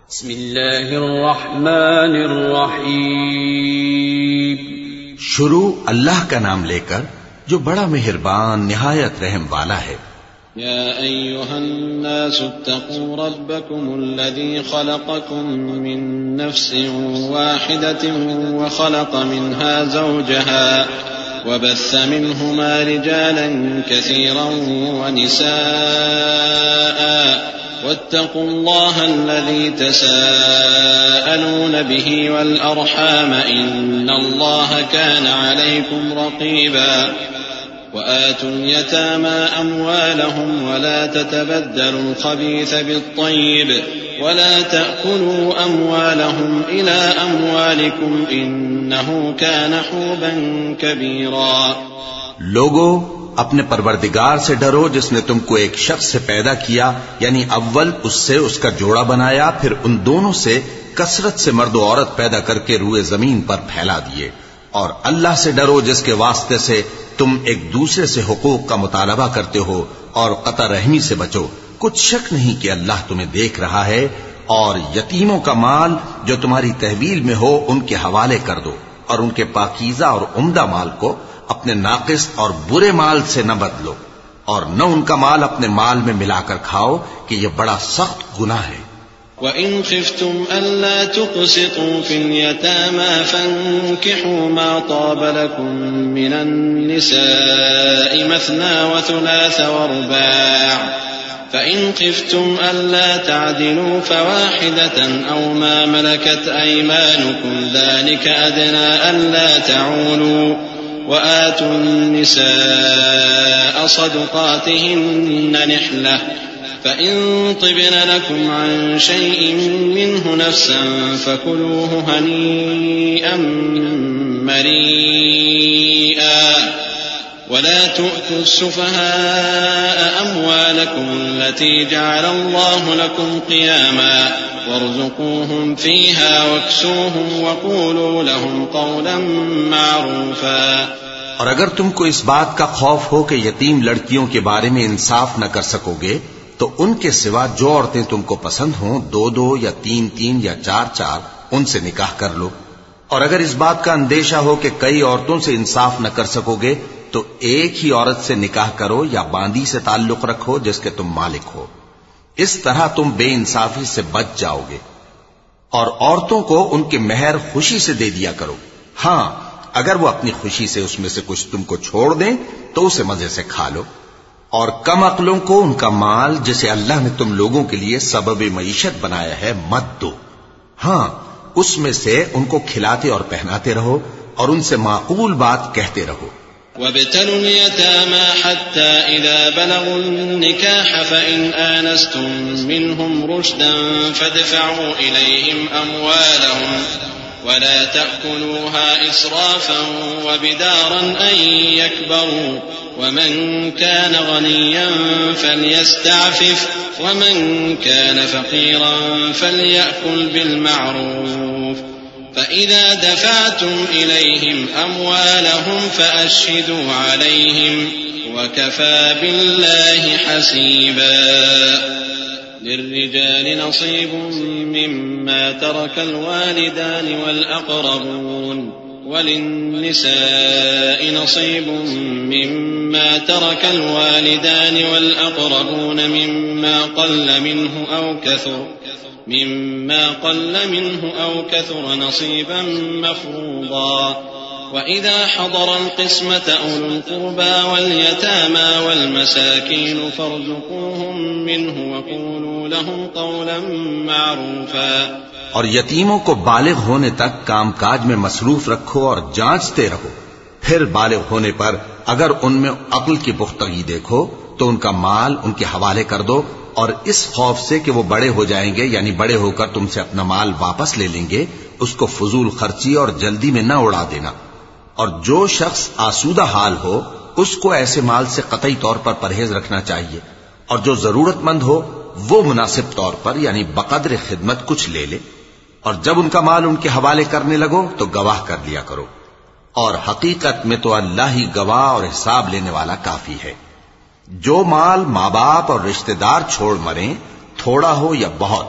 بسم اللہ الرحمن الرحیم. شروع اللہ کا نام لے کر جو بڑا مہربان نہایت رحم والا ہے. يا أيها الناس اتقوا ربكم الذي خلقكم من نفس واحدة وخلق منها زوجها وبث منهما رجالا كثيرا ونساء واتقوا الله الذي تساءلون به والأرحام إن الله كان عليكم رقيبا. وآتوا اليتامى أموالهم ولا تتبدلوا الخبيث بالطيب ولا تأكلوا أموالهم إلى أموالكم إنه كان حوبا كبيرا. لوگو اپنے پروردگار سے ڈرو جس نے تم کو ایک شخص سے پیدا کیا، یعنی اول اس سے اس کا جوڑا بنایا، پھر ان دونوں سے کثرت سے مرد و عورت پیدا کر کے روئے زمین پر پھیلا دیے. اور اللہ سے ڈرو جس کے واسطے سے تم ایک دوسرے سے حقوق کا مطالبہ کرتے ہو، اور قطع رحمی سے بچو. کچھ شک نہیں کہ اللہ تمہیں دیکھ رہا ہے. اور یتیموں کا مال جو تمہاری تحویل میں ہو ان کے حوالے کر دو، اور ان کے پاکیزہ اور عمدہ مال کو اپنے ناقص اور برے مال سے نہ بدلو، اور نہ ان کا مال اپنے مال میں ملا کر کھاؤ کہ یہ بڑا سخت گناہ ہے. وَإِنْ خِفْتُمْ أَلَّا تُقْسِطُوا فِي الْيَتَامَى فَانكِحُوا مَا طَابَ لَكُم مِّنَ النِّسَاءِ مَثْنَىٰ وَثُلَاثَ وَرُبَاعَ فَإِنْ خِفْتُمْ أَلَّا تَعْدِلُوا فَوَاحِدَةً أَوْ مَا مَلَكَتْ أَيْمَانُكُمْ ذَلِكَ أَدْنَىٰ أَلَّا تَعُولُوا. وَآتُوا النِّسَاءَ صَدُقَاتِهِنَّ نِحْلَةً فَإِن طِبْنَ لَكُمْ عَن شَيْءٍ مِّنْهُ نَفْسًا فَكُلُوهُ هَنِيئًا مَّرِيئًا. وَلَا تُؤْتُوا السُّفَهَاءَ أَمْوَالَكُمْ الَّتِي جَعَلَ اللَّهُ لَكُمْ قِيَامًا وَارْزُقُوهُمْ فِيهَا وَاكْسُوهُمْ وَقُولُوا لَهُمْ قَوْلًا مَّعْرُوفًا. اور اگر تم کو اس بات کا خوف ہو کہ یتیم لڑکیوں کے بارے میں انصاف نہ کر سکو گے تو ان کے سوا جو عورتیں تم کو پسند ہوں، 2 یا 3 یا 4 ان سے نکاح کر لو. اور اگر اس بات کا اندیشہ ہو کہ کئی عورتوں سے انصاف نہ کر سکو گے تو ایک ہی عورت سے نکاح کرو یا باندی سے تعلق رکھو جس کے تم مالک ہو. اس طرح تم بے انصافی سے بچ جاؤ گے. اور عورتوں کو ان کے مہر خوشی سے دے دیا کرو. ہاں، اگر وہ اپنی خوشی سے اس میں سے کچھ تم کو چھوڑ دیں تو اسے مزے سے کھا لو. اور کم عقلوں کو ان کا مال جسے اللہ نے تم لوگوں کے لیے سبب معیشت بنایا ہے مت دو. ہاں، اس میں سے ان کو کھلاتے اور پہناتے رہو اور ان سے معقول بات کہتے رہو. وابتلوا اليتامى حتى إذا بلغوا النكاح فإن آنستم منهم رشدا فادفعوا إليهم أموالهم ولا تأكلوها إسرافا وبدارا أن يكبروا ومن كان غنيا فليستعفف ومن كان فقيرا فليأكل بالمعروف. فإذا دفعتم إليهم أموالهم فأشهدوا عليهم وكفى بالله حسيبا. للرجال نصيب مما ترك الوالدان والأقربون وللنساء نصيب مما ترك الوالدان والأقربون مما قل منه أو كثر نصيبا مفروضا. وإذا حضر القسمة أولو القربى واليتامى والمساكين فارزقوهم منه وقولوا لهم قولا معروفا. اور یتیموں کو بالغ ہونے تک کام کاج میں مصروف رکھو اور جانچتے رہو. پھر بالغ ہونے پر اگر ان میں عقل کی پختگی دیکھو تو ان کا مال ان کے حوالے کر دو، اور اس خوف سے کہ وہ بڑے ہو جائیں گے، یعنی بڑے ہو کر تم سے اپنا مال واپس لے لیں گے، اس کو فضول خرچی اور جلدی میں نہ اڑا دینا. اور جو شخص آسودہ حال ہو اس کو ایسے مال سے قطعی طور پر پرہیز رکھنا چاہیے، اور جو ضرورت مند ہو وہ مناسب طور پر یعنی بقدر خدمت کچھ لے لے. اور جب ان کا مال ان کے حوالے کرنے لگو تو گواہ کر لیا کرو. اور حقیقت میں تو اللہ ہی گواہ اور حساب لینے والا کافی ہے. جو مال ماں باپ اور رشتہ دار چھوڑ مریں، تھوڑا ہو یا بہت،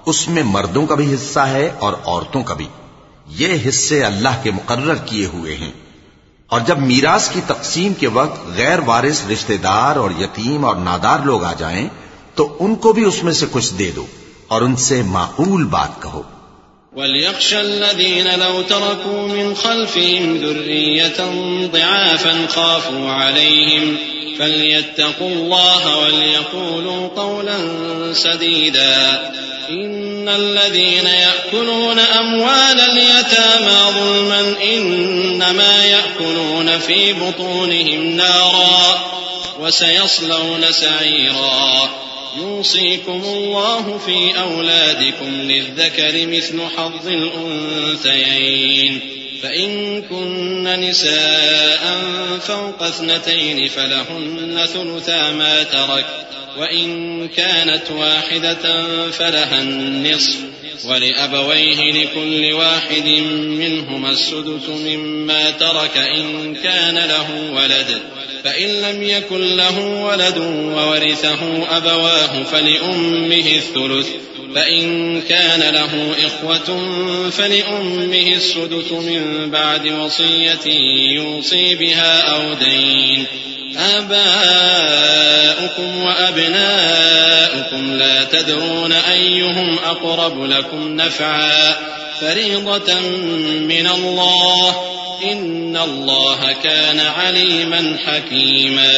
اس میں مردوں کا بھی حصہ ہے اور عورتوں کا بھی. یہ حصے اللہ کے مقرر کیے ہوئے ہیں. اور جب میراث کی تقسیم کے وقت غیر وارث رشتہ دار اور یتیم اور نادار لوگ آ جائیں تو ان کو بھی اس میں سے کچھ دے دو اور ان سے معقول بات کہو. وَلْيَخْشَ الَّذِينَ لَوْ تَرَكُوا مِنْ خَلْفِهِمْ ذُرِّيَّةً ضِعَافًا خَافُوا عَلَيْهِمْ فَلْيَتَّقُوا اللَّهَ وَلْيَقُولُوا قَوْلًا سَدِيدًا. إِنَّ الَّذِينَ يَأْكُلُونَ أَمْوَالَ الْيَتَامَى ظُلْمًا إِنَّمَا يَأْكُلُونَ فِي بُطُونِهِمْ نَارًا وَسَيَصْلَوْنَ سَعِيرًا. يوصيكم الله في أولادكم للذكر مثل حظ الأنثيين فإن كن نساء فوق 2 فلهن ثلثا ما ترك وإن كانت واحدة فلها النصف ولأبويه لكل واحد منهما السدس مما ترك إن كان له ولد فإن لم يكن له ولد وورثه أبواه فلأمه الثلث فإن كان له إخوة فلأمه السدس من بعد وصية يوصي بها أو دين. آباؤكم وأبناؤكم لا تدرون أيهم أقرب لكم نفعا فريضة من الله إن الله كان عليما حكيما.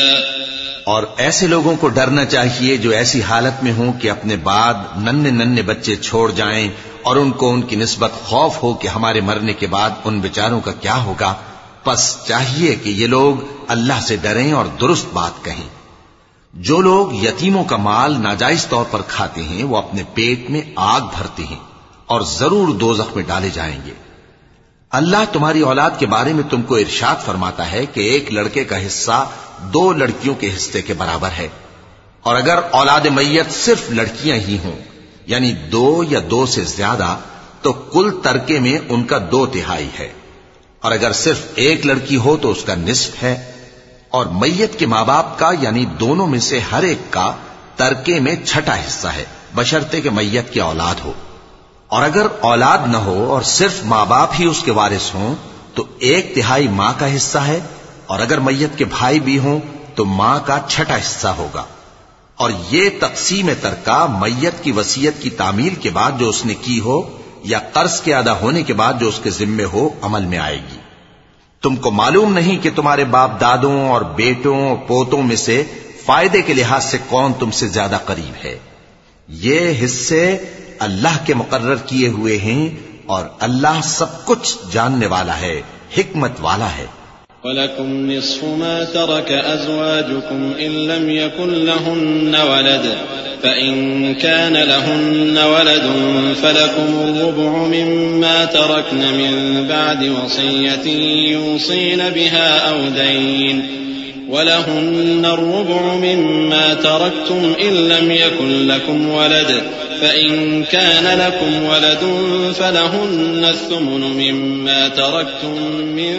اور ایسے لوگوں کو ڈرنا چاہیے جو ایسی حالت میں ہوں کہ اپنے بعد ننھے بچے چھوڑ جائیں اور ان کو ان کی نسبت خوف ہو کہ ہمارے مرنے کے بعد ان بیچاروں کا کیا ہوگا. پس چاہیے کہ یہ لوگ اللہ سے ڈریں اور درست بات کہیں. جو لوگ یتیموں کا مال ناجائز طور پر کھاتے ہیں وہ اپنے پیٹ میں آگ بھرتے ہیں اور ضرور دوزخ میں ڈالے جائیں گے. اللہ تمہاری اولاد کے بارے میں تم کو ارشاد فرماتا ہے کہ ایک لڑکے کا حصہ 2 لڑکیوں کے حصے کے برابر ہے. اور اگر اولاد میت صرف لڑکیاں ہی ہوں یعنی 2 یا 2 سے زیادہ تو کل ترکے میں ان کا 2/3 ہے. اور اگر صرف ایک لڑکی ہو تو اس کا نصف ہے. اور میت کے ماں باپ کا یعنی دونوں میں سے ہر ایک کا ترکے میں 6واں حصہ ہے بشرطے کہ میت کی اولاد ہو. اور اگر اولاد نہ ہو اور صرف ماں باپ ہی اس کے وارث ہوں تو 1/3 ماں کا حصہ ہے. اور اگر میت کے بھائی بھی ہوں تو ماں کا 6واں حصہ ہوگا. اور یہ تقسیم ترکہ میت کی وصیت کی تعمیل کے بعد جو اس نے کی ہو یا قرض کے ادا ہونے کے بعد جو اس کے ذمے ہو عمل میں آئے گی. تم کو معلوم نہیں کہ تمہارے باپ دادوں اور بیٹوں اور پوتوں میں سے فائدے کے لحاظ سے کون تم سے زیادہ قریب ہے. یہ حصے اللہ کے مقرر کیے ہوئے ہیں اور اللہ سب کچھ جاننے والا ہے، حکمت والا ہے. وَلَكُمْ نِصْفُ مَا تَرَكَ أَزْوَاجُكُمْ إِن لَّمْ يَكُن لَّهُنَّ وَلَدٌ فَإِن كَانَ لَهُنَّ وَلَدٌ فَلَكُمُ الرُّبُعُ مِمَّا تَرَكْنَ مِن بَعْدِ وَصِيَّةٍ يُوصِينَ بِهَا أَوْ دَيْنٍ وَلَهُنَّ الرُّبُعُ مِمَّا تَرَكْتُمْ إِن لَّمْ يَكُن لَّكُمْ وَلَدٌ فَإِن كَانَ لَكُمْ وَلَدٌ فَلَهُنَّ الثُّمُنُ مِمَّا تَرَكْتُم مِّن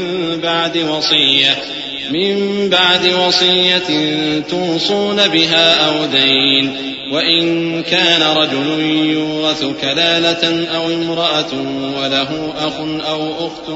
بَعْدِ وَصِيَّةٍ تُوصُونَ بِهَا أَوْ دَيْنٍ وَإِن كَانَ رَجُلٌ يُورَثُ كَلَالَةً أَوْ امْرَأَةٌ وَلَهُ أَخٌ أَوْ أُخْتٌ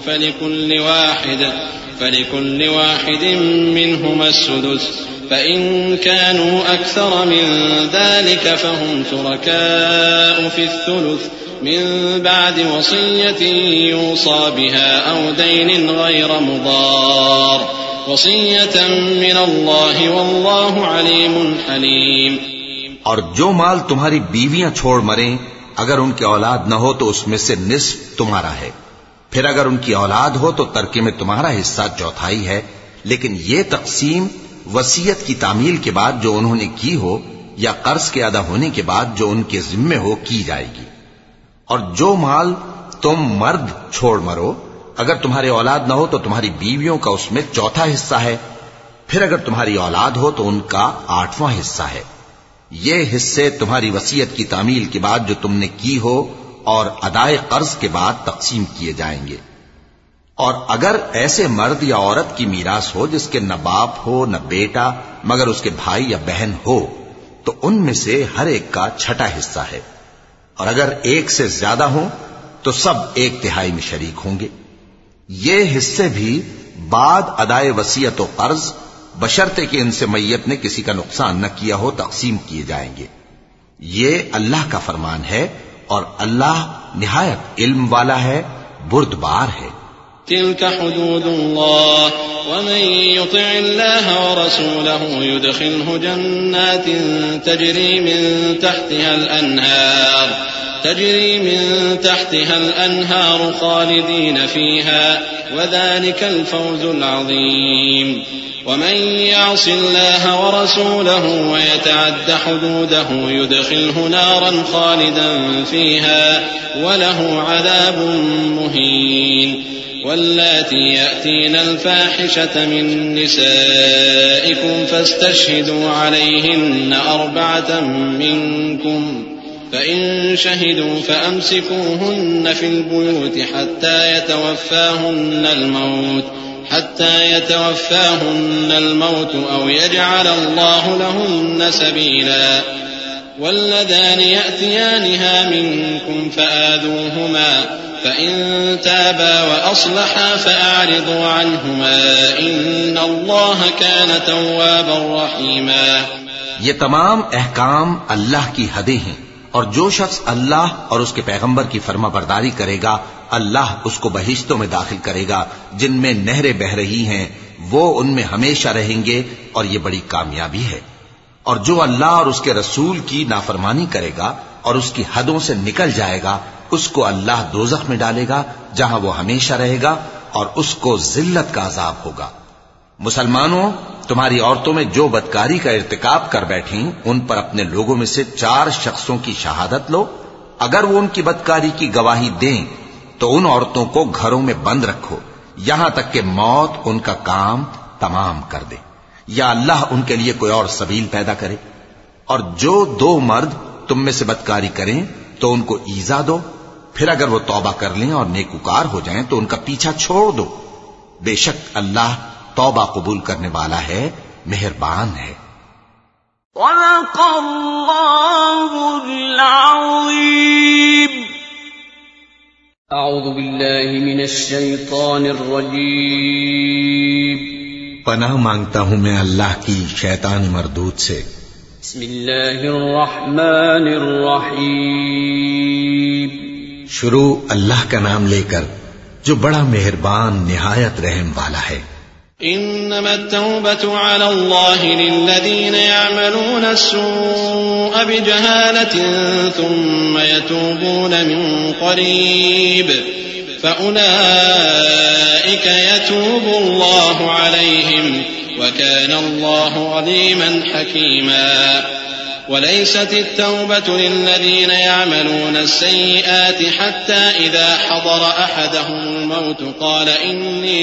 فَلِكُلِّ واحد منهما السُّدُسُ فإن كانوا أكثر من ذلك فهم شركاء في الثلث من بعد وصية يوصى بها أو دين غير مضار وصية من الله والله عليم حليم. اور جو مال تمہاری بیویاں چھوڑ مریں اگر ان کی اولاد نہ ہو تو اس میں سے نصف تمہارا ہے. پھر اگر ان کی اولاد ہو تو ترکے میں تمہارا حصہ 1/4 ہے. لیکن یہ تقسیم وصیت کی تعمیل کے بعد جو انہوں نے کی ہو یا قرض کے ادا ہونے کے بعد جو ان کے ذمے ہو کی جائے گی. اور جو مال تم مرد چھوڑ مرو اگر تمہاری اولاد نہ ہو تو تمہاری بیویوں کا اس میں 1/4 حصہ ہے. پھر اگر تمہاری اولاد ہو تو ان کا 8واں حصہ ہے. یہ حصے تمہاری وصیت کی تعمیل کے بعد جو تم نے کی ہو اور ادائے قرض کے بعد تقسیم کیے جائیں گے. اور اگر ایسے مرد یا عورت کی میراث ہو جس کے نہ باپ ہو نہ بیٹا مگر اس کے بھائی یا بہن ہو تو ان میں سے ہر ایک کا 6واں حصہ ہے. اور اگر ایک سے زیادہ ہوں تو سب 1/3 میں شریک ہوں گے۔ یہ حصے بھی بعد ادائے وصیت و قرض بشرطے کہ ان سے میت نے کسی کا نقصان نہ کیا ہو تقسیم کیے جائیں گے۔ یہ اللہ کا فرمان ہے اور اللہ نہایت علم والا ہے، بردبار ہے۔ تلك حدود الله ومن يطع الله ورسوله يدخله جنات تجري من تحتها الأنهار خالدين فيها وذلك الفوز العظيم ومن يعص الله ورسوله ويتعد حدوده يدخله نارا خالدا فيها وله عذاب مهين واللاتي يأتين الفاحشة من نسائكم فاستشهدوا عليهن 4 منكم فإن شهدوا فأمسكوهن في البيوت حتى يتوفاهن الموت أو يجعل الله لهن سبيلا واللذان يأتيانها منكم فآذوهما فإن تابا وأصلحا فأعرضوا عنهما إن الله كان توابا رحيما۔ یہ تمام احکام اللہ کی حدیں ہیں، اور جو شخص اللہ اور اس کے پیغمبر کی فرما برداری کرے گا اللہ اس کو بہشتوں میں داخل کرے گا جن میں نہریں بہ رہی ہیں، وہ ان میں ہمیشہ رہیں گے اور یہ بڑی کامیابی ہے۔ اور جو اللہ اور اس کے رسول کی نافرمانی کرے گا اور اس کی حدوں سے نکل جائے گا اس کو اللہ دوزخ میں ڈالے گا جہاں وہ ہمیشہ رہے گا اور اس کو ذلت کا عذاب ہوگا۔ مسلمانوں، تمہاری عورتوں میں جو بدکاری کا ارتکاب کر بیٹھیں ان پر اپنے لوگوں میں سے 4 شخصوں کی شہادت لو۔ اگر وہ ان کی بدکاری کی گواہی دیں تو ان عورتوں کو گھروں میں بند رکھو یہاں تک کہ موت ان کا کام تمام کر دے یا اللہ ان کے لیے کوئی اور سبیل پیدا کرے۔ اور جو 2 مرد تم میں سے بدکاری کریں تو ان کو ایذا دو، پھر اگر وہ توبہ کر لیں اور نیکوکار ہو جائیں تو ان کا پیچھا چھوڑ دو، بے شک اللہ توبہ قبول کرنے والا ہے، مہربان ہے۔ صدق اللہ العظیم۔ اعوذ باللہ من الشیطان الرجیم۔ پناہ مانگتا ہوں میں اللہ کی شیطان مردود سے۔ بسم اللہ الرحمن الرحیم۔ شروع اللہ کا نام لے کر جو بڑا مہربان نہایت رحم والا ہے۔ انما التوبة على الله للذين يعملون السوء بجهالة ثم يتوبون من قريب فأولئك يتوب الله عليهم وكان الله عليما حكيما وليست التوبة للذين يعملون السيئات حتى إذا حضر أحدهم الموت قال إني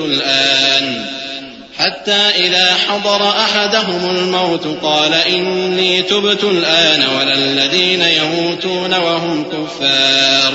تبت الآن ولا الذين يموتون وهم كفار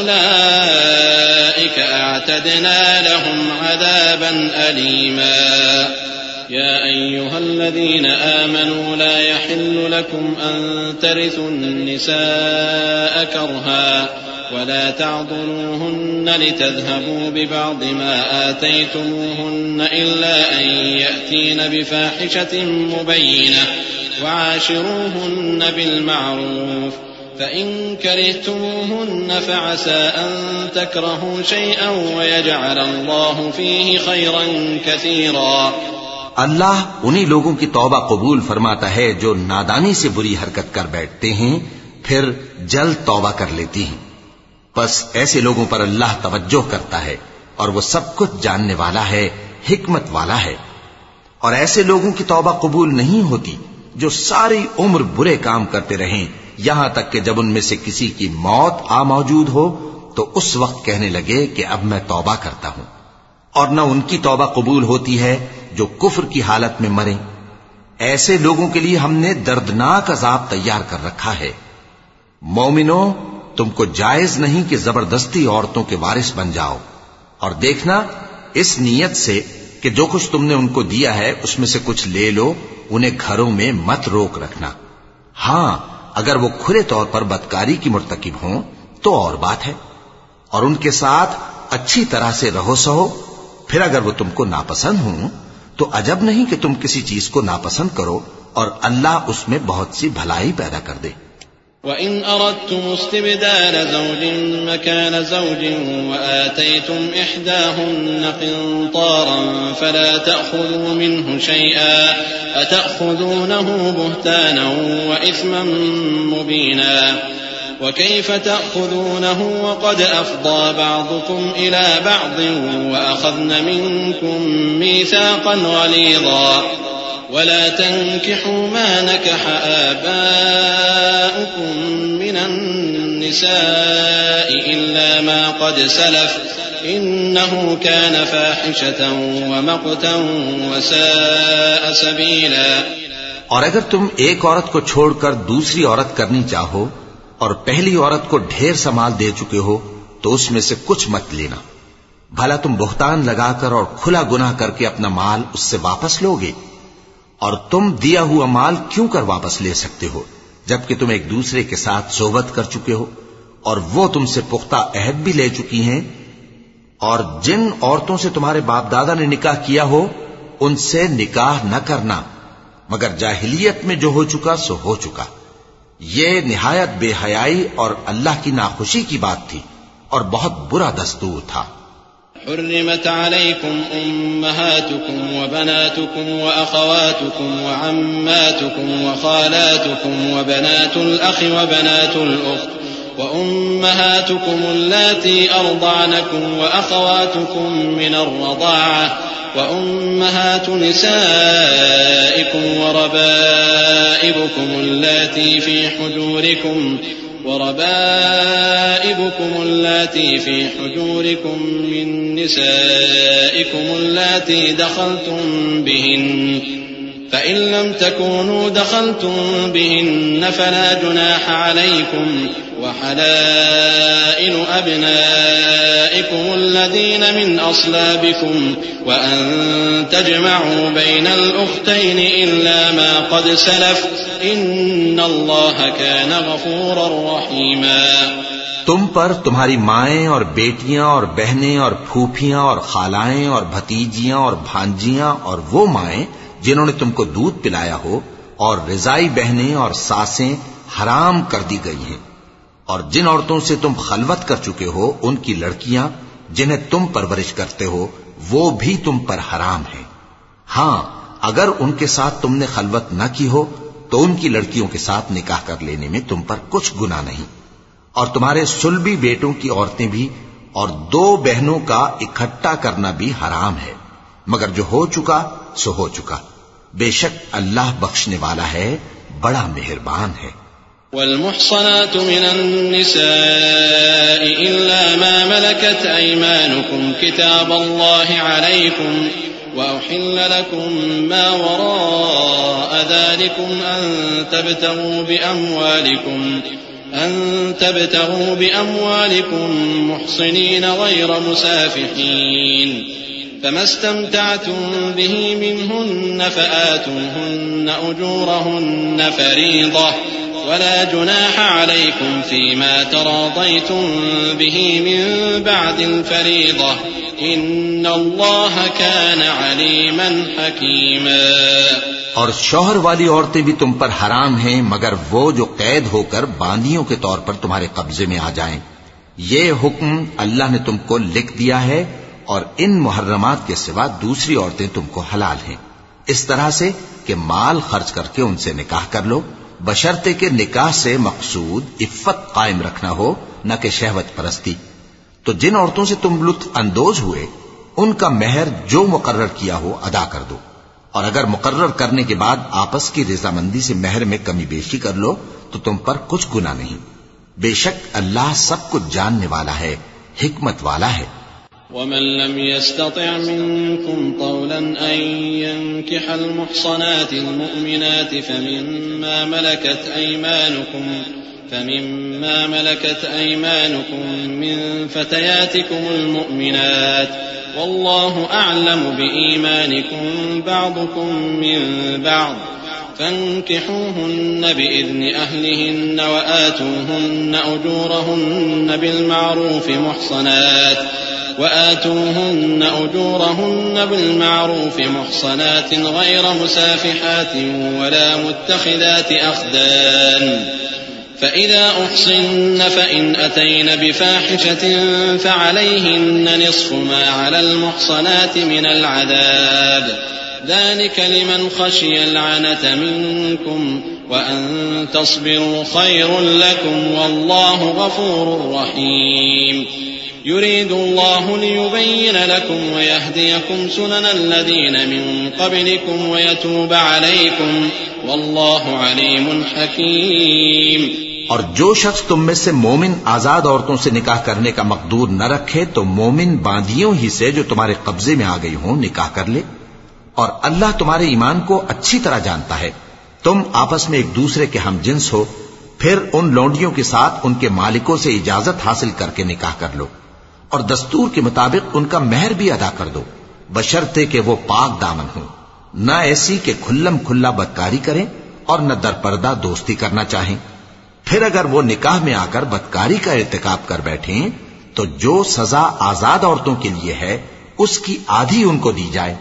أولئك أعتدنا لهم عذابا أليما يا أيها الذين آمنوا لا يحل لكم أن ترثوا النساء كرها ولا تعضلوهن لتذهبوا ببعض ما آتيتموهن إلا أن يأتين بفاحشة مبينة وعاشروهن بالمعروف فإن كرهتموهن فعسى أن تكرهوا شيئا ويجعل الله فيه خيرا كثيرا۔ اللہ انہی لوگوں کی توبہ قبول فرماتا ہے جو نادانی سے بری حرکت کر بیٹھتے ہیں پھر جلد توبہ کر لیتی ہیں، پس ایسے لوگوں پر اللہ توجہ کرتا ہے اور وہ سب کچھ جاننے والا ہے، حکمت والا ہے۔ اور ایسے لوگوں کی توبہ قبول نہیں ہوتی جو ساری عمر برے کام کرتے رہیں یہاں تک کہ جب ان میں سے کسی کی موت آ موجود ہو تو اس وقت کہنے لگے کہ اب میں توبہ کرتا ہوں۔ اور نہ ان کی توبہ قبول ہوتی ہے جو کفر کی حالت میں مریں۔ ایسے لوگوں کے لیے ہم نے دردناک عذاب تیار کر رکھا ہے۔ مومنوں، تم کو جائز نہیں کہ زبردستی عورتوں کے وارث بن جاؤ، اور دیکھنا اس نیت سے کہ جو کچھ تم نے ان کو دیا ہے اس میں سے کچھ لے لو، انہیں گھروں میں مت روک رکھنا۔ ہاں، اگر وہ کھلے طور پر بدکاری کی مرتکب ہوں تو اور بات ہے، اور ان کے ساتھ اچھی طرح سے رہو سہو. پھر اگر وہ تم کو ناپسند ہوں تو عجب نہیں کہ تم کسی چیز کو ناپسند کرو اور اللہ اس میں بہت سی بھلائی پیدا کر دے. وَإِنْ أَرَدْتُمُ اسْتِبْدَالَ زَوْجٍ مَكَانَ زَوْجٍ وَآتَيْتُمْ إِحْدَاهُنَّ قِنطَارًا فَلَا تَأْخُذُوا مِنْهُ شَيْئًا أَتَأْخُذُونَهُ بُهْتَانًا وَإِثْمًا مُبِينًا وَكَيْفَ تَأْخُذُونَهُ وَقَدْ أَفْضَى بَعْضُكُمْ إِلَى بَعْضٍ وَأَخَذْنَ مِنْكُمْ مِيثَاقًا غَلِيظًا ولا تنكحوا ما نكح آباؤكم من النساء إلا ما قد سلف إنه كان فاحشة ومقتا وساء سبيلا. اور اگر تم ایک عورت کو چھوڑ کر دوسری عورت کرنی چاہو اور پہلی عورت کو ڈھیر سا مال دے چکے ہو تو اس میں سے کچھ مت لینا. بھلا تم بہتان لگا کر اور کھلا گناہ کر کے اپنا مال اس سے واپس لوگے؟ اور تم دیا ہوا مال کیوں کر واپس لے سکتے ہو جبکہ تم ایک دوسرے کے ساتھ صحبت کر چکے ہو اور وہ تم سے پختہ عہد بھی لے چکی ہیں؟ اور جن عورتوں سے تمہارے باپ دادا نے نکاح کیا ہو ان سے نکاح نہ کرنا مگر جاہلیت میں جو ہو چکا سو ہو چکا. یہ نہایت بے حیائی اور اللہ کی ناخوشی کی بات تھی اور بہت برا دستور تھا. حرمت عليكم أمهاتكم وبناتكم وأخواتكم وعماتكم وخالاتكم وبنات الأخ وبنات الأخت وأمهاتكم اللاتي أرضعنكم وأخواتكم من الرضاعة وأمهات نسائكم وربائبكم اللاتي في حجوركم من نسائكم اللاتي دخلتم بهن فإن لم تكونوا دخلتم بهن فلا جناح عليكم وحلائل أبنائكم الذين من أصلابكم وأن تجمعوا بين الأختين إلا ما قد سلف إن الله كان غفورا رحيما. تم پر تمہاری مائیں اور بیٹیاں اور بہنیں اور پھوپھیاں اور خالائیں اور بھتیجیاں اور بھانجیاں اور وہ مائیں جنہوں نے تم کو دودھ پلایا ہو اور رضائی بہنیں اور ساسیں حرام کر دی گئی ہیں. اور جن عورتوں سے تم خلوت کر چکے ہو ان کی لڑکیاں جنہیں تم پرورش کرتے ہو وہ بھی تم پر حرام ہیں. ہاں اگر ان کے ساتھ تم نے خلوت نہ کی ہو تو ان کی لڑکیوں کے ساتھ نکاح کر لینے میں تم پر کچھ گناہ نہیں. اور تمہارے صلبی بیٹوں کی عورتیں بھی اور دو بہنوں کا اکٹھا کرنا بھی حرام ہے مگر جو ہو چکا سو ہو چکا. بے شک اللہ بخشنے والا ہے بڑا مہربان ہے. والمحصنات من النساء إلا ما ملكت أيمانكم كتاب الله عليكم وأحل لكم ما وراء ذلكم أن تبتغوا بأموالكم محصنين غير مسافحين فما استمتعتم به منهن فآتوهن أجورهن فريضة ولا جناح عليكم فيما تراضيتم به من بعد الفريضة إن الله كان عليما حكيما. اور شوہر والی عورتیں بھی تم پر حرام ہیں مگر وہ جو قید ہو کر باندیوں کے طور پر تمہارے قبضے میں آ جائیں. یہ حکم اللہ نے تم کو لکھ دیا ہے اور ان محرمات کے سوا دوسری عورتیں تم کو حلال ہیں اس طرح سے کہ مال خرچ کر کے ان سے نکاح کر لو بشرطے کہ نکاح سے مقصود عفت قائم رکھنا ہو نہ کہ شہوت پرستی. تو جن عورتوں سے تم لطف اندوز ہوئے ان کا مہر جو مقرر کیا ہو ادا کر دو اور اگر مقرر کرنے کے بعد آپس کی رضامندی سے مہر میں کمی بیشی کر لو تو تم پر کچھ گناہ نہیں. بے شک اللہ سب کچھ جاننے والا ہے حکمت والا ہے. ومن لم يستطع منكم طولا أن ينكح المحصنات المؤمنات فمما ملكت أيمانكم من فتياتكم المؤمنات والله أعلم بإيمانكم بعضكم من بعض فانكحوهن بإذن أهلهن وآتوهن أجورهن بالمعروف محصنات غير مسافحات ولا متخذات أخدان فإذا أحصن فإن أتين بفاحشة فعليهن نصف ما على المحصنات من العذاب ذلك لمن خشي العنة منكم وأن تصبروا خير لكم والله غفور رحيم يريد الله ليبين لكم ويهديكم سنن الذين من قبلكم ويتوب عليكم والله عليم حكيم۔ اور جو شخص تم میں سے مومن آزاد عورتوں سے نکاح کرنے کا مقدور نہ رکھے تو مومن باندیوں ہی سے جو تمہارے قبضے میں آ گئی ہوں نکاح کر لے، اور اللہ تمہارے ایمان کو اچھی طرح جانتا ہے۔ تم آپس میں ایک دوسرے کے ہم جنس ہو، پھر ان لونڈیوں کے ساتھ ان کے مالکوں سے اجازت حاصل کر کے نکاح کر لو، اور دستور کے مطابق ان کا مہر بھی ادا کر دو، بشرطے کہ وہ پاک دامن ہوں، نہ ایسی کہ کھلم کھلا بدکاری کریں اور نہ درپردہ دوستی کرنا چاہیں۔ پھر اگر وہ نکاح میں آ کر بدکاری کا ارتکاب کر بیٹھیں تو جو سزا آزاد عورتوں کے لیے ہے اس کی آدھی ان کو دی جائے۔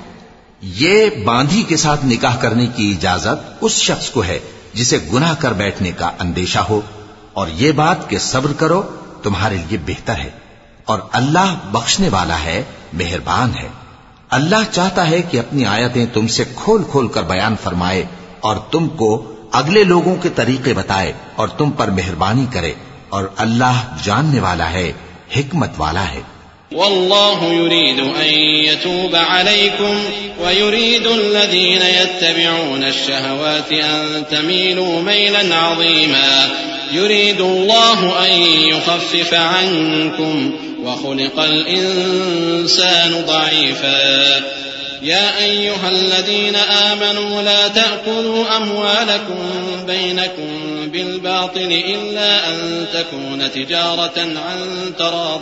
یہ باندھی کے ساتھ نکاح کرنے کی اجازت اس شخص کو ہے جسے گناہ کر بیٹھنے کا اندیشہ ہو، اور یہ بات کہ صبر کرو تمہارے لیے بہتر ہے، اور اللہ بخشنے والا ہے، مہربان ہے۔ اللہ چاہتا ہے کہ اپنی آیتیں تم سے کھول کھول کر بیان فرمائے اور تم کو اگلے لوگوں کے طریقے بتائے اور تم پر مہربانی کرے، اور اللہ جاننے والا ہے، حکمت والا ہے۔ والله يريد أن يتوب عليكم ويريد الذين يتبعون الشهوات أن تميلوا ميلا عظيما يريد الله أن يخفف عنكم وخلق الإنسان ضعيفا يا أيها الذين آمنوا لا تأكلوا أموالكم بينكم بالباطل إلا أن تكون تجارة عن تراض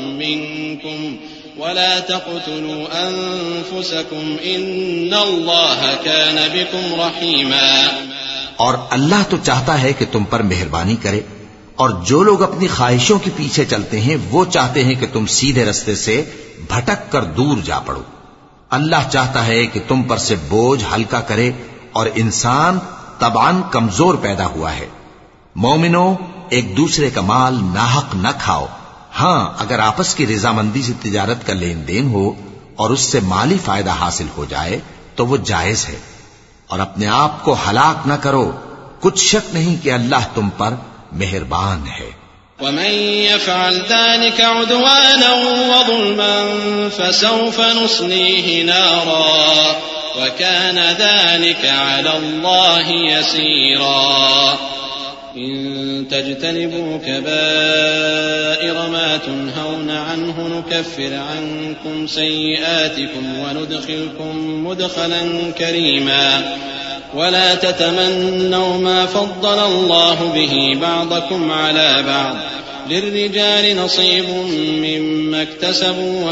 منكم ولا تقتلوا أنفسكم إن الله كان بكم رحيما۔ اور اللہ تو چاہتا ہے کہ تم پر مہربانی کرے، اور جو لوگ اپنی خواہشوں کے پیچھے چلتے ہیں وہ چاہتے ہیں کہ تم سیدھے رستے سے بھٹک کر دور جا پڑو۔ اللہ چاہتا ہے کہ تم پر سے بوجھ ہلکا کرے، اور انسان طبعاً کمزور پیدا ہوا ہے۔ مومنوں، ایک دوسرے کا مال ناحق نہ کھاؤ، ہاں اگر آپس کی رضامندی سے تجارت کا لین دین ہو اور اس سے مالی فائدہ حاصل ہو جائے تو وہ جائز ہے، اور اپنے آپ کو ہلاک نہ کرو، کچھ شک نہیں کہ اللہ تم پر مہربان ہے۔ ومن يفعل ذلك عدوانا وظلما فسوف نصليه نارا وكان ذلك على الله يسيرا إن تجتنبوا كبائر ما تنهون عنه نكفر عنكم سيئاتكم وندخلكم مدخلا كريما ولا تتمنوا ما فضل الله به بعضكم على بعض للرجال نصيب مما اكتسبوا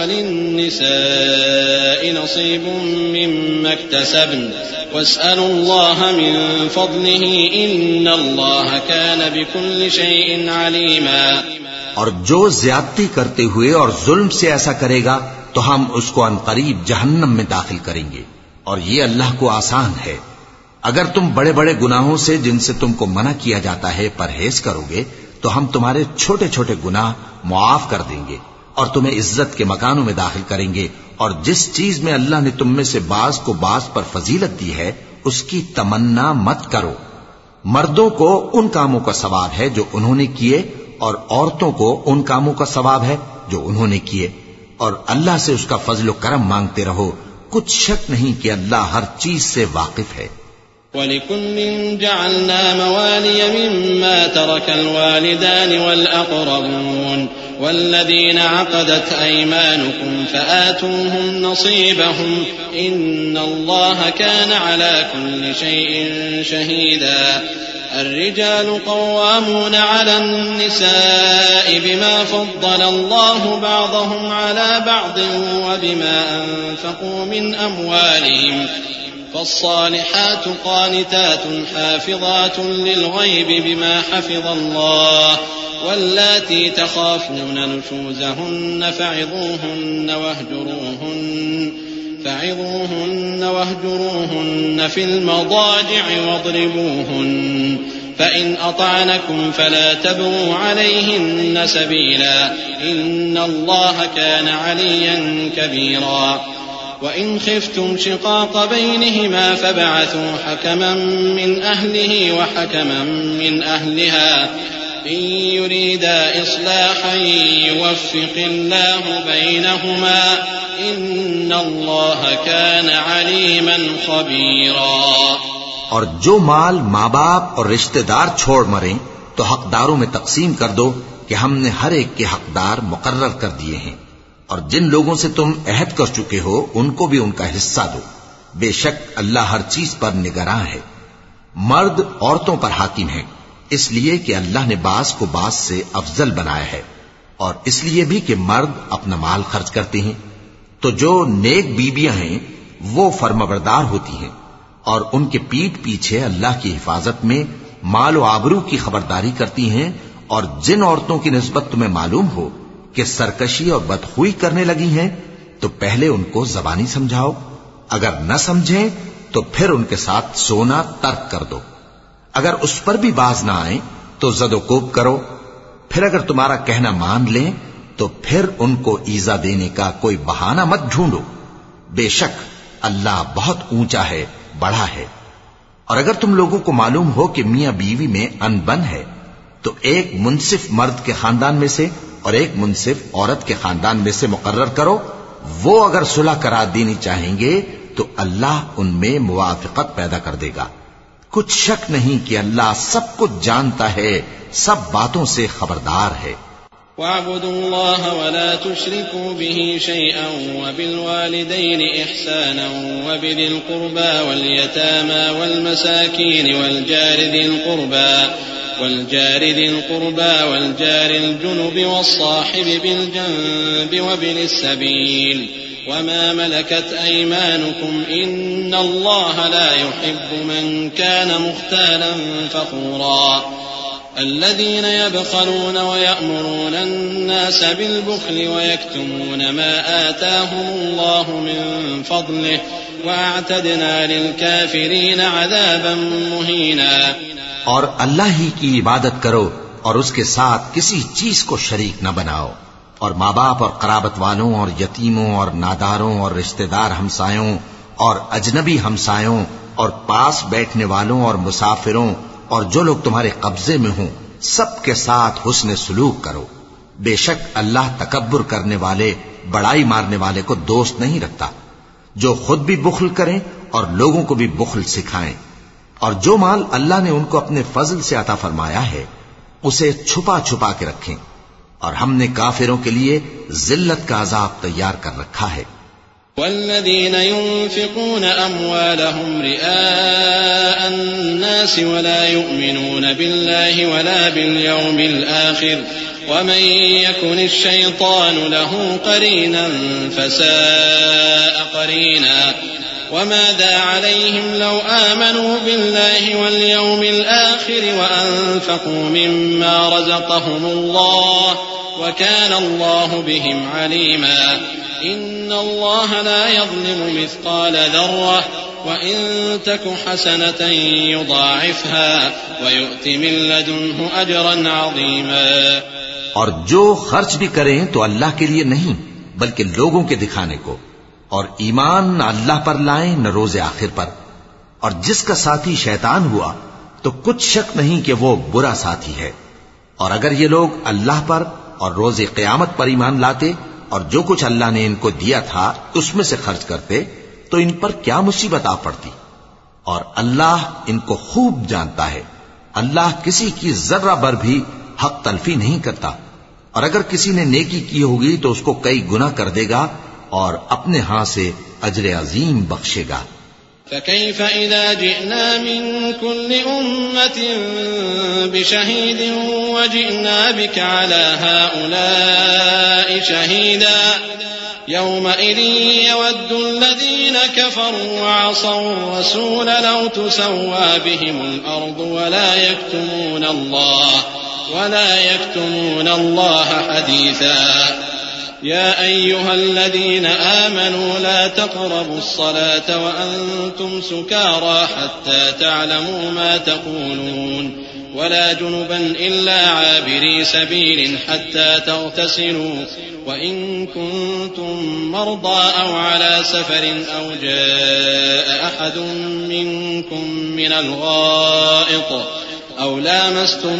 وللنساء نصيب مما اكتسبن واسألوا الله من فضله إن الله كان بكل شيء عليما۔ اور جو زیادتی کرتے ہوئے اور ظلم سے ایسا کرے گا تو ہم اس کو عنقریب جہنم میں داخل کریں گے، اور یہ اللہ کو آسان ہے۔ اگر تم بڑے بڑے گناہوں سے جن سے تم کو منع کیا جاتا ہے پرہیز کرو گے تو ہم تمہارے چھوٹے چھوٹے گناہ معاف کر دیں گے اور تمہیں عزت کے مکانوں میں داخل کریں گے، اور جس چیز میں اللہ نے تم میں سے بعض کو بعض پر فضیلت دی ہے اس کی تمنا مت کرو۔ مردوں کو ان کاموں کا ثواب ہے جو انہوں نے کیے، اور عورتوں کو ان کاموں کا ثواب ہے جو انہوں نے کیے، اور اللہ سے اس کا فضل و کرم مانگتے رہو، کچھ شک نہیں کہ اللہ ہر چیز سے واقف ہے۔ وَلِكُلٍّ جَعَلْنَا مَوَالِيَ مِمَّا تَرَكَ الْوَالِدَانِ وَالْأَقْرَبُونَ وَالَّذِينَ عَقَدَتْ أَيْمَانُكُمْ فَآتُوهُمْ نَصِيبَهُمْ إِنَّ اللَّهَ كَانَ عَلَى كُلِّ شَيْءٍ شَهِيدًا۔ الرجال قوامون على النساء بما فضل الله بعضهم على بعض وبما أنفقوا من أموالهم فالصالحات قانتات حافظات للغيب بما حفظ الله واللاتي تخافون نشوزهن فعظوهن واهجروهن في المضاجع واضربوهن فإن أطعنكم فلا تبغوا عليهن سبيلا إن الله كان عليا كبيرا وإن خفتم شقاق بينهما فابعثوا حكما من أهله وحكما من أهلها إن يريدا إصلاحا يوفق الله بينهما إن الله كان عليما خبيرا۔ اور جو مال ماں باپ اور رشتہ دار چھوڑ مریں تو حقداروں میں تقسیم کر دو کہ ہم نے ہر ایک کے حقدار مقرر کر دیے ہیں، اور جن لوگوں سے تم عہد کر چکے ہو ان کو بھی ان کا حصہ دو، بے شک اللہ ہر چیز پر نگراں ہے۔ مرد عورتوں پر حاکم ہیں اس لیے کہ اللہ نے بعض کو بعض سے افضل بنایا ہے، اور اس لیے بھی کہ مرد اپنا مال خرچ کرتے ہیں، تو جو نیک بیویاں ہیں وہ فرمانبردار ہوتی ہیں اور ان کے پیٹھ پیچھے اللہ کی حفاظت میں مال و آبرو کی خبرداری کرتی ہیں، اور جن عورتوں کی نسبت تمہیں معلوم ہو کہ سرکشی اور بدخوئی کرنے لگی ہیں تو پہلے ان کو زبانی سمجھاؤ، اگر نہ سمجھیں تو پھر ان کے ساتھ سونا ترک کر دو، اگر اس پر بھی باز نہ آئیں تو زد و کوب کرو، پھر اگر تمہارا کہنا مان لیں تو پھر ان کو ایذا دینے کا کوئی بہانہ مت ڈھونڈو، بے شک اللہ بہت اونچا ہے، بڑا ہے۔ اور اگر تم لوگوں کو معلوم ہو کہ میاں بیوی میں ان بن ہے تو ایک منصف مرد کے خاندان میں سے اور ایک منصف عورت کے خاندان میں سے مقرر کرو، وہ اگر صلح کرا دینی چاہیں گے تو اللہ ان میں موافقت پیدا کر دے گا۔ کچھ شک نہیں کہ اللہ سب کچھ جانتا ہے، سب باتوں سے خبردار ہے۔ واعبدوا الله ولا تشركوا به شيئا وبالوالدين إحسانا وبذي القربى واليتامى والمساكين والجار ذي القربى والجار الجنب والصاحب بالجنب وابن السبيل وما ملكت أيمانكم إن الله لا يحب من كان مختالا فخورا الذين يبخلون ويأمرون الناس بالبخل ويكتمون ما آتاهم الله من فضله وأعتدنا للكافرين عذابا مهينا۔ اور اللہ ہی کی عبادت کرو اور اس کے ساتھ کسی چیز کو شریک نہ بناؤ، اور ماں باپ اور قرابت والوں اور یتیموں اور ناداروں اور رشتہ دار ہمسایوں اور اجنبی ہمسایوں اور پاس بیٹھنے والوں اور مسافروں اور جو لوگ تمہارے قبضے میں ہوں سب کے ساتھ حسن سلوک کرو، بے شک اللہ تکبر کرنے والے بڑائی مارنے والے کو دوست نہیں رکھتا۔ جو خود بھی بخل کریں اور لوگوں کو بھی بخل سکھائیں، اور جو مال اللہ نے ان کو اپنے فضل سے عطا فرمایا ہے اسے چھپا چھپا کے رکھیں، اور ہم نے کافروں کے لیے ذلت کا عذاب تیار کر رکھا ہے۔ والذين ينفقون أموالهم رئاء الناس ولا يؤمنون بالله ولا باليوم الآخر ومن يكن الشيطان له قرينا فساء قرينا وماذا عليهم لو آمنوا بالله واليوم الآخر وأنفقوا مما رزقهم الله وكان الله بهم عليما إن الله لا يظلم مثقال ذرة وإن تك حسنة يضاعفها ويؤت من لدنه أجرا عظيما۔ اور جو خرچ بھی کریں تو اللہ کے لیے نہیں بلکہ لوگوں کے دکھانے کو، اور ایمان نہ اللہ پر لائیں نہ روز آخر پر، اور جس کا ساتھی شیطان ہوا تو کچھ شک نہیں کہ وہ برا ساتھی ہے۔ اور اگر یہ لوگ اللہ پر اور روز قیامت پر ایمان لاتے اور جو کچھ اللہ نے ان کو دیا تھا اس میں سے خرچ کرتے تو ان پر کیا مصیبت آ پڑتی، اور اللہ ان کو خوب جانتا ہے۔ اللہ کسی کی ذرہ بر بھی حق تلفی نہیں کرتا، اور اگر کسی نے نیکی کی ہوگی تو اس کو کئی گنا کر دے گا اور اپنے ہاں سے اجر عظیم بخشے گا۔ فكيف إذا جئنا من كل أمة بشهيد وجئنا بك على هؤلاء شهيدا يومئذ يود الذين كفروا وعصوا الرسول لو تسوى بهم الأرض ولا يكتمون الله حديثا يا أيها الذين آمنوا لا تقربوا الصلاة وأنتم سكارى حتى تعلموا ما تقولون ولا جنبا إلا عابري سبيل حتى تغتسلوا وإن كنتم مرضى أو على سفر أو جاء أحد منكم من الغائط أو لامستم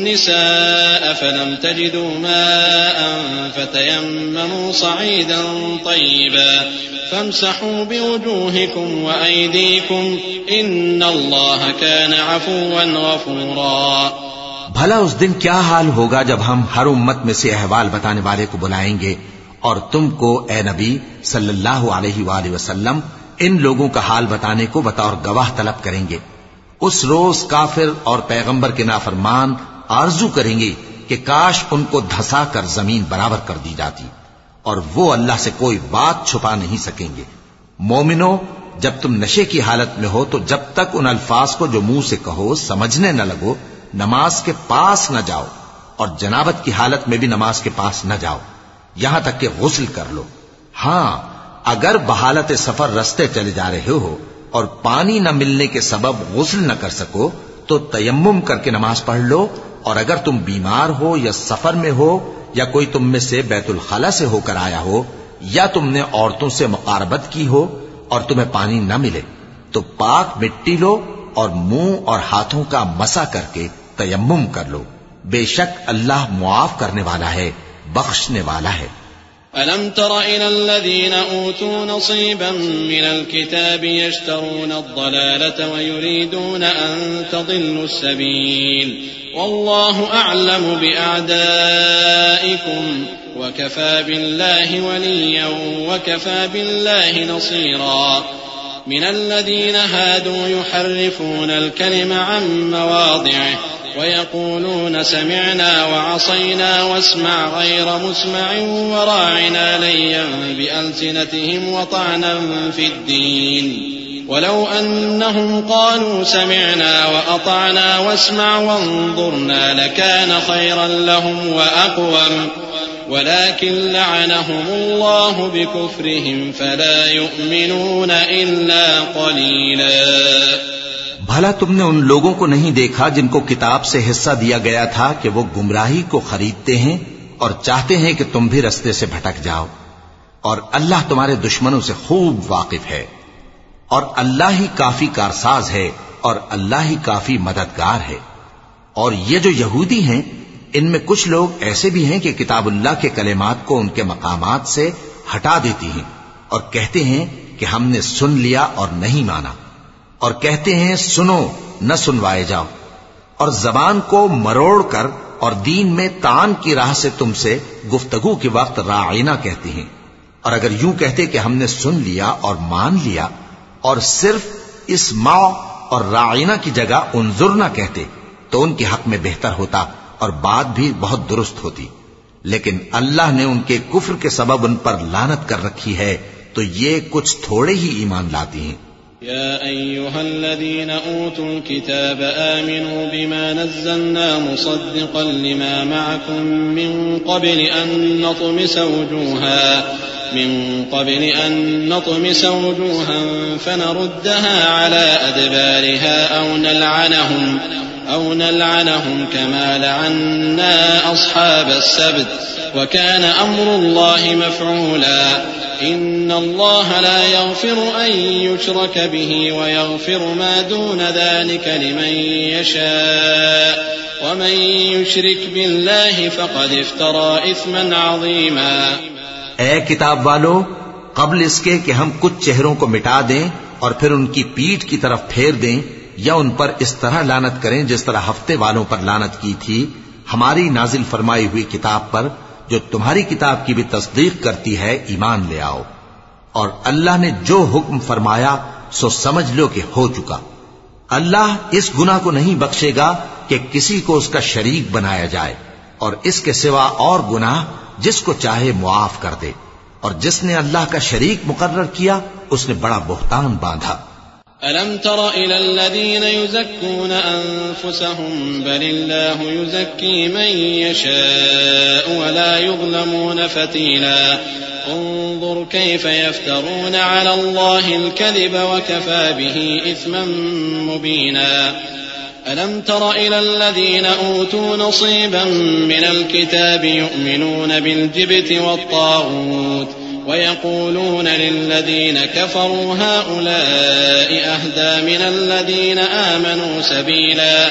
النساء فلم تجدوا ماء فتيمموا صعيدا طيبا فامسحوا بوجوهكم وأيديكم إن الله كان عفوا غفورا. بھلا اس دن کیا حال ہوگا جب ہم ہر امت میں سے احوال بتانے والے کو بلائیں گے اور تم کو اے نبی صلی اللہ علیہ وآلہ وسلم ان لوگوں کا حال بتانے کو بطور گواہ طلب کریں گے. اس روز کافر اور پیغمبر کے نافرمان آرزو کریں گے کہ کاش ان کو دھسا کر زمین برابر کر دی جاتی، اور وہ اللہ سے کوئی بات چھپا نہیں سکیں گے. مومنو، جب تم نشے کی حالت میں ہو تو جب تک ان الفاظ کو جو منہ سے کہو سمجھنے نہ لگو نماز کے پاس نہ جاؤ، اور جنابت کی حالت میں بھی نماز کے پاس نہ جاؤ یہاں تک کہ غسل کر لو. ہاں، اگر بحالت سفر رستے چلے جا رہے ہو اور پانی نہ ملنے کے سبب غسل نہ کر سکو تو تیمم کر کے نماز پڑھ لو، اور اگر تم بیمار ہو یا سفر میں ہو یا کوئی تم میں سے بیت الخلا سے ہو کر آیا ہو یا تم نے عورتوں سے مقاربت کی ہو اور تمہیں پانی نہ ملے تو پاک مٹی لو اور منہ اور ہاتھوں کا مسح کر کے تیمم کر لو. بے شک اللہ معاف کرنے والا ہے، بخشنے والا ہے. ألم تر إلى الذين أوتوا نصيبا من الكتاب يشترون الضلالة ويريدون أن تضلوا السبيل والله أعلم بأعدائكم وكفى بالله وليا وكفى بالله نصيرا. من الذين هادوا يحرفون الكلم عن مواضعه ويقولون سمعنا وعصينا واسمع غير مسمع وراعنا ليا بألسنتهم وطعنا في الدين ولو أنهم قالوا سمعنا وأطعنا واسمع وانظرنا لكان خيرا لهم وأقوم ولكن لعنهم الله بكفرهم فلا يؤمنون إلا قليلا. بھلا تم نے ان لوگوں کو نہیں دیکھا جن کو کتاب سے حصہ دیا گیا تھا کہ وہ گمراہی کو خریدتے ہیں اور چاہتے ہیں کہ تم بھی رستے سے بھٹک جاؤ، اور اللہ تمہارے دشمنوں سے خوب واقف ہے، اور اللہ ہی کافی کارساز ہے اور اللہ ہی کافی مددگار ہے. اور یہ جو یہودی ہیں ان میں کچھ لوگ ایسے بھی ہیں کہ کتاب اللہ کے کلمات کو ان کے مقامات سے ہٹا دیتی ہیں اور کہتے ہیں کہ ہم نے سن لیا اور نہیں مانا، اور کہتے ہیں سنو نہ سنوائے جاؤ، اور زبان کو مروڑ کر اور دین میں طعن کی راہ سے تم سے گفتگو کے وقت راعینا کہتے ہیں. اور اگر یوں کہتے کہ ہم نے سن لیا اور مان لیا اور صرف اسمع اور راعینا کی جگہ انظر نہ کہتے تو ان کے حق میں بہتر ہوتا اور بات بھی بہت درست ہوتی. لیکن اللہ نے ان کے کفر کے سبب ان پر لعنت کر رکھی ہے تو یہ کچھ تھوڑے ہی ایمان لاتی ہیں. يا أيها الذين أوتوا الكتاب آمنوا بما نزلنا مصدقا لما معكم من قبل أن نطمس وجوها فنردها على أدبارها أو نلعنهم كما لعنا أصحاب السبت وكان أمر الله مفعولا. إن الله لا يغفر أن يشرك به ويغفر ما دون ذلك لمن يشاء ومن يشرك بالله فقد افترى إثما عظيما. اے کتاب والو، قبل اس کے کہ ہم کچھ چہروں کو مٹا دیں اور پھر ان کی پیٹھ کی طرف پھیر دیں یا ان پر اس طرح لعنت کریں جس طرح ہفتے والوں پر لعنت کی تھی، ہماری نازل فرمائی ہوئی کتاب پر جو تمہاری کتاب کی بھی تصدیق کرتی ہے ایمان لے آؤ. اور اللہ نے جو حکم فرمایا سو سمجھ لو کہ ہو چکا. اللہ اس گناہ کو نہیں بخشے گا کہ کسی کو اس کا شریک بنایا جائے، اور اس کے سوا اور گناہ جس کو چاہے معاف کر دے. اور جس نے اللہ کا شریک مقرر کیا اس نے بڑا بہتان باندھا۔ ألم تر إلى الذين يزكون أنفسهم بل الله يزكي من يشاء ولا يظلمون فتيلا انظر كيف يفترون على الله الكذب وكفى به إثما مبينا ألم تر إلى الذين أوتوا نصيبا من الكتاب يؤمنون بالجبت والطاغوت ويقولون للذين كفروا هؤلاء أهدى من الذين آمنوا سبيلا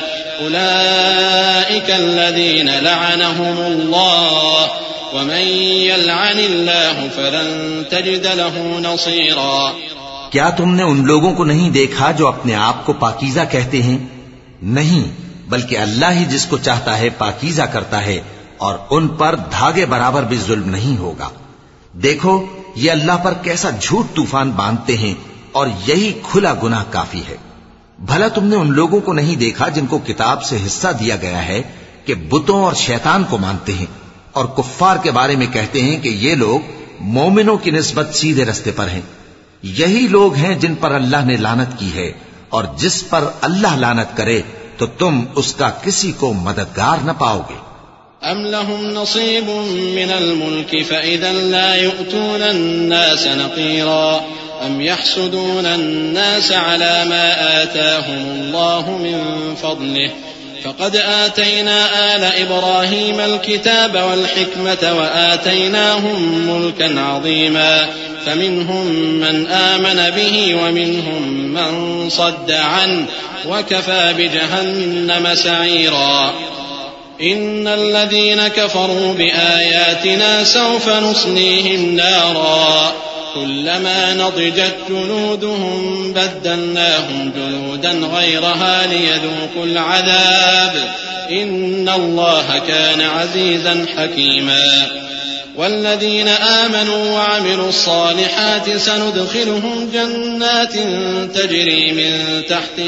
أولئك الذين لعنهم الله ومن يلعن الله فلن تجد له نصيرا۔ کیا تم نے ان لوگوں کو نہیں دیکھا جو اپنے آپ کو پاکیزہ کہتے ہیں؟ نہیں، بلکہ اللہ ہی جس کو چاہتا ہے پاکیزہ کرتا ہے، اور ان پر دھاگے برابر بھی ظلم نہیں ہوگا۔ دیکھو یہ اللہ پر کیسا جھوٹ طوفان باندھتے ہیں، اور یہی کھلا گناہ کافی ہے۔ بھلا تم نے ان لوگوں کو نہیں دیکھا جن کو کتاب سے حصہ دیا گیا ہے کہ بتوں اور شیطان کو مانتے ہیں، اور کفار کے بارے میں کہتے ہیں کہ یہ لوگ مومنوں کی نسبت سیدھے رستے پر ہیں۔ یہی لوگ ہیں جن پر اللہ نے لعنت کی ہے، اور جس پر اللہ لعنت کرے تو تم اس کا کسی کو مددگار نہ پاؤ گے۔ أم لهم نصيب من الملك فإذا لا يؤتون الناس نقيرا أم يحسدون الناس على ما آتاهم الله من فضله فقد آتينا آل إبراهيم الكتاب والحكمة وآتيناهم ملكا عظيما فمنهم من آمن به ومنهم من صد عنه وكفى بجهنم سعيرا إن الذين كفروا بآياتنا سوف نصليهم نارا كلما نضجت جلودهم بدلناهم جلودا غيرها ليذوقوا العذاب إن الله كان عزيزا حكيما والذين آمنوا وعملوا الصالحات سندخلهم جنات تجري من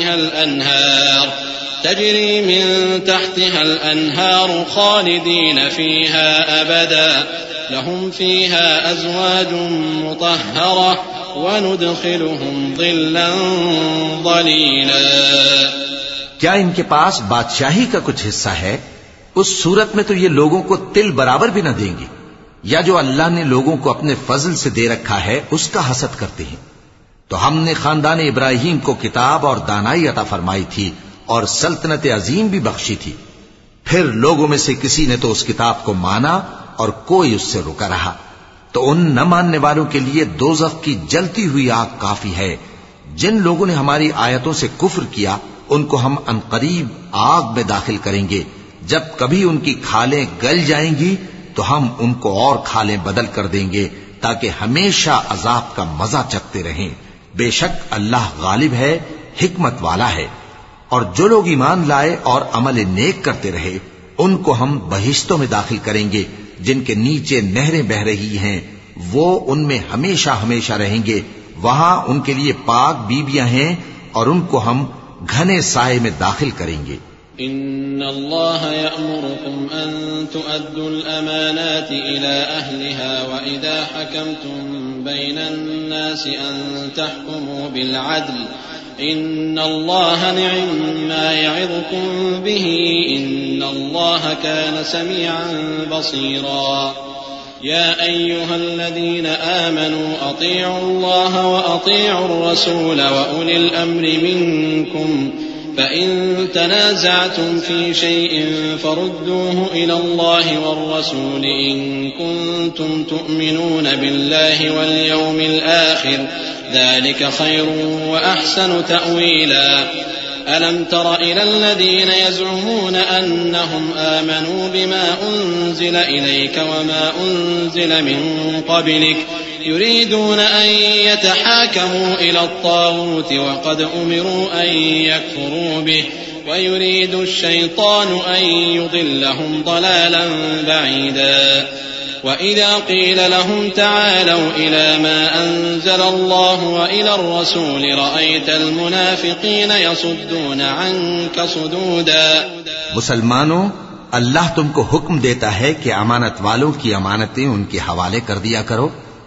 تحتها الأنهار خالدين فيها أبدا لهم فيها أزواج مطهرة وندخلهم ظلا ظليلا۔ کیا ان کے پاس بادشاہی کا کچھ حصہ ہے؟ اس صورت میں تو یہ لوگوں کو تل برابر بھی نہ دیں گے، یا جو اللہ نے لوگوں کو اپنے فضل سے دے رکھا ہے اس کا حسد کرتے ہیں۔ تو ہم نے خاندان ابراہیم کو کتاب اور دانائی عطا فرمائی تھی اور سلطنت عظیم بھی بخشی تھی، پھر لوگوں میں سے کسی نے تو اس کتاب کو مانا اور کوئی اس سے رکا رہا، تو ان نہ ماننے والوں کے لیے دوزخ کی جلتی ہوئی آگ کافی ہے۔ جن لوگوں نے ہماری آیتوں سے کفر کیا ان کو ہم عنقریب آگ میں داخل کریں گے، جب کبھی ان کی کھالیں گل جائیں گی تو ہم ان کو اور کھالیں بدل کر دیں گے تاکہ ہمیشہ عذاب کا مزہ چکھتے رہیں۔ بے شک اللہ غالب ہے، حکمت والا ہے۔ اور جو لوگ ایمان لائے اور عمل نیک کرتے رہے ان کو ہم بہشتوں میں داخل کریں گے جن کے نیچے نہریں بہ رہی ہیں، وہ ان میں ہمیشہ ہمیشہ رہیں گے، وہاں ان کے لیے پاک بیویاں ہیں اور ان کو ہم گھنے سائے میں داخل کریں گے۔ إن الله يأمركم أن تؤدوا الأمانات إلى أهلها وإذا حكمتم بين الناس أن تحكموا بالعدل إن الله نعم ما يعظكم به إن الله كان سميعا بصيرا يا أيها الذين آمنوا أطيعوا الله وأطيعوا الرسول وأولي الأمر منكم فإن تنازعتم في شيء فردوه إلى الله والرسول إن كنتم تؤمنون بالله واليوم الآخر ذلك خير وأحسن تأويلا ألم تر إلى الذين يزعمون أنهم آمنوا بما أنزل إليك وما أنزل من قبلك يريدون أن يتحاكموا إلى الطاغوت وقد أمروا أن يكفروا به ويريد الشيطان أن يضلهم ضلالا بعيدا وإذا قيل لهم تعالوا إلى ما أنزل الله وإلى الرسول رأيت المنافقين يصدون عنك صدودا۔ مسلمانوں، اللہ تم کو حکم دیتا ہے کہ امانت والوں کی امانتیں ان کے حوالے کر دیا کرو،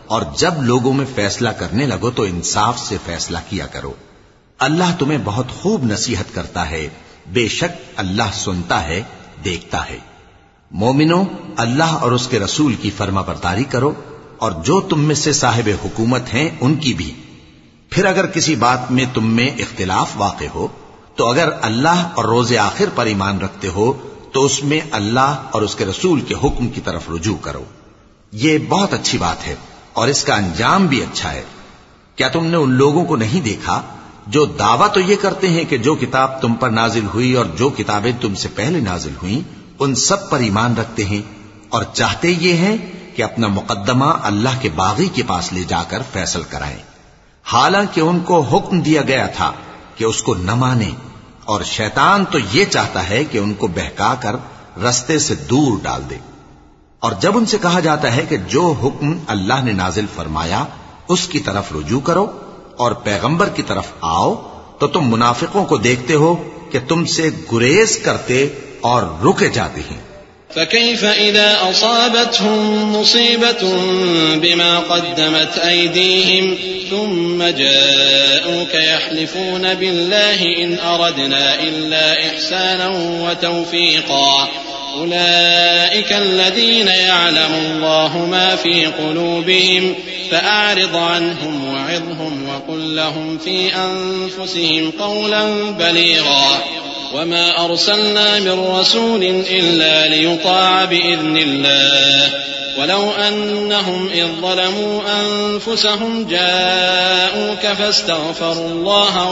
اور جب لوگوں میں فیصلہ کرنے لگو تو انصاف سے فیصلہ کیا کرو. اللہ تمہیں بہت خوب نصیحت کرتا ہے، بے شک اللہ سنتا ہے، دیکھتا ہے. مومنو، اللہ اور اس کے رسول کی فرما برداری کرو اور جو تم میں سے صاحب حکومت ہیں ان کی بھی. پھر اگر کسی بات میں تم میں اختلاف واقع ہو تو اگر اللہ اور روز آخر پر ایمان رکھتے ہو تو اس میں اللہ اور اس کے رسول کے حکم کی طرف رجوع کرو. یہ بہت اچھی بات ہے اور اس کا انجام بھی اچھا ہے. کیا تم نے ان لوگوں کو نہیں دیکھا جو دعویٰ تو یہ کرتے ہیں کہ جو کتاب تم پر نازل ہوئی اور جو کتابیں تم سے پہلے نازل ہوئیں ان سب پر ایمان رکھتے ہیں اور چاہتے یہ ہیں کہ اپنا مقدمہ اللہ کے باغی کے پاس لے جا کر فیصل کرائیں، حالانکہ ان کو حکم دیا گیا تھا کہ اس کو نہ مانیں، اور شیطان تو یہ چاہتا ہے کہ ان کو بہکا کر رستے سے دور ڈال دے. اور جب ان سے کہا جاتا ہے کہ جو حکم اللہ نے نازل فرمایا اس کی طرف رجوع کرو اور پیغمبر کی طرف آؤ تو تم منافقوں کو دیکھتے ہو کہ تم سے گریز کرتے اور رکے جاتے ہیں. فكيف إذا أصابتهم مصيبة بما قدمت أيديهم ثم جاءوك يحلفون بالله إن أردنا إلا إحسانا وتوفيقا أولئك الذين يعلم الله ما في قلوبهم فأعرض عنهم وعظهم وقل لهم في أنفسهم قولا بليغا وما أرسلنا من رسول إلا ليطاع بإذن الله ولو أنهم إذ ظلموا أنفسهم جاءوك فاستغفروا الله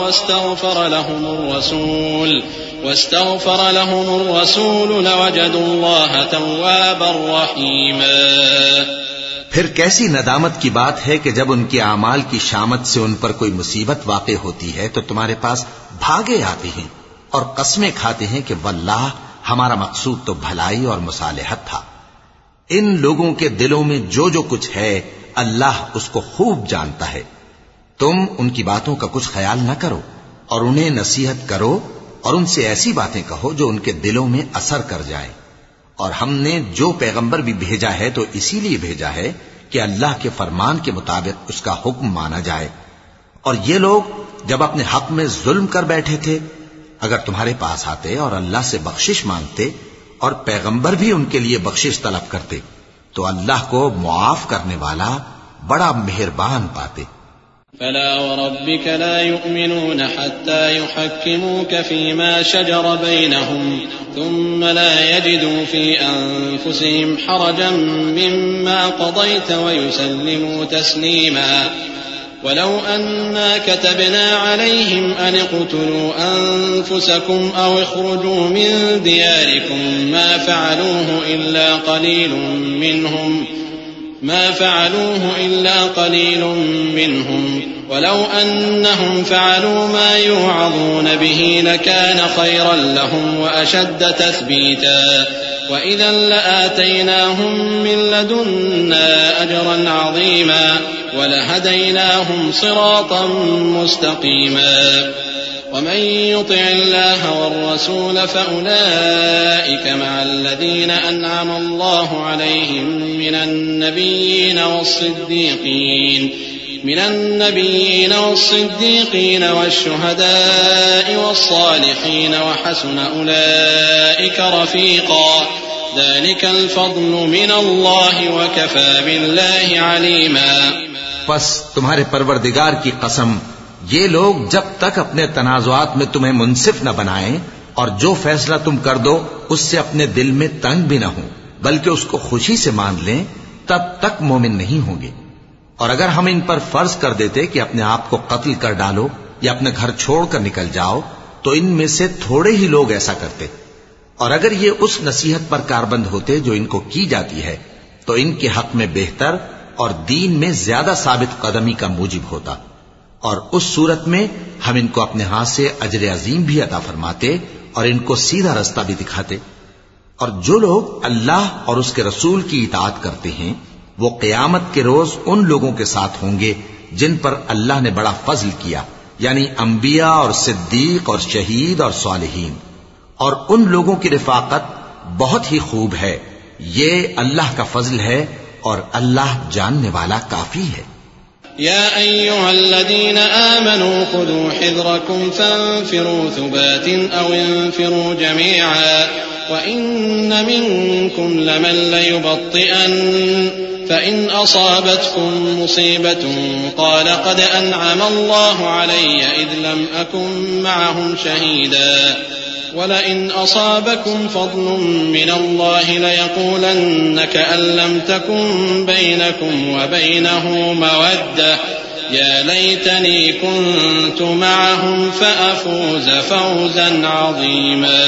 واستغفر لهم الرسول لوجدوا الله توابا رحيما. پھر کیسی ندامت کی بات ہے کہ جب ان کے اعمال کی شامت سے ان پر کوئی مصیبت واقع ہوتی ہے تو تمہارے پاس بھاگے آتے ہیں اور قسمیں کھاتے ہیں کہ واللہ ہمارا مقصود تو بھلائی اور مصالحت تھا. ان لوگوں کے دلوں میں جو جو کچھ ہے اللہ اس کو خوب جانتا ہے. تم ان کی باتوں کا کچھ خیال نہ کرو اور انہیں نصیحت کرو اور ان سے ایسی باتیں کہو جو ان کے دلوں میں اثر کر جائے. اور ہم نے جو پیغمبر بھی بھیجا ہے تو اسی لیے بھیجا ہے کہ اللہ کے فرمان کے مطابق اس کا حکم مانا جائے. اور یہ لوگ جب اپنے حق میں ظلم کر بیٹھے تھے اگر تمہارے پاس آتے اور اللہ سے بخشش مانگتے اور پیغمبر بھی ان کے لیے بخشش طلب کرتے تو اللہ کو معاف کرنے والا بڑا مہربان پاتے. فلا وربك لا يؤمنون حتى يحكموك فيما شجر بينهم ثم لا يجدوا في أنفسهم حرجا مما قضيت ويسلموا تسليما. ولو أنا كتبنا عليهم أن اقتلوا أنفسكم أو اخرجوا من دياركم ما فعلوه إلا قليل منهم ولو أنهم فعلوا ما يوعظون به لكان خيرا لهم وأشد تثبيتا وإذا لآتيناهم من لدنا أجرا عظيما ولهديناهم صراطا مستقيما. ومن يطع الله والرسول فأولئك مع الذين أنعم الله عليهم من النبيين والصديقين والشهداء والصالحين وحسن أولئك رفيقا. ذلك الفضل من الله وكفى بالله عليما. پس تمہارے پروردگار کی قسم یہ لوگ جب تک اپنے تنازعات میں تمہیں منصف نہ بنائیں اور جو فیصلہ تم کر دو اس سے اپنے دل میں تنگ بھی نہ ہوں بلکہ اس کو خوشی سے مان لیں تب تک مومن نہیں ہوں گے. اور اگر ہم ان پر فرض کر دیتے کہ اپنے آپ کو قتل کر ڈالو یا اپنے گھر چھوڑ کر نکل جاؤ تو ان میں سے تھوڑے ہی لوگ ایسا کرتے. اور اگر یہ اس نصیحت پر کاربند ہوتے جو ان کو کی جاتی ہے تو ان کے حق میں بہتر اور دین میں زیادہ ثابت قدمی کا موجب ہوتا. اور اس صورت میں ہم ان کو اپنے ہاتھ سے اجر عظیم بھی عطا فرماتے اور ان کو سیدھا رستہ بھی دکھاتے. اور جو لوگ اللہ اور اس کے رسول کی اطاعت کرتے ہیں وہ قیامت کے روز ان لوگوں کے ساتھ ہوں گے جن پر اللہ نے بڑا فضل کیا، یعنی انبیاء اور صدیق اور شہید اور صالحین. اور ان لوگوں کی رفاقت بہت ہی خوب ہے. یہ اللہ کا فضل ہے اور اللہ جاننے والا کافی ہے۔ يا أيها الذين آمنوا خذوا حذركم فانفروا ثبات أو انفروا جميعا وإن منكم لمن ليبطئن فإن أصابتكم مصيبة قال قد أنعم الله علي إذ لم أكن معهم شهيدا ولئن أصابكم فضل من الله ليقولن كأن لم تكن بينكم وبينه مودة يا ليتني كنت معهم فأفوز فوزا عظيما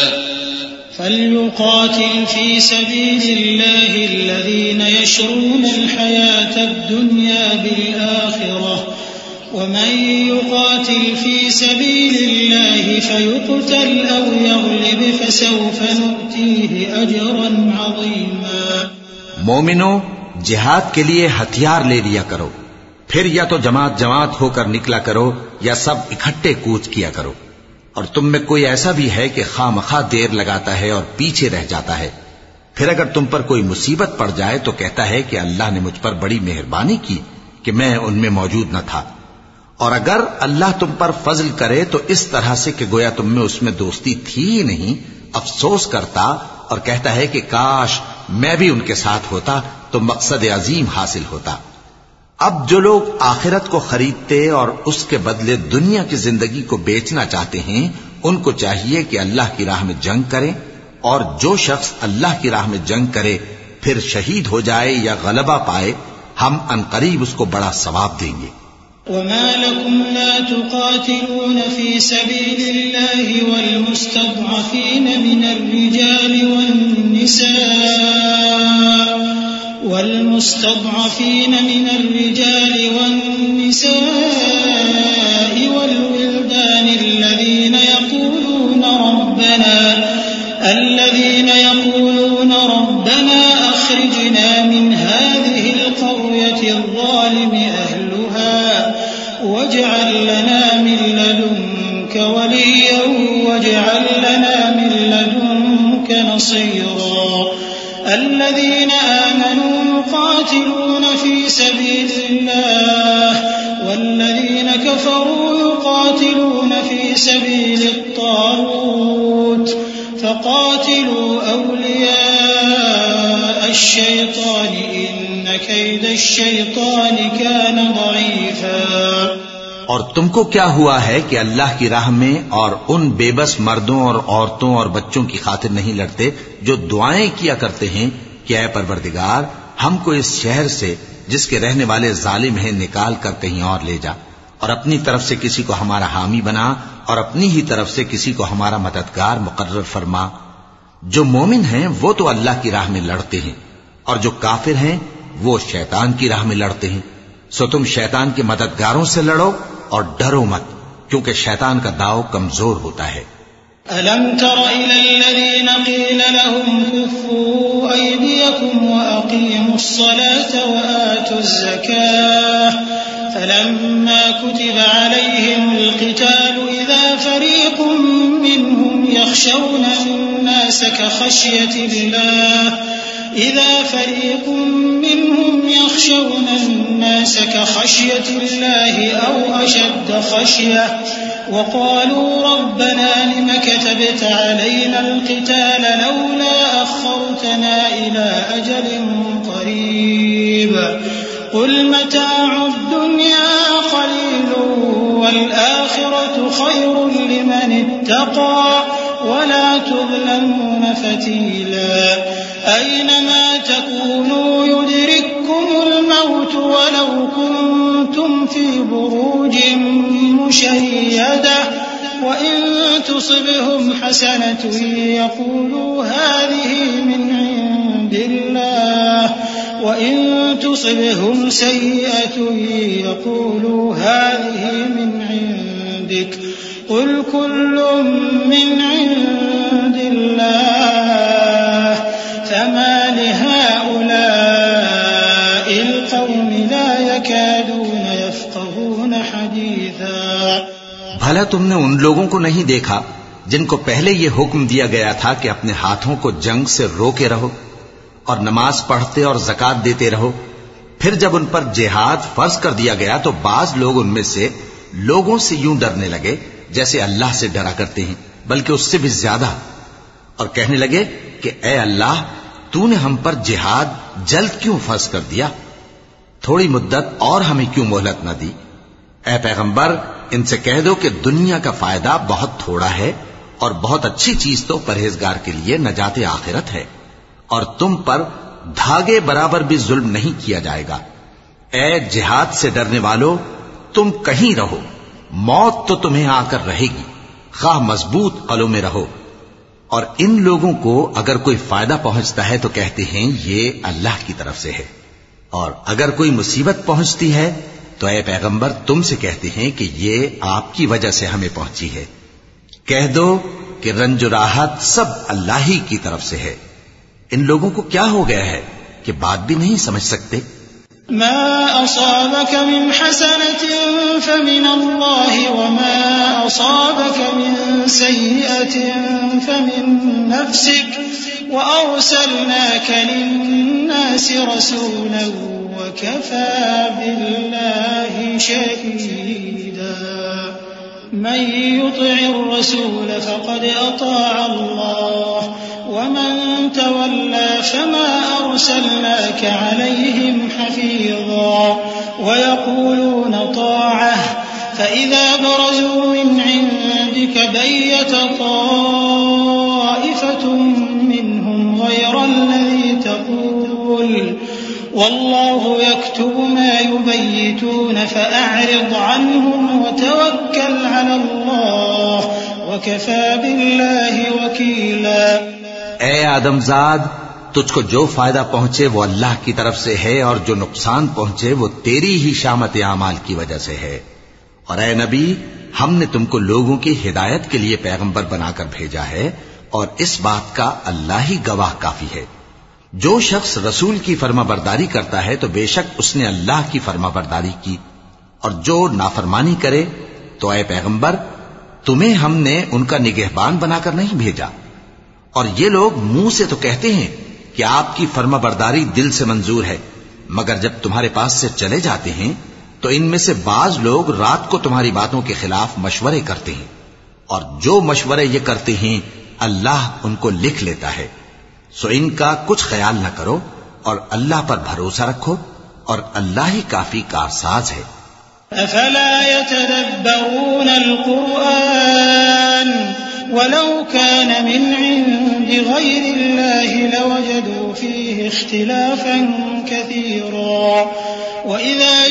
فليقاتل في سبيل الله الذين يشرون الحياة الدنيا بالآخرة ومن يقاتل في سبيل الله فيقتل أو يغلب فسوف نؤتيه أجرا عظيما۔ مومنو، جہاد کے لیے ہتھیار لے لیا کرو، پھر یا تو جماعت جماعت ہو کر نکلا کرو یا سب اکٹھے کوچ کیا کرو، اور تم میں کوئی ایسا بھی ہے کہ خواہ مخواہ دیر لگاتا ہے اور پیچھے رہ جاتا ہے، پھر اگر تم پر کوئی مصیبت پڑ جائے تو کہتا ہے کہ اللہ نے مجھ پر بڑی مہربانی کی کہ میں ان میں موجود نہ تھا، اور اگر اللہ تم پر فضل کرے تو اس طرح سے کہ گویا تم میں اس میں دوستی تھی ہی نہیں، افسوس کرتا اور کہتا ہے کہ کاش میں بھی ان کے ساتھ ہوتا تو مقصد عظیم حاصل ہوتا۔ اب جو لوگ آخرت کو خریدتے اور اس کے بدلے دنیا کی زندگی کو بیچنا چاہتے ہیں، ان کو چاہیے کہ اللہ کی راہ میں جنگ کریں، اور جو شخص اللہ کی راہ میں جنگ کرے پھر شہید ہو جائے یا غلبہ پائے، ہم عنقریب اس کو بڑا ثواب دیں گے۔ وما لكم لا تقاتلون في سبيل الله والمستضعفين من الرجال والنساء والولدان الذين يقولون ربنا أخرجنا من هذه القرية الظالم أهلها واجعل لنا من لدنك وليا واجعل لنا من لدنك نصيرا الذين آمنوا يقاتلون في سبيل الله والذين كفروا يقاتلون في سبيل الطاغوت فقاتلوا أولياء الشيطان إن كيد الشيطان كان ضعيفا۔ اور تم کو کیا ہوا ہے کہ اللہ کی راہ میں اور ان بے بس مردوں اور عورتوں اور بچوں کی خاطر نہیں لڑتے جو دعائیں کیا کرتے ہیں کہ اے پروردگار ہم کو اس شہر سے جس کے رہنے والے ظالم ہیں نکال کر کہیں اور لے جا، اور اپنی طرف سے کسی کو ہمارا حامی بنا اور اپنی ہی طرف سے کسی کو ہمارا مددگار مقرر فرما۔ جو مومن ہیں وہ تو اللہ کی راہ میں لڑتے ہیں، اور جو کافر ہیں وہ شیطان کی راہ میں لڑتے ہیں، سو تم شیطان کے مددگاروں سے لڑو اور ڈرو مت، کیونکہ شیطان کا داؤ کمزور ہوتا ہے۔ أَلَمْ تَرَ إِلَى الَّذِينَ قِيلَ لَهُمْ كُفُّوا أَيْدِيَكُمْ وَأَقِيمُوا الصَّلَاةَ وَآتُوا الزَّكَاةَ فَلَمَّا كُتِبَ عَلَيْهِمُ الْقِتَالُ إِذَا فَرِيقٌ مِّنْهُمْ يَخْشَوْنَ النَّاسَ كَخَشْيَةِ اللَّهِ أَوْ أَشَدَّ خَشْيَةً وقالوا ربنا لم كتبت علينا القتال لولا أخرتنا إلى أجل قريب قل متاع الدنيا قليل والآخرة خير لمن اتقى ولا تظلمون فتيلا أينما تكونوا يدرككم الموت ولو كنتم في بروج مشيدة وإن تصبهم حسنة يقولوا هذه من عند الله وإن تصبهم سيئة يقولوا هذه من عندك قل كل من عند الله فما لهؤلاء القوم لا يكادون يفقهون حديثا۔ بھلا تم نے ان لوگوں کو نہیں دیکھا جن کو پہلے یہ حکم دیا گیا تھا کہ اپنے ہاتھوں کو جنگ سے روکے رہو، اور نماز پڑھتے اور زکات دیتے رہو. پھر جب ان پر جہاد فرض کر دیا گیا تو بعض لوگ ان میں سے لوگوں سے یوں ڈرنے لگے جیسے اللہ سے ڈرا کرتے ہیں، بلکہ اس سے بھی زیادہ، اور کہنے لگے کہ اے اللہ، تو نے ہم پر جہاد جلد کیوں فرض کر دیا؟ تھوڑی مدت اور ہمیں کیوں مہلت نہ دی؟ اے پیغمبر، ان سے کہہ دو کہ دنیا کا فائدہ بہت تھوڑا ہے اور بہت اچھی چیز تو پرہیزگار کے لیے نجات آخرت ہے، اور تم پر دھاگے برابر بھی ظلم نہیں کیا جائے گا. اے جہاد سے ڈرنے والو، تم کہیں رہو، موت تو تمہیں آ کر رہے گی، خواہ مضبوط قلعوں میں رہو. اور ان لوگوں کو اگر کوئی فائدہ پہنچتا ہے تو کہتے ہیں یہ اللہ کی طرف سے ہے، اور اگر کوئی مصیبت پہنچتی ہے تو اے پیغمبر تم سے کہتے ہیں کہ یہ آپ کی وجہ سے ہمیں پہنچی ہے. کہہ دو کہ رنج و راحت سب اللہ ہی کی طرف سے ہے. ان لوگوں کو کیا ہو گیا ہے کہ بات بھی نہیں سمجھ سکتے؟ ما أصابك من حسنة فمن الله وما أصابك من سيئة فمن نفسك وأرسلناك للناس رسولا وكفى بالله شهيدا. من يطع الرسول فقد أطاع الله ومن تولى فما أرسلناك عليهم حفيظا. ويقولون طاعة فإذا برزوا من عندك بيت طائفة منهم غير الذي تقول والله يكتب ما يبيتون فأعرض عنهم وتوكل على الله وكفى بالله وكيلا. اے آدم زاد، تجھ کو جو فائدہ پہنچے وہ اللہ کی طرف سے ہے، اور جو نقصان پہنچے وہ تیری ہی شامت اعمال کی وجہ سے ہے. اور اے نبی، ہم نے تم کو لوگوں کی ہدایت کے لیے پیغمبر بنا کر بھیجا ہے، اور اس بات کا اللہ ہی گواہ کافی ہے. جو شخص رسول کی فرما برداری کرتا ہے تو بے شک اس نے اللہ کی فرما برداری کی، اور جو نافرمانی کرے تو اے پیغمبر تمہیں ہم نے ان کا نگہبان بنا کر نہیں بھیجا. اور یہ لوگ منہ سے تو کہتے ہیں کہ آپ کی فرما برداری دل سے منظور ہے، مگر جب تمہارے پاس سے چلے جاتے ہیں تو ان میں سے بعض لوگ رات کو تمہاری باتوں کے خلاف مشورے کرتے ہیں، اور جو مشورے یہ کرتے ہیں اللہ ان کو لکھ لیتا ہے. سو ان کا کچھ خیال نہ کرو اور اللہ پر بھروسہ رکھو، اور اللہ ہی کافی کارساز ہے. افلا يتدبرون القرآن ولو كان من عند غير الله لوجدوا فيه اختلافا كثيرا. وإذا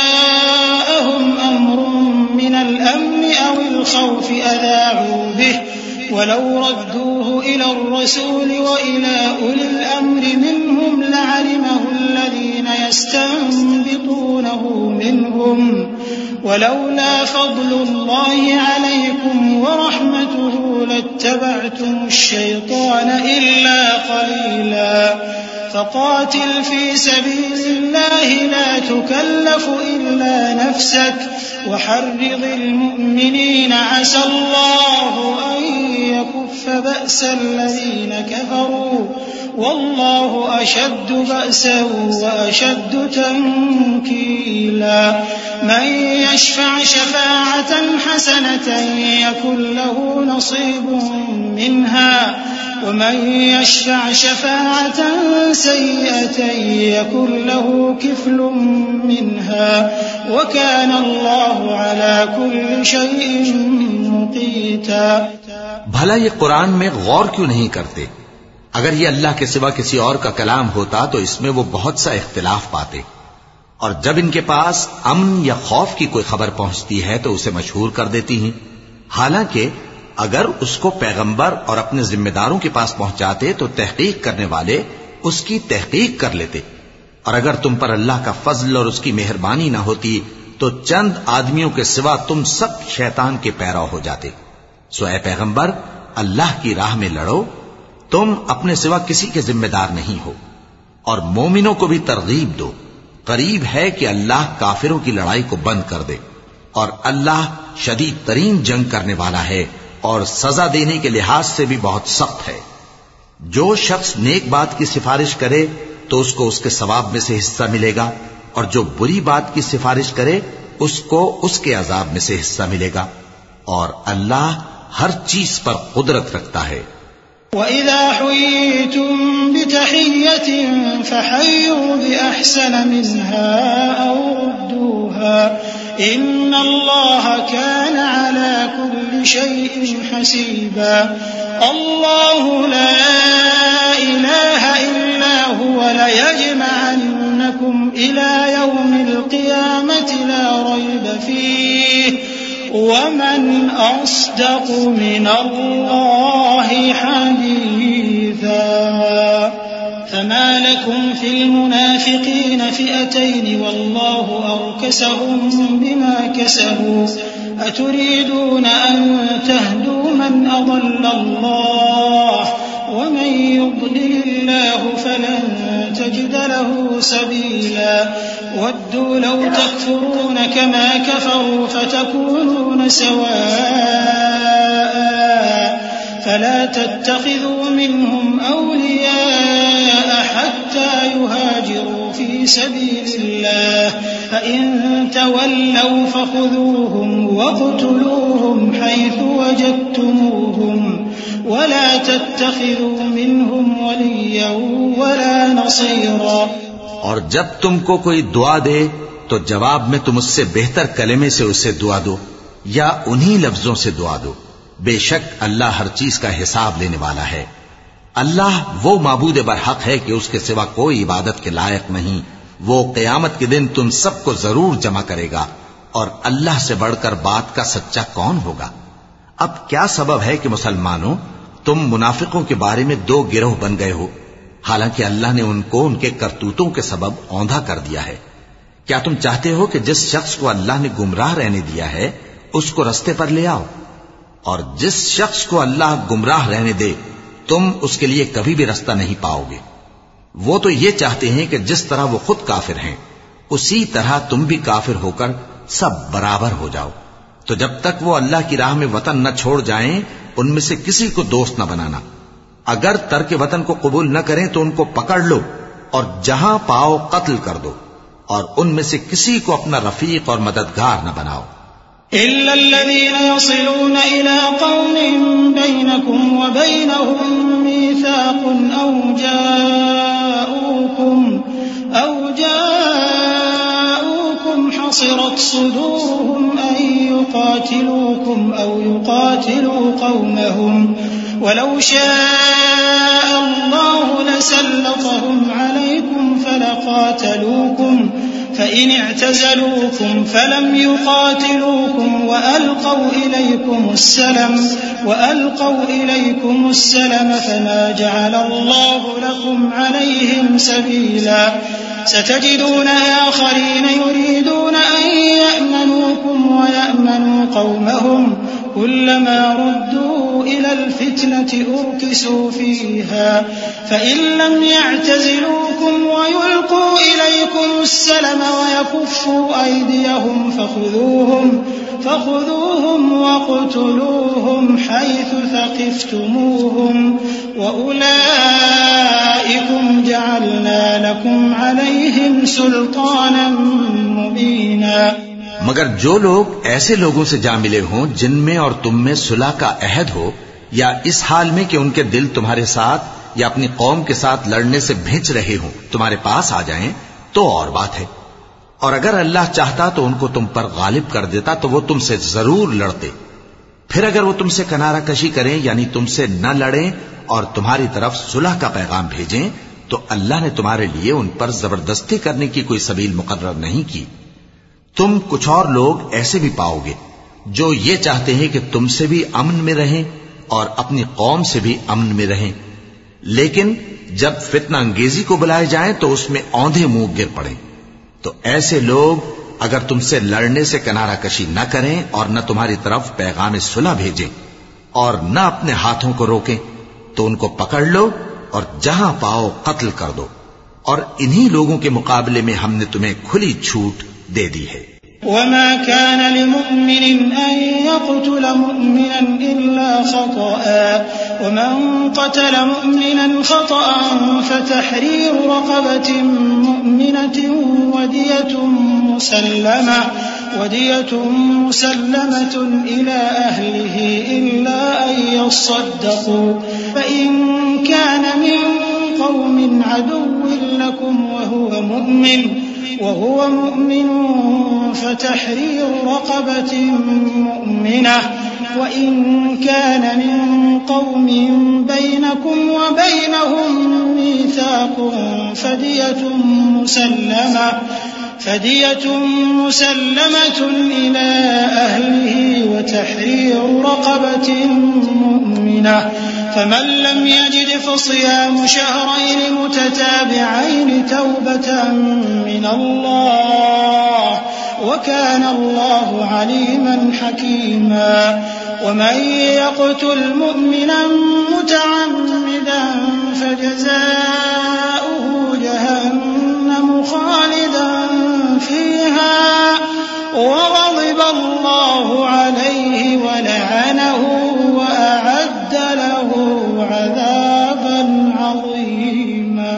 جاءهم أمر من الأمن أو الخوف أذاعوا به ولو ردوه إلى الرسول وإلى أولي الأمر منهم لعلمه الذين يستنبطونه منهم ولولا فضل الله عليكم ورحمته لاتبعتم الشيطان إلا قليلا. فقاتل في سبيل الله لا تكلف إلا نفسك وحرض المؤمنين عسى الله أن يكف بأس الذين كفروا والله أشد بأسا وأشد تنكيلا. من يشفع شفاعة حسنة يكن له نصيب منها ومن يشفع شفاعة سيئة يكن له كفل منها وكان الله على كل شيء مقيتا. بھلا یہ قرآن میں غور کیوں نہیں کرتے؟ اگر یہ اللہ کے سوا کسی اور کا کلام ہوتا تو اس میں وہ بہت سا اختلاف پاتے. اور جب ان کے پاس امن یا خوف کی کوئی خبر پہنچتی ہے تو اسے مشہور کر دیتی ہیں، حالانکہ اگر اس کو پیغمبر اور اپنے ذمہ داروں کے پاس پہنچاتے تو تحقیق کرنے والے اس کی تحقیق کر لیتے. اور اگر تم پر اللہ کا فضل اور اس کی مہربانی نہ ہوتی تو چند آدمیوں کے سوا تم سب شیطان کے پیرو ہو جاتے. سو اے پیغمبر، اللہ کی راہ میں لڑو، تم اپنے سوا کسی کے ذمہ دار نہیں ہو. اور مومنوں کو بھی ترغیب دو، قریب ہے کہ اللہ کافروں کی لڑائی کو بند کر دے، اور اللہ شدید ترین جنگ کرنے والا ہے اور سزا دینے کے لحاظ سے بھی بہت سخت ہے. جو شخص نیک بات کی سفارش کرے تو اس کو اس کے ثواب میں سے حصہ ملے گا، اور جو بری بات کی سفارش کرے اس کو اس کے عذاب میں سے حصہ ملے گا، اور اللہ ہر چیز پر قدرت رکھتا ہے۔ وَإِذَا حُيِّيتُم بِتَحِيَّةٍ فَحَيُّوا بِأَحْسَنَ مِنْهَا أَوْ رُدُّوهَا إِنَّ اللَّهَ كَانَ عَلَى كُلِّ شَيْءٍ حَسِيبًا۔ اللَّهُ لَا إِلَٰهَ إِلَّا هُوَ لَيَجْمَعَنَّكُمْ إِلَىٰ يَوْمِ الْقِيَامَةِ لَا رَيْبَ فِيهِ وَمَنْ أَصْدَقُ مِنَ اللَّهِ حَدِيثًا۔ فَمَا لَكُمْ فِي الْمُنَافِقِينَ فِئَتَيْنِ وَاللَّهُ أَرْكَسَهُم بِمَا كَسَبُوا أَتُرِيدُونَ أَن تَهْدُوا مَنْ أَضَلَّ اللَّهُ وَمَن يُضْلِلِ اللَّهُ فَلَن تَجِدَ لَهُ سَبِيلًا۔ وَدُّوا لَوْ تَكْفُرُونَ كَمَا كَفَرُوا فَتَكُونُونَ سَوَاءً فَلَا تَتَّخِذُوا مِنْهُمْ أَوْلِيَاءَ حَتَّى يُهَاجِرُوا فِي سَبِيلِ اللَّهِ فَإِن تَوَلَّوْا فَخُذُوهُمْ وَاقْتُلُوهُمْ حَيْثُ وَجَدتُّمُوهُمْ وَلَا تَتَّخِذُوا مِنْهُمْ وَلِيًّا وَلَا نَصِيرًا۔ اور جب تم کو کوئی دعا دے تو جواب میں تم اس سے بہتر کلمے سے اسے دعا دو یا انہی لفظوں سے دعا دو، بے شک اللہ ہر چیز کا حساب لینے والا ہے۔ اللہ وہ معبود برحق ہے کہ اس کے سوا کوئی عبادت کے لائق نہیں۔ وہ قیامت کے دن تم سب کو ضرور جمع کرے گا، اور اللہ سے بڑھ کر بات کا سچا کون ہوگا؟ اب کیا سبب ہے کہ مسلمانوں تم منافقوں کے بارے میں دو گروہ بن گئے ہو، حالانکہ اللہ نے ان کو ان کے کرتوتوں کے سبب اوندھا کر دیا ہے؟ کیا تم چاہتے ہو کہ جس شخص کو اللہ نے گمراہ رہنے دیا ہے اس کو رستے پر لے آؤ، اور جس شخص کو اللہ گمراہ رہنے دے تم اس کے لیے کبھی بھی رستہ نہیں پاؤ گے؟ وہ تو یہ چاہتے ہیں کہ جس طرح وہ خود کافر ہیں اسی طرح تم بھی کافر ہو کر سب برابر ہو جاؤ۔ تو جب تک وہ اللہ کی راہ میں وطن نہ چھوڑ جائیں ان میں سے کسی کو دوست نہ بنانا۔ اگر ترک وطن کو قبول نہ کریں تو ان کو پکڑ لو اور جہاں پاؤ قتل کر دو، اور ان میں سے کسی کو اپنا رفیق اور مددگار نہ بناؤ۔ إِلَّا الَّذِينَ يَصِلُونَ إِلَىٰ قَوْمٍ بَيْنَكُمْ وَبَيْنَهُم مِّيثَاقٌ أَوْ جَاءُوكُمْ حَصِرَتْ صُدُورُهُمْ أَن يُقَاتِلُوكُمْ أَوْ يُقَاتِلُوا قَوْمَهُمْ وَلَوْ شَاءَ اللَّهُ لَسَلَّطَهُمْ عَلَيْكُمْ فَلَقَاتَلُوكُمْ فَإِنِ اعْتَزَلُوكُمْ فَلَمْ يُقَاتِلُوكُمْ وَأَلْقَوْا إِلَيْكُمُ السَّلَمَ فَمَا جَعَلَ اللَّهُ لَكُمْ عَلَيْهِمْ سَبِيلًا۔ سَتَجِدُونَ آخَرِينَ يُرِيدُونَ أَن يَأْمَنُوكُمْ وَيَأْمَنُوا قَوْمَهُمْ كُلَّمَا رُدُّوا إِلَى الْفِتْنَةِ أُرْكِسُوا فِيهَا فَإِن لَّمْ يَعْتَزِلُوكُمْ وَيُلْقُوا إِلَيْكُمُ السَّلَمَ وَيَكُفُّوا أَيْدِيَهُمْ فَخُذُوهُمْ وَاقْتُلُوهُمْ حَيْثُ ثَقِفْتُمُوهُمْ وَأُولَٰئِكُمْ جَعَلْنَا لَكُمْ عَلَيْهِمْ سُلْطَانًا مُّبِينًا۔ مگر جو لوگ ایسے لوگوں سے جا ملے ہوں جن میں اور تم میں صلح کا عہد ہو، یا اس حال میں کہ ان کے دل تمہارے ساتھ یا اپنی قوم کے ساتھ لڑنے سے بھنچ رہے ہوں، تمہارے پاس آ جائیں تو اور بات ہے، اور اگر اللہ چاہتا تو ان کو تم پر غالب کر دیتا تو وہ تم سے ضرور لڑتے۔ پھر اگر وہ تم سے کنارہ کشی کریں یعنی تم سے نہ لڑیں اور تمہاری طرف صلح کا پیغام بھیجیں تو اللہ نے تمہارے لیے ان پر زبردستی کرنے کی کوئی سبیل مقرر نہیں کی۔ تم کچھ اور لوگ ایسے بھی پاؤ گے جو یہ چاہتے ہیں کہ تم سے بھی امن میں رہیں اور اپنی قوم سے بھی امن میں رہیں، لیکن جب فتنہ انگیزی کو بلائے جائیں تو اس میں اوندھے منہ گر پڑیں۔ تو ایسے لوگ اگر تم سے لڑنے سے کنارہ کشی نہ کریں اور نہ تمہاری طرف پیغام صلح بھیجیں اور نہ اپنے ہاتھوں کو روکیں تو ان کو پکڑ لو اور جہاں پاؤ قتل کر دو، اور انہی لوگوں کے مقابلے میں ہم نے تمہیں کھلی چھوٹ دے دی ہے۔ وما كان لمؤمن أن يقتل مؤمنا إلا خطأ ومن قتل مؤمنا خطأ فتحرير رقبة مؤمنة ودية مسلمة إلى أهله إلا أن يصدقوا فإن كان من قوم عدو لكم وهو مؤمن فتحرير رقبة مؤمنة وإن كان من قوم بينكم وبينهم ميثاق فدية مسلمة إلى أهله وتحرير رقبة مؤمنة فمن لم يجد فصيام شهرين متتابعين توبة من الله وكان الله عليما حكيما ومن يقتل مؤمنا متعمدا فجزاؤه جهنم خالدا فيها وغضب الله عليه ولعنه وأعد له عذابا عظيما.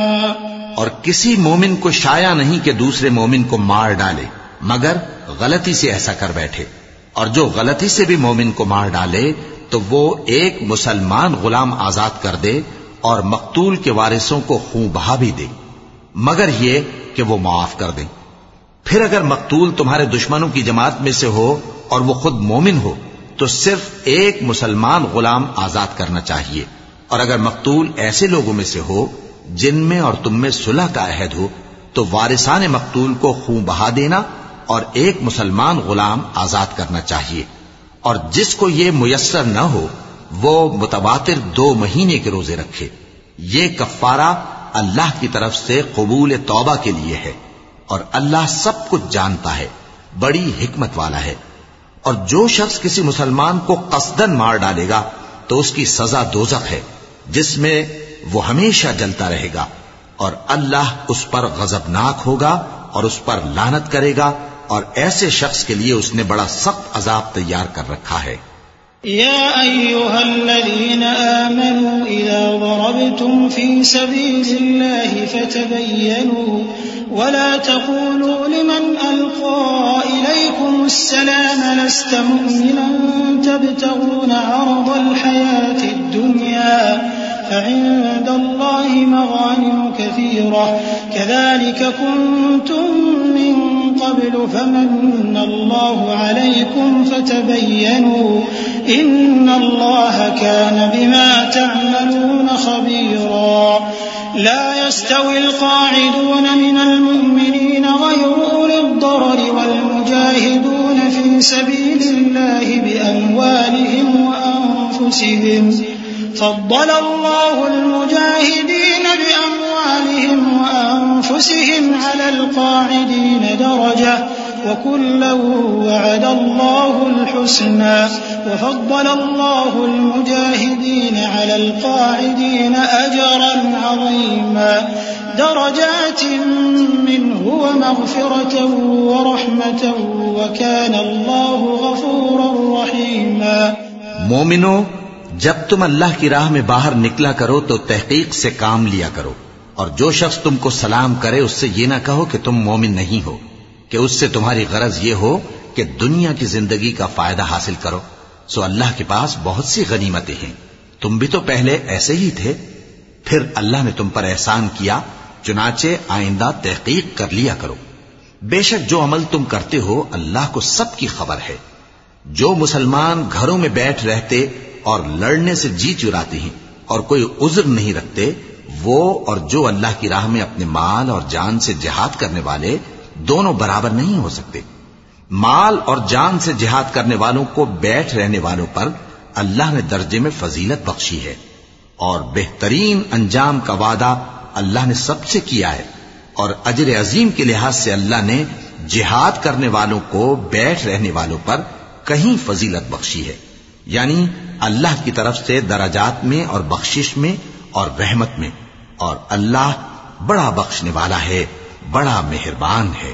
اور کسی مومن کو شایع نہیں کہ دوسرے مومن کو مار ڈالے مگر غلطی سے ایسا کر بیٹھے، اور جو غلطی سے بھی مومن کو مار ڈالے تو وہ ایک مسلمان غلام آزاد کر دے اور مقتول کے وارثوں کو خون بہا بھی دے، مگر یہ کہ وہ معاف کر دیں. پھر اگر مقتول تمہارے دشمنوں کی جماعت میں سے ہو اور وہ خود مومن ہو تو صرف ایک مسلمان غلام آزاد کرنا چاہیے، اور اگر مقتول ایسے لوگوں میں سے ہو جن میں اور تم میں صلح کا عہد ہو تو وارثان مقتول کو خون بہا دینا اور ایک مسلمان غلام آزاد کرنا چاہیے. اور جس کو یہ میسر نہ ہو وہ متواتر 2 مہینے کے روزے رکھے. یہ کفارہ اللہ کی طرف سے قبول توبہ کے لیے ہے، اور اللہ سب کچھ جانتا ہے، بڑی حکمت والا ہے. اور جو شخص کسی مسلمان کو قصدن مار ڈالے گا تو اس کی سزا دوزخ ہے جس میں وہ ہمیشہ جلتا رہے گا، اور اللہ اس پر غضبناک ہوگا اور اس پر لعنت کرے گا، اور ایسے شخص کے لیے اس نے بڑا سخت عذاب تیار کر رکھا ہے. يا أيها الذين آمنوا إذا ضربتم في سبيل الله فتبينوا ولا تقولوا لمن ألقى إليكم السلام لست مؤمنا تبتغون عرض الحياة الدنيا فعند الله مغانم كثيرة كذلك كنتم من قبل فمن الله عليكم فتبينوا إن الله كان بما تعملون خبيرا. لا يستوي القاعدون من المؤمنين غير أولي الضرر والمجاهدون في سبيل الله بأموالهم وأنفسهم فضل الله المجاهدين بأموالهم وأنفسهم على القاعدين درجة وكلا وعد الله الحسنى وفضل الله المجاهدين على القاعدين أجرا عظيما درجات منه ومغفرة ورحمة وكان الله غفورا رحيما. مومنو، جب تم اللہ کی راہ میں باہر نکلا کرو تو تحقیق سے کام لیا کرو، اور جو شخص تم کو سلام کرے اس سے یہ نہ کہو کہ تم مومن نہیں ہو، کہ اس سے تمہاری غرض یہ ہو کہ دنیا کی زندگی کا فائدہ حاصل کرو. سو اللہ کے پاس بہت سی غنیمتیں ہیں، تم بھی تو پہلے ایسے ہی تھے، پھر اللہ نے تم پر احسان کیا، چنانچہ آئندہ تحقیق کر لیا کرو. بے شک جو عمل تم کرتے ہو اللہ کو سب کی خبر ہے. جو مسلمان گھروں میں بیٹھ رہتے اور لڑنے سے جی چراتے ہیں اور کوئی عذر نہیں رکھتے، وہ اور جو اللہ کی راہ میں اپنے مال اور جان سے جہاد کرنے والے دونوں برابر نہیں ہو سکتے. مال اور جان سے جہاد کرنے والوں کو بیٹھ رہنے والوں پر اللہ نے درجے میں فضیلت بخشی ہے، اور بہترین انجام کا وعدہ اللہ نے سب سے کیا ہے، اور اجر عظیم کے لحاظ سے اللہ نے جہاد کرنے والوں کو بیٹھ رہنے والوں پر کہیں فضیلت بخشی ہے، یعنی اللہ کی طرف سے درجات میں اور بخشش میں اور رحمت میں، اور اللہ بڑا بخشنے والا ہے، بڑا مہربان ہے.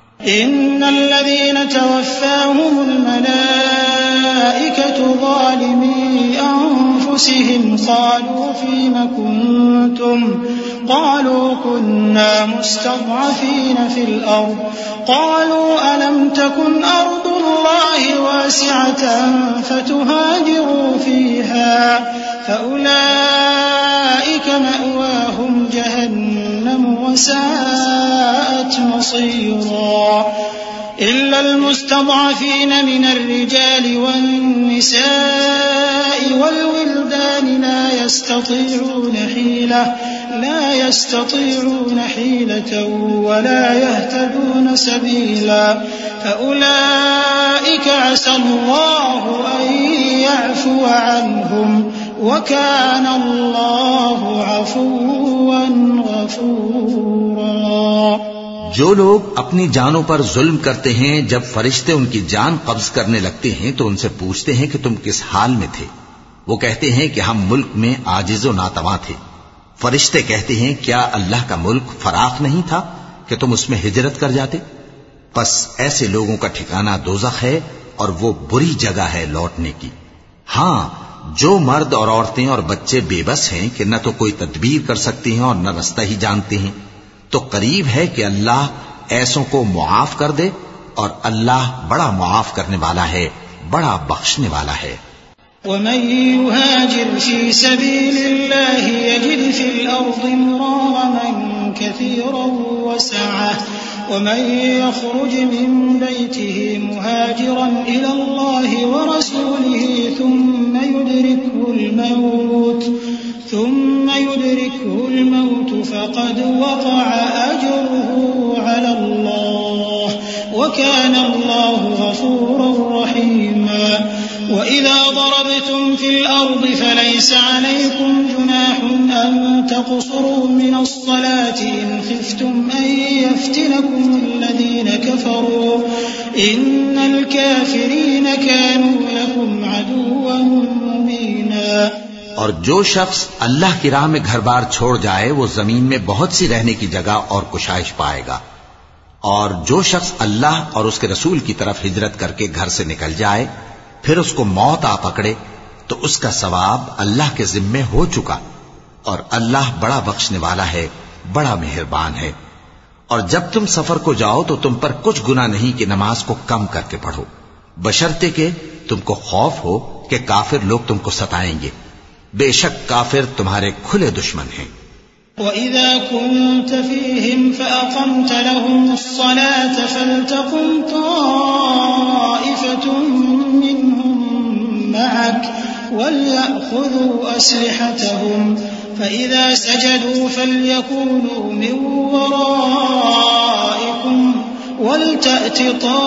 ان الذين توفاهم الملائكة ظالمي أنفسهم قالوا فيم كنتم قالوا كنا مستضعفين في الأرض قالوا ألم تكن أرض الله واسعة فتهاجروا فيها فأولئك مأواهم جهنم وساءت مصيرا إلا المستضعفين من الرجال والنساء والولدان لا يستطيعون حيلة ولا يهتدون سبيلا فأولئك عسى الله أن يعفو عنهم وكان الله عفوا غفورا. جو لوگ اپنی جانوں پر ظلم کرتے ہیں جب فرشتے ان کی جان قبض کرنے لگتے ہیں تو ان سے پوچھتے ہیں کہ تم کس حال میں تھے. وہ کہتے ہیں کہ ہم ملک میں عاجز و ناتواں تھے. فرشتے کہتے ہیں کیا اللہ کا ملک فراخ نہیں تھا کہ تم اس میں ہجرت کر جاتے؟ پس ایسے لوگوں کا ٹھکانہ دوزخ ہے اور وہ بری جگہ ہے لوٹنے کی. ہاں، جو مرد اور عورتیں اور بچے بے بس ہیں کہ نہ تو کوئی تدبیر کر سکتے ہیں اور نہ رستہ ہی جانتے ہیں، تو قریب ہے کہ اللہ ایسوں کو معاف کر دے، اور اللہ بڑا معاف کرنے والا ہے، بڑا بخشنے والا ہے. ومن يهاجر في سبيل الله يجد في الأرض مراغما كثيرا وسعة ومن يخرج من بيته مهاجرا إلى الله ورسوله ثم يدركه الموت فقد وقع أجره على الله وكان الله غفورا رحيما. وإذا ضربتم في الأرض فليس عليكم جناح أن تقصروا من الصلاة إن خفتم أن يفتنكم الذين كفروا إن الكافرين كانوا لكم عدوا مبينا. اور جو شخص اللہ کی راہ میں گھر بار چھوڑ جائے وہ زمین میں بہت سی رہنے کی جگہ اور کشائش پائے گا. اور جو شخص اللہ اور اس کے رسول کی طرف ہجرت کر کے گھر سے نکل جائے پھر اس کو موت آ پکڑے تو اس کا ثواب اللہ کے ذمے ہو چکا، اور اللہ بڑا بخشنے والا ہے، بڑا مہربان ہے. اور جب تم سفر کو جاؤ تو تم پر کچھ گناہ نہیں کہ نماز کو کم کر کے پڑھو، بشرطے کہ تم کو خوف ہو کہ کافر لوگ تم کو ستائیں گے. بے شک کافر تمہارے کھلے دشمن ہیں. وَإِذَا كُنْتَ فِيهِمْ فَأَقَمْتَ لَهُمُ الصَّلَاةَ فَلْتَقُمْ طَائِفَةٌ مِّنْهُمْ مَعَكَ وَلْيَأْخُذُوا أَسْلِحَتَهُمْ فَإِذَا سَجَدُوا فَلْيَكُونُوا مِنْ وَرَائِكُمْ وَلْتَأْتِ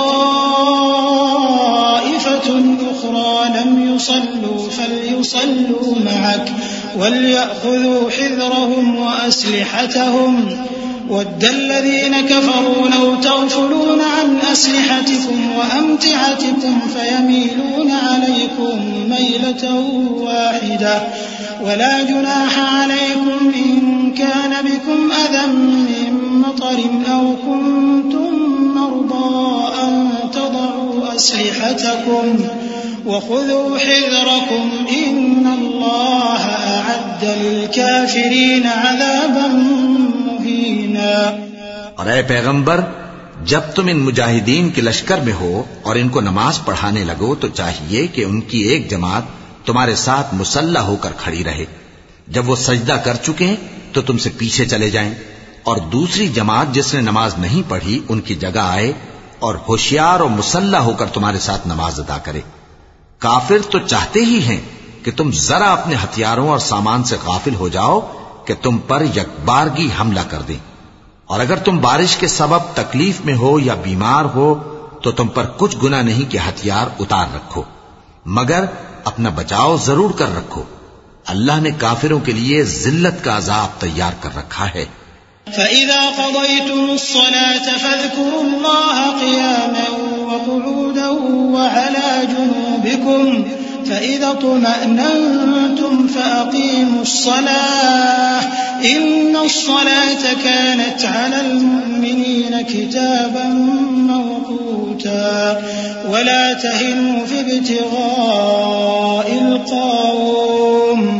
طَائِفَةٌ أُخْرَى لَمْ يُصَلُّوا فَلْيُصَلُّوا مَعَكَ وَلْيَأْخُذُوا حِذْرَهُمْ وَأَسْلِحَتَهُمْ وَدَّ الَّذِينَ كَفَرُوا لَوْ تَغْفُلُونَ عَنْ أَسْلِحَتِكُمْ وَأَمْتِعَتِكُمْ فَيَمِيلُونَ عَلَيْكُمْ مَيْلَةً وَاحِدَةً وَلَا جُنَاحَ عَلَيْكُمْ إِنْ كَانَ بِكُمْ أَذًى مِّن مَّطَرٍ أَوْ كُنتُم مَّرْضَىٰ أَن تَضَعُوا أَسْلِحَتَكُمْ وَخُذُوا حِذْرَكُمْ إِنَّ اللَّهَ أَعَدَّ لِلْكَافِرِينَ عَذَابًا مُّهِينًا. اور اے پیغمبر، جب تم ان مجاہدین کے لشکر میں ہو اور ان کو نماز پڑھانے لگو تو چاہیے کہ ان کی ایک جماعت تمہارے ساتھ مسلح ہو کر کھڑی رہے. جب وہ سجدہ کر چکے ہیں تو تم سے پیچھے چلے جائیں، اور دوسری جماعت جس نے نماز نہیں پڑھی ان کی جگہ آئے اور ہوشیار اور مسلح ہو کر تمہارے ساتھ نماز ادا کرے. کافر تو چاہتے ہی ہیں کہ تم ذرا اپنے ہتھیاروں اور سامان سے غافل ہو جاؤ کہ تم پر یکبارگی حملہ کر دیں. اور اگر تم بارش کے سبب تکلیف میں ہو یا بیمار ہو تو تم پر کچھ گناہ نہیں کہ ہتھیار اتار رکھو، مگر اپنا بچاؤ ضرور کر رکھو. اللہ نے کافروں کے لیے ذلت کا عذاب تیار کر رکھا ہے. فَإِذَا قَضَيْتُمُ الصَّلَاةَ فَاذْكُرُوا اللَّهَ قِيَامًا وَقُعُودًا وَعَلَى جُنُوبِكُمْ فَإِذَا اطْمَأْنَنْتُمْ فَأَقِيمُوا الصَّلَاةَ إِنَّ الصَّلَاةَ كَانَتْ عَلَى الْمُؤْمِنِينَ كِتَابًا مَّوْقُوتًا وَلَا تَهِنُوا فِي ابْتِغَاءِ الْقَوْمِ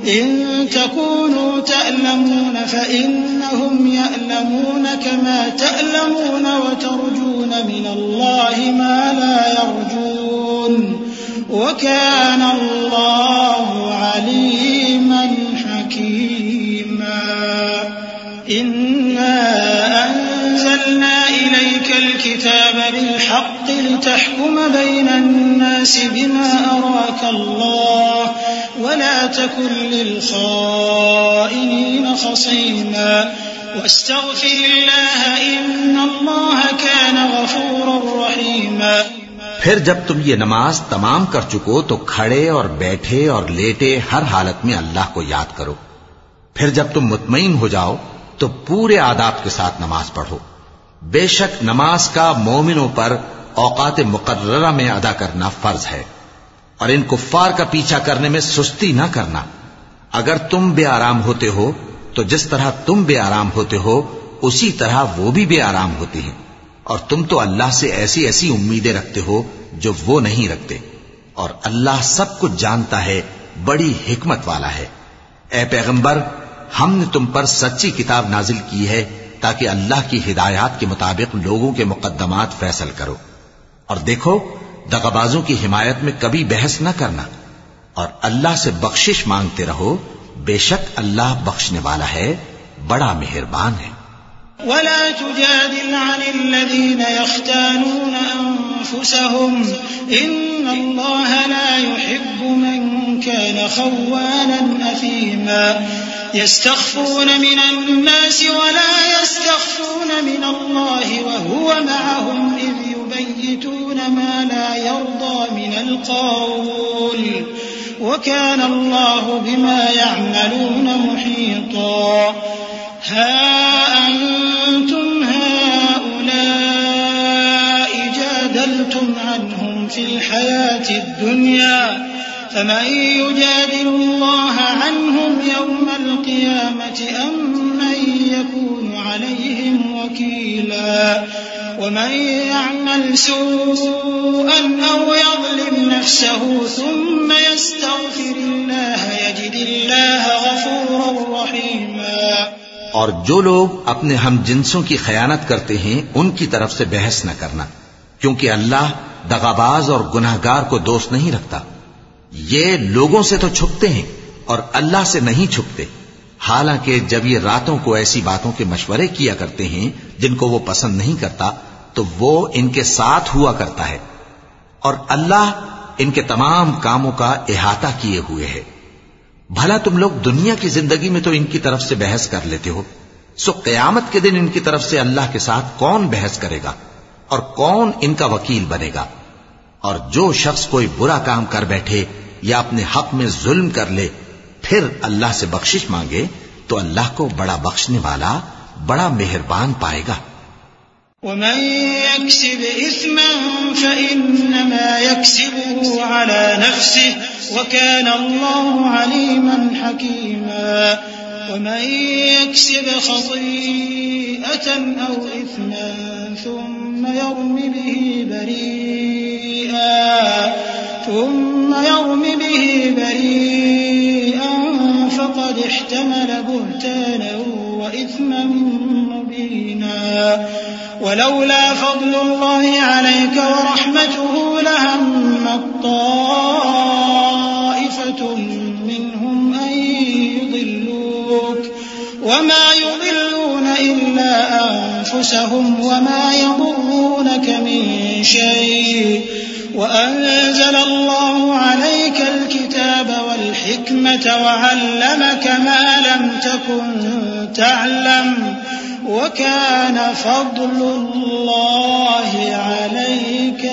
إن تكونوا تألمون فإنهم يألمون كما تألمون وترجون من الله ما لا يرجون وكان الله عليما حكيما إنا أنزلنا إليك الكتاب بالحق لتحكم بين الناس بما أراك الله ولا تكن للخائنين خصيما واستغفر الله إن الله كان غفورا رحيما. پھر جب تم یہ نماز تمام کر چکو تو کھڑے اور بیٹھے اور لیٹے ہر حالت میں اللہ کو یاد کرو. پھر جب تم مطمئن ہو جاؤ تو پورے آداب کے ساتھ نماز پڑھو. بے شک نماز کا مومنوں پر اوقات مقررہ میں ادا کرنا فرض ہے، اور ان کفار کا پیچھا کرنے میں سستی نہ کرنا. اگر تم بے آرام ہوتے ہو تو جس طرح تم بے آرام ہوتے ہو اسی طرح وہ بھی بے آرام ہوتے ہیں، اور تم تو اللہ سے ایسی ایسی امیدیں رکھتے ہو جو وہ نہیں رکھتے، اور اللہ سب کچھ جانتا ہے، بڑی حکمت والا ہے. اے پیغمبر، ہم نے تم پر سچی کتاب نازل کی ہے تاکہ اللہ کی ہدایات کے مطابق لوگوں کے مقدمات فیصل کرو. اور دیکھو، دغابازوں کی حمایت میں کبھی بحث نہ کرنا، اور اللہ سے بخشش مانگتے رہو، بے شک اللہ بخشنے والا ہے، بڑا مہربان ہے. ولا تجادل عن الذين يختانون أنفسهم إن الله لا يحب من كان خوانا أثيما يستخفون من الناس ولا يستخفون من الله وهو معهم إذ يبيتون ما لا يرضى من القول وكان الله بما يعملون محيطا. ها أنتم هؤلاء جادلتم عنهم في الحياة الدنيا فمن يجادل الله عنهم يوم القيامة أم من يكون عليهم وكيلا. ومن يعمل سوءا أو يظلم نفسه ثم يستغفر الله يجد الله غفورا رحيما. اور جو لوگ اپنے ہم جنسوں کی خیانت کرتے ہیں ان کی طرف سے بحث نہ کرنا، کیونکہ اللہ دغاباز اور گناہگار کو دوست نہیں رکھتا. یہ لوگوں سے تو چھپتے ہیں اور اللہ سے نہیں چھپتے، حالانکہ جب یہ راتوں کو ایسی باتوں کے مشورے کیا کرتے ہیں جن کو وہ پسند نہیں کرتا تو وہ ان کے ساتھ ہوا کرتا ہے، اور اللہ ان کے تمام کاموں کا احاطہ کیے ہوئے ہے. بھلا تم لوگ دنیا کی زندگی میں تو ان کی طرف سے بحث کر لیتے ہو، سو قیامت کے دن ان کی طرف سے اللہ کے ساتھ کون بحث کرے گا اور کون ان کا وکیل بنے گا؟ اور جو شخص کوئی برا کام کر بیٹھے یا اپنے حق میں ظلم کر لے پھر اللہ سے بخشش مانگے تو اللہ کو بڑا بخشنے والا، بڑا مہربان پائے گا. ومن يكسب إثما فإنما يكسبه على نفسه وكان الله عليما حكيما. ومن يكسب خطيئة أو إثما ثم يرم به بريئا فقد احتمل بهتانا وإثما مبينا. ولولا فضل الله عليك ورحمته لهمت طائفة منهم أن يضلوك وما يضلون إلا أنفسهم وما يضرونك من شيء وأنزل الله عليك الكتاب والحكمة وعلمك ما لم تكن تعلم وَكَانَ فَضْلُ اللَّهِ عَلَيْكَ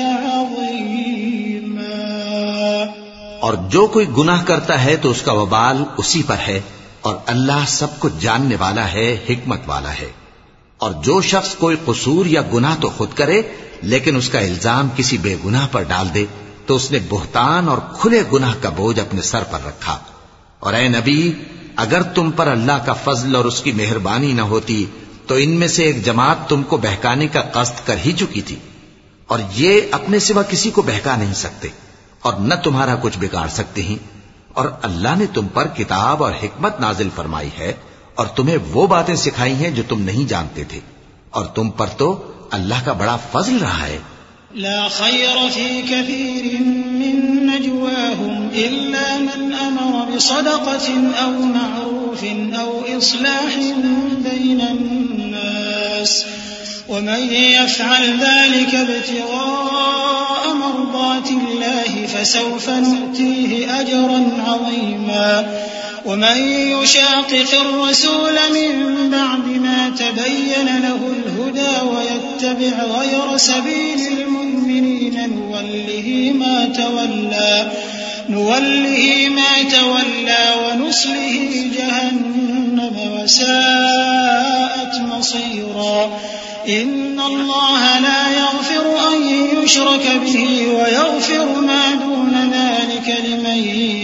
عَظِيمًا. اور جو کوئی گناہ کرتا ہے تو اس کا وبال اسی پر ہے، اور اللہ سب کچھ جاننے والا ہے، حکمت والا ہے. اور جو شخص کوئی قصور یا گناہ تو خود کرے لیکن اس کا الزام کسی بے گناہ پر ڈال دے تو اس نے بہتان اور کھلے گناہ کا بوجھ اپنے سر پر رکھا. اور اے نبی، اگر تم پر اللہ کا فضل اور اس کی مہربانی نہ ہوتی تو ان میں سے ایک جماعت تم کو بہکانے کا قصد کر ہی چکی تھی، اور یہ اپنے سوا کسی کو بہکا نہیں سکتے اور نہ تمہارا کچھ بگاڑ سکتے ہیں. اور اللہ نے تم پر کتاب اور حکمت نازل فرمائی ہے اور تمہیں وہ باتیں سکھائی ہیں جو تم نہیں جانتے تھے، اور تم پر تو اللہ کا بڑا فضل رہا ہے۔ لا خير في كثير من نجواهم إلا من أمر بصدقة أو معروف أو إصلاح بين الناس ومن يفعل ذلك ابتغاء مرضات الله فسوف نؤتيه أجرا عظيما ومن يشاقق الرسول من بعد ما تبين له الهدى ويتبع غير سبيل المؤمنين نوله ما تولى ونصله جهنم وساءت مصيرا إن الله لا يغفر أن يشرك به ويغفر ما دون ذلك لمن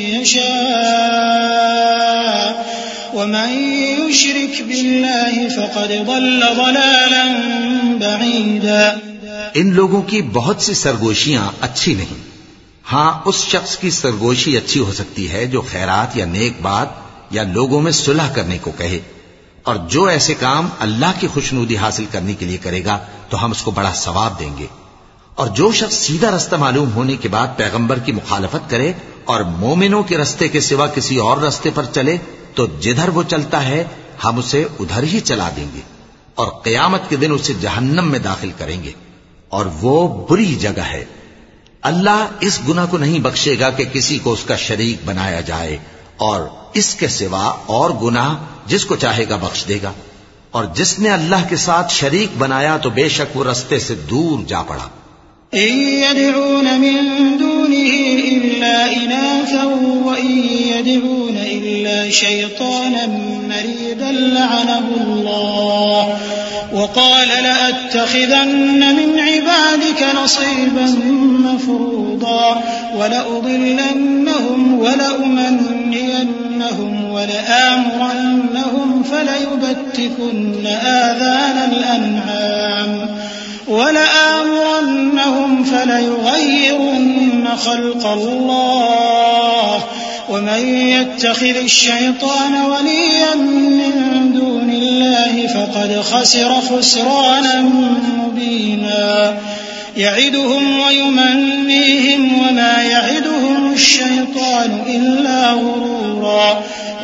يشاء ومن يشرك بالله فقد ضل ضلالا بعيدا۔ ان لوگوں کی بہت سی سرگوشیاں اچھی نہیں، ہاں اس شخص کی سرگوشی اچھی ہو سکتی ہے جو خیرات یا نیک بات یا لوگوں میں صلح کرنے کو کہے، اور جو ایسے کام اللہ کی خوشنودی حاصل کرنے کے لیے کرے گا تو ہم اس کو بڑا ثواب دیں گے۔ اور جو شخص سیدھا رستہ معلوم ہونے کے بعد پیغمبر کی مخالفت کرے اور مومنوں کے رستے کے سوا کسی اور رستے پر چلے تو جدھر وہ چلتا ہے ہم اسے ادھر ہی چلا دیں گے، اور قیامت کے دن اسے جہنم میں داخل کریں گے، اور وہ بری جگہ ہے۔ اللہ اس گناہ کو نہیں بخشے گا کہ کسی کو اس کا شریک بنایا جائے، اور اس کے سوا اور گناہ جس کو چاہے گا بخش دے گا، اور جس نے اللہ کے ساتھ شریک بنایا تو بے شک وہ رستے سے دور جا پڑا۔ إن يدعون من دونه إلا إناثا وإن يدعون إلا شيطانا مريدا لعنه الله وقال لأتخذن من عبادك نصيبا مفروضا ولأضلنهم ولأمنينهم ولآمرنهم فليبتكن آذان الأنعام ولآمرنهم فليغيرن خلق الله ومن يتخذ الشيطان وليا من دون الله فقد خسر خسرانا مبينا يعدهم ويمنيهم وما يعدهم الشيطان إلا غرورا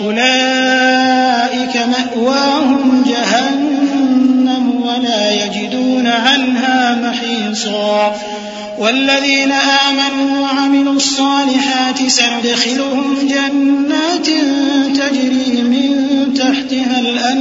أولئك مأواهم جهنم ولا يجدون عنها محيصا والذين آمنوا وعملوا الصالحات سندخلهم جنات تجري من تحتها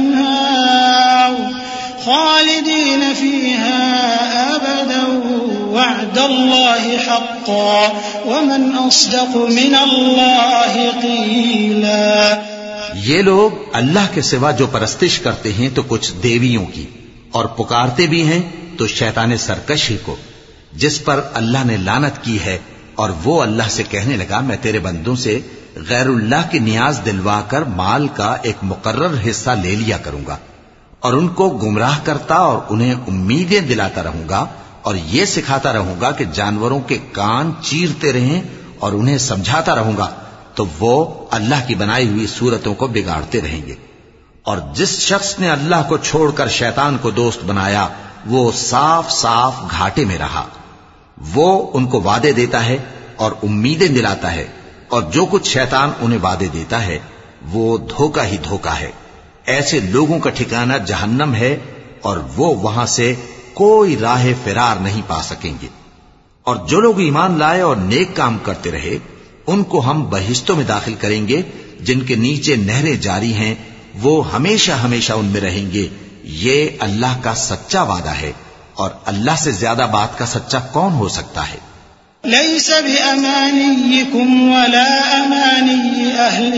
الأنهار خالدين فيها أبدا وعد الله حقا ومن أصدق من الله قيلا۔ یہ لوگ اللہ کے سوا جو پرستش کرتے ہیں تو کچھ دیویوں کی، اور پکارتے بھی ہیں تو شیطان سرکش ہی کو، جس پر اللہ نے لعنت کی ہے، اور وہ اللہ سے کہنے لگا میں تیرے بندوں سے غیر اللہ کی نیاز دلوا کر مال کا ایک مقرر حصہ لے لیا کروں گا، اور ان کو گمراہ کرتا اور انہیں امیدیں دلاتا رہوں گا، اور یہ سکھاتا رہوں گا کہ جانوروں کے کان چیرتے رہیں، اور انہیں سمجھاتا رہوں گا تو وہ اللہ کی بنائی ہوئی صورتوں کو بگاڑتے رہیں گے۔ اور جس شخص نے اللہ کو چھوڑ کر شیطان کو دوست بنایا وہ صاف صاف گھاٹے میں رہا۔ وہ ان کو وعدے دیتا ہے اور امیدیں دلاتا ہے، اور جو کچھ شیطان انہیں وعدے دیتا ہے وہ دھوکہ ہی دھوکہ ہے۔ ایسے لوگوں کا ٹھکانہ جہنم ہے، اور وہ وہاں سے کوئی راہ فرار نہیں پا سکیں گے۔ اور جو لوگ ایمان لائے اور نیک کام کرتے رہے ان کو ہم بہشتوں میں داخل کریں گے جن کے نیچے نہریں جاری ہیں، وہ ہمیشہ ہمیشہ ان میں رہیں گے۔ یہ اللہ کا سچا وعدہ ہے، اور اللہ سے زیادہ بات کا سچا کون ہو سکتا ہے؟ ليس بأمانيكم ولا أماني أهل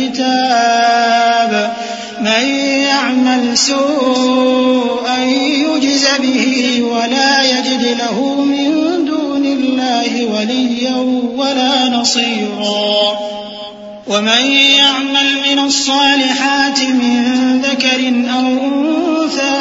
الكتاب من يعمل سوءا يجز به ولا يجد له من دون الله وليا ولا نصيرا ومن يعمل من الصالحات من ذكر أو أنثى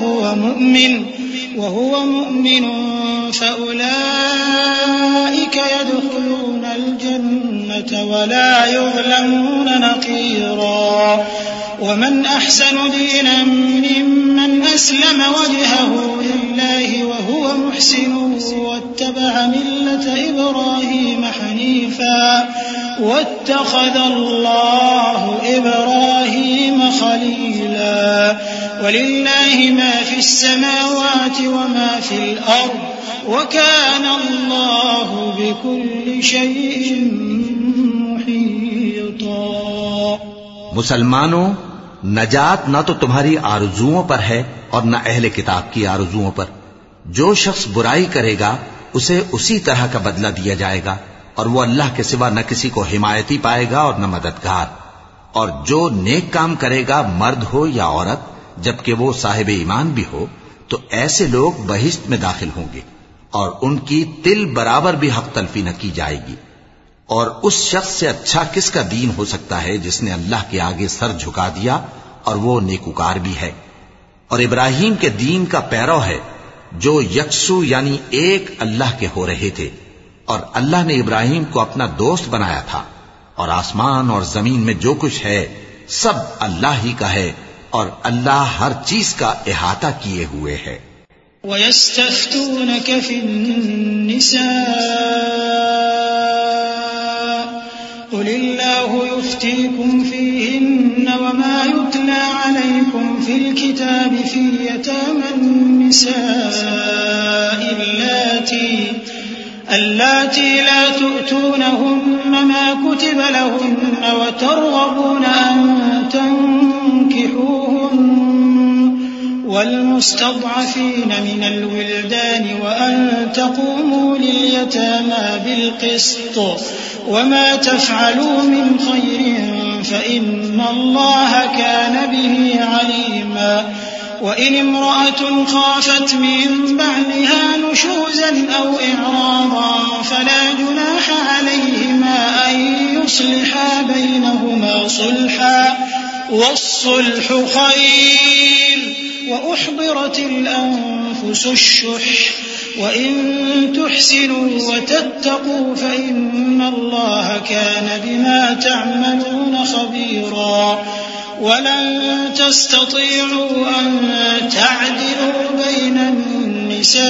وهو مؤمن فأولئك يدخلون الجنة الجنة ولا يظلمون نقيرا ومن أحسن دينا ممن أسلم وجهه لله وهو محسن واتبع ملة إبراهيم حنيفا واتخذ الله إبراهيم خليلا ولله ما في السماوات وما في الأرض وكان الله بكل شيء محيطا. مسلمانوں، نجات نہ تو تمہاری آرزوؤں پر ہے اور نہ اہل کتاب کی آرزوؤں پر. جو شخص برائی کرے گا اسے اسی طرح کا بدلہ دیا جائے گا، اور وہ اللہ کے سوا نہ کسی کو حمایتی پائے گا اور نہ مددگار. اور جو نیک کام کرے گا، مرد ہو یا عورت، جبکہ وہ صاحب ایمان بھی ہو، تو ایسے لوگ بہشت میں داخل ہوں گے اور ان کی تل برابر بھی حق تلفی نہ کی جائے گی. اور اس شخص سے اچھا کس کا دین ہو سکتا ہے جس نے اللہ کے آگے سر جھکا دیا اور وہ نیکوکار بھی ہے. اور ابراہیم کے دین کا پیرو ہے جو یکسو یعنی ایک اللہ کے ہو رہے تھے، اور اللہ نے ابراہیم کو اپنا دوست بنایا تھا. اور آسمان اور زمین میں جو کچھ ہے سب اللہ ہی کا ہے، اور اللہ ہر چیز کا احاطہ کیے ہوئے ہے. وَيَسْتَفْتُونَكَ فِي النِّسَاءِ قُلِ اللَّهُ يُفْتِيكُمْ فِيهِنَّ وَمَا يُتْلَى عَلَيْكُمْ فِي الْكِتَابِ فِي يَتَامَى النِّسَاءِ اللَّاتِي لَا تُؤْتُونَهُنَّ مَا كُتِبَ لَهُنَّ وَتَرْغَبُونَ أَن تَنكِحُوهُنَّ والمستضعفين من الولدان وأن تقوموا لليتامى بالقسط وما تفعلوا من خير فإن الله كان به عليما. وإن امرأة خافت من بعلها نشوزا أو إعراضا فلا جناح عليهما أن يصلحا بينهما صلحا والصلح خير وأحضرت الأنفس الشح وإن تحسنوا وتتقوا فإن الله كان بما تعملون خبيرا. ولن تستطيعوا أن تعدلوا بين النساء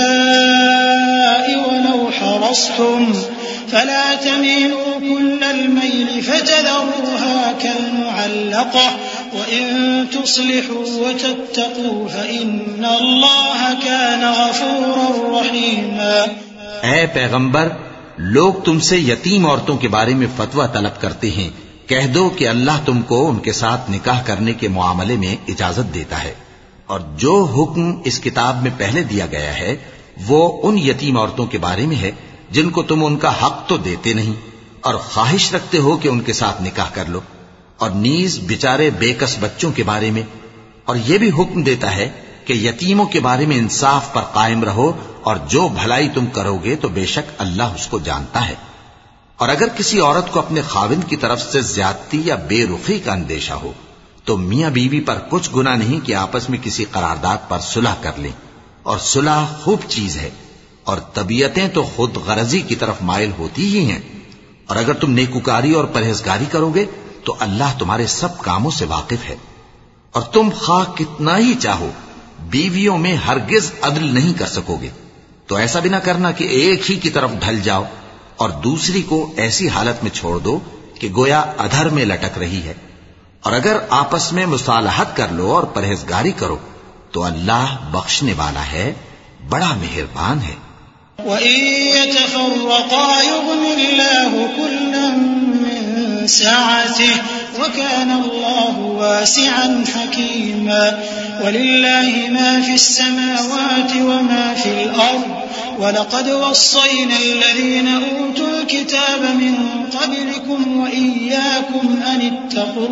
ولو حرصتم فلا تميلوا كل الميل فتذروها كالمعلقة وإن تصلحوا وتتقوا فإن الله كان غفورا رحيما. اے پیغمبر، لوگ تم سے یتیم عورتوں کے بارے میں فتویٰ طلب کرتے ہیں. کہہ دو کہ اللہ تم کو ان کے ساتھ نکاح کرنے کے معاملے میں اجازت دیتا ہے، اور جو حکم اس کتاب میں پہلے دیا گیا ہے وہ ان یتیم عورتوں کے بارے میں ہے جن کو تم ان کا حق تو دیتے نہیں اور خواہش رکھتے ہو کہ ان کے ساتھ نکاح کر لو، اور نیز بیچارے بے کس بچوں کے بارے میں. اور یہ بھی حکم دیتا ہے کہ یتیموں کے بارے میں انصاف پر قائم رہو، اور جو بھلائی تم کرو گے تو بے شک اللہ اس کو جانتا ہے. اور اگر کسی عورت کو اپنے خاوند کی طرف سے زیادتی یا بے رخی کا اندیشہ ہو تو میاں بیوی پر کچھ گناہ نہیں کہ آپس میں کسی قرارداد پر صلح کر لیں، اور صلح خوب چیز ہے، اور طبیعتیں تو خود غرضی کی طرف مائل ہوتی ہی ہیں. اور اگر تم نیکوکاری اور پرہیزگاری کرو گے تو اللہ تمہارے سب کاموں سے واقف ہے. اور تم خواہ کتنا ہی چاہو بیویوں میں ہرگز عدل نہیں کر سکو گے، تو ایسا بھی نہ کرنا کہ ایک ہی کی طرف ڈھل جاؤ اور دوسری کو ایسی حالت میں چھوڑ دو کہ گویا ادھر میں لٹک رہی ہے. اور اگر آپس میں مصالحت کر لو اور پرہیزگاری کرو تو اللہ بخشنے والا ہے، بڑا مہربان ہے. وَإِن يَتَفَرَّقَا يُغْنِ اللَّهُ كُلًّا مِّن سَعَتِهِ وَكَانَ اللَّهُ وَاسِعًا حَكِيمًا. وَلِلَّهِ مَا فِي السَّمَاوَاتِ وَمَا فِي الْأَرْضِ وَلَقَدْ وَصَّيْنَا الَّذِينَ أُوتُوا الْكِتَابَ مِن قَبْلِكُمْ وَإِيَّاكُمْ أَنِ اتَّقُوا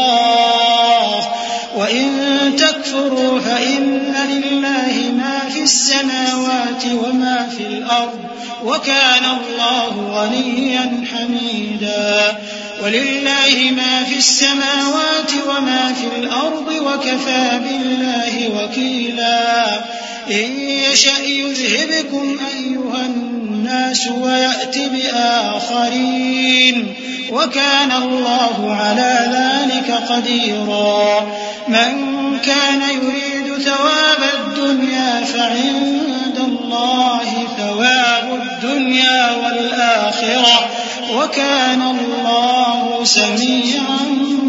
اللَّهَ وَإِن تَكْفُرُوا فَإِنَّ لِلَّهِ مَا فِي السَّمَاوَاتِ وَمَا فِي الْأَرْضِ وَكَانَ اللَّهُ غَنِيًّا حَمِيدًا. وَلِلَّهِ مَا فِي السَّمَاوَاتِ وَمَا فِي الْأَرْضِ وَكَفَى بِاللَّهِ وَكِيلًا. إن يشأ يذهبكم أيها الناس ويأت بآخرين وكان الله على ذلك قديرا من كان يريد ثواب الدنيا فعند الله ثواب الدنيا والآخرة وكان الله سميعا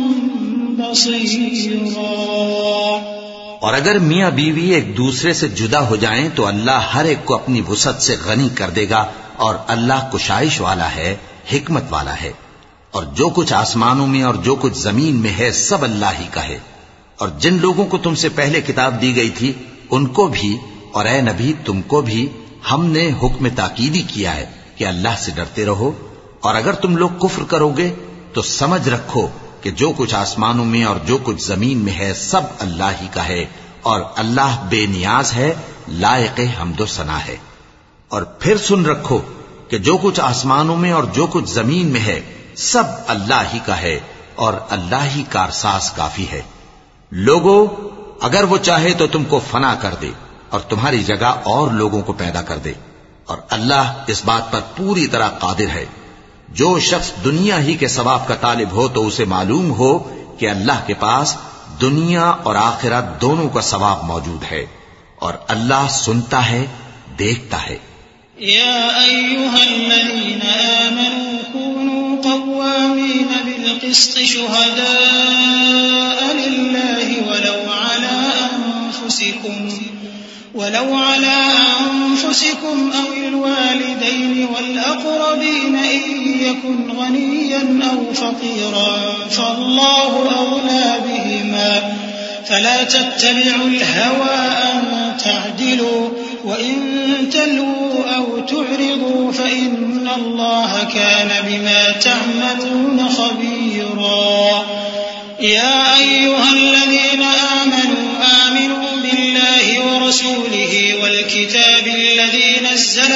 بصيرا۔ اور اگر میاں بیوی ایک دوسرے سے جدا ہو جائیں تو اللہ ہر ایک کو اپنی وسعت سے غنی کر دے گا، اور اللہ کشائش والا ہے، حکمت والا ہے۔ اور جو کچھ آسمانوں میں اور جو کچھ زمین میں ہے سب اللہ ہی کا ہے۔ اور جن لوگوں کو تم سے پہلے کتاب دی گئی تھی ان کو بھی اور اے نبی تم کو بھی ہم نے حکم تاکیدی کیا ہے کہ اللہ سے ڈرتے رہو، اور اگر تم لوگ کفر کرو گے تو سمجھ رکھو کہ جو کچھ آسمانوں میں اور جو کچھ زمین میں ہے سب اللہ ہی کا ہے، اور اللہ بے نیاز ہے، لائق حمد و ثنا ہے۔ اور پھر سن رکھو کہ جو کچھ آسمانوں میں اور جو کچھ زمین میں ہے سب اللہ ہی کا ہے، اور اللہ ہی کارساز کافی ہے۔ لوگو اگر وہ چاہے تو تم کو فنا کر دے اور تمہاری جگہ اور لوگوں کو پیدا کر دے، اور اللہ اس بات پر پوری طرح قادر ہے۔ جو شخص دنیا ہی کے ثواب کا طالب ہو تو اسے معلوم ہو کہ اللہ کے پاس دنیا اور آخرت دونوں کا ثواب موجود ہے، اور اللہ سنتا ہے، دیکھتا ہے۔ يا أيها الذين آمنوا كونوا قوامين بالقسط شهداء لله ولو على أنفسكم أو الوالدين والأقربين إن يكن غنيا أو فقيرا فالله أولى بهما فلا تتبعوا الهوى أن تعدلوا وإن تلووا أو تعرضوا فإن الله كان بما تعملون خبيرا يا أيها الذين آمنوا بالله ورسوله والكتاب الذي نزل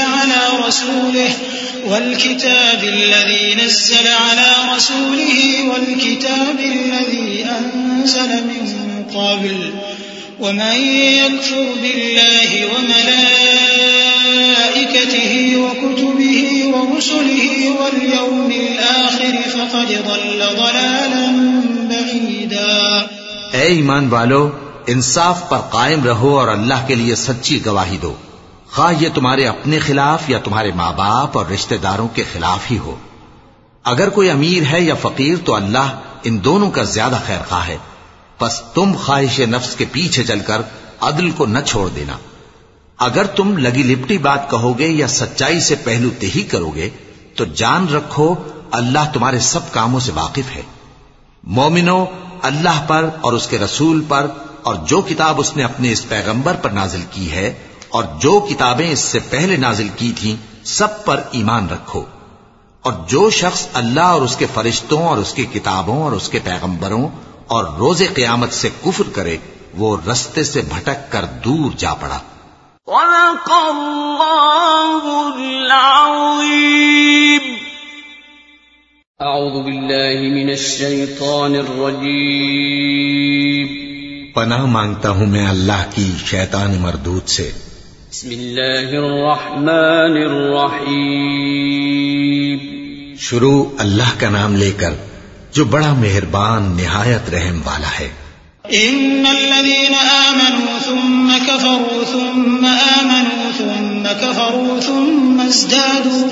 على رسوله والكتاب الذي أنزل من قبل ومن يكفر بالله وملائكته وكتبه ورسله واليوم الآخر فقد ضل ضلالا بعيدا۔ اے ایمان والو، انصاف پر قائم رہو اور اللہ کے لیے سچی گواہی دو، خواہ یہ تمہارے اپنے خلاف یا تمہارے ماں باپ اور رشتہ داروں کے خلاف ہی ہو۔ اگر کوئی امیر ہے یا فقیر تو اللہ ان دونوں کا زیادہ خیر خواہ ہے، پس تم خواہش نفس کے پیچھے چل کر عدل کو نہ چھوڑ دینا۔ اگر تم لگی لپٹی بات کہو گے یا سچائی سے پہلو تہی کرو گے تو جان رکھو اللہ تمہارے سب کاموں سے واقف ہے۔ مومنو، اللہ پر اور اس کے رسول پر اور جو کتاب اس نے اپنے اس پیغمبر پر نازل کی ہے اور جو کتابیں اس سے پہلے نازل کی تھیں سب پر ایمان رکھو، اور جو شخص اللہ اور اس کے فرشتوں اور اس کی کتابوں اور اس کے پیغمبروں اور روز قیامت سے کفر کرے وہ رستے سے بھٹک کر دور جا پڑا۔ صدق اللہ العظیم۔ اعوذ باللہ من الشیطان الرجیم۔ پناہ مانگتا ہوں میں اللہ کی شیطان مردود سے۔ بسم اللہ الرحمن الرحیم۔ شروع اللہ کا نام لے کر جو بڑا مہربان نہایت رحم والا ہے۔ ان الذين آمنوا ثم كفروا ثم آمنوا ثم كفروا ثم ازدادوا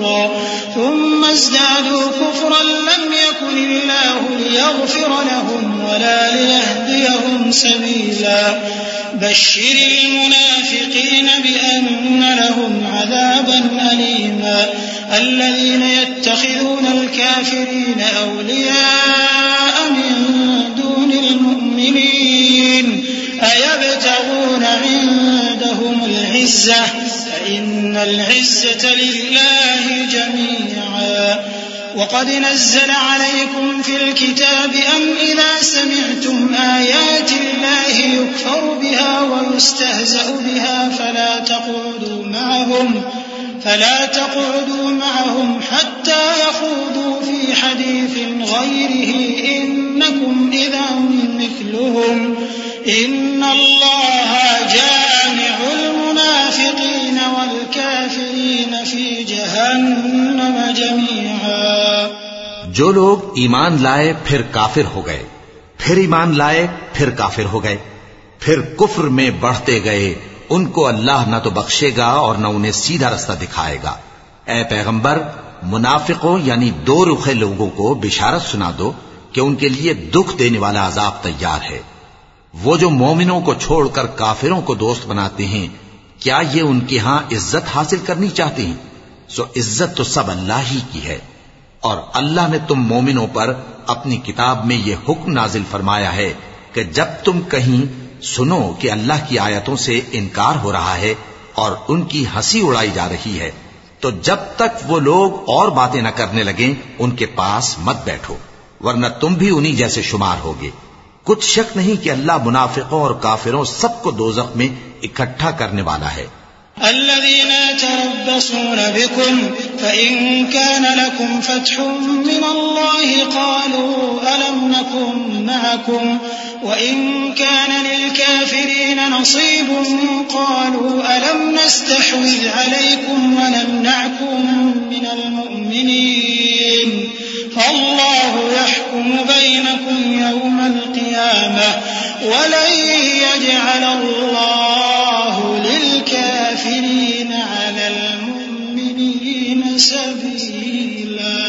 كفرا لم يكن الله ليغفر لهم ولا ليهديهم سبيلا بشر المنافقين بأن لهم عذابا أليما الذين يتخذون الكافرين أولياء من دون المؤمنين أيبتغون عندهم العزة فإن العزة لله جميعا وقد نزل عليكم في الكتاب أن إذا سمعتم آيات الله يكفر بها ويستهزأ بها فلا تقعدوا معهم حتى يخوضوا في حديث غيره إنكم إذا مثلهم إن الله جامع في جهنم جميعا. جو لوگ ایمان لائے پھر کافر ہو گئے، پھر ایمان لائے پھر کافر ہو گئے، پھر کفر میں بڑھتے گئے، ان کو اللہ نہ تو بخشے گا اور نہ انہیں سیدھا رستہ دکھائے گا. اے پیغمبر، منافقوں یعنی دو رخے لوگوں کو بشارت سنا دو کہ ان کے لیے دکھ دینے والا عذاب تیار ہے. وہ جو مومنوں کو چھوڑ کر کافروں کو دوست بناتے ہیں، کیا یہ ان کے ہاں عزت حاصل کرنی چاہتے ہیں؟ سو عزت تو سب اللہ ہی کی ہے. اور اللہ نے تم مومنوں پر اپنی کتاب میں یہ حکم نازل فرمایا ہے کہ جب تم کہیں سنو کہ اللہ کی آیتوں سے انکار ہو رہا ہے اور ان کی ہنسی اڑائی جا رہی ہے، تو جب تک وہ لوگ اور باتیں نہ کرنے لگیں ان کے پاس مت بیٹھو، ورنہ تم بھی انہی جیسے شمار ہوگے. کچھ شک نہیں کہ اللہ منافقوں اور کافروں سب کو دوزخ میں اکٹھا کرنے والا ہے. الذين يتربصون بكم فإن كان لكم فتح من الله قالوا ألم نكن معكم وإن كان للكافرين نصيب قالوا ألم نستحوذ عليكم ونمنعكم من المؤمنين فالله يحكم بينكم يوم القيامة ولن يجعل الله للكافرين على المؤمنين سبيلا.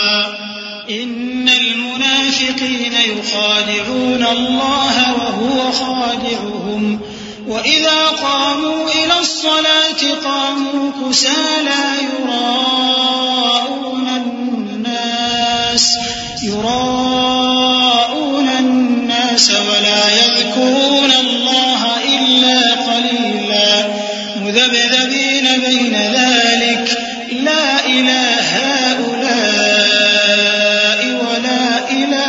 إن المنافقين يخادعون الله وهو خادعهم وإذا قاموا إلى الصلاة قاموا كسالى يراءون الناس ولا يذكرون الله إلا قليلا مذبذبين بين ذلك لا إلى هؤلاء ولا إلى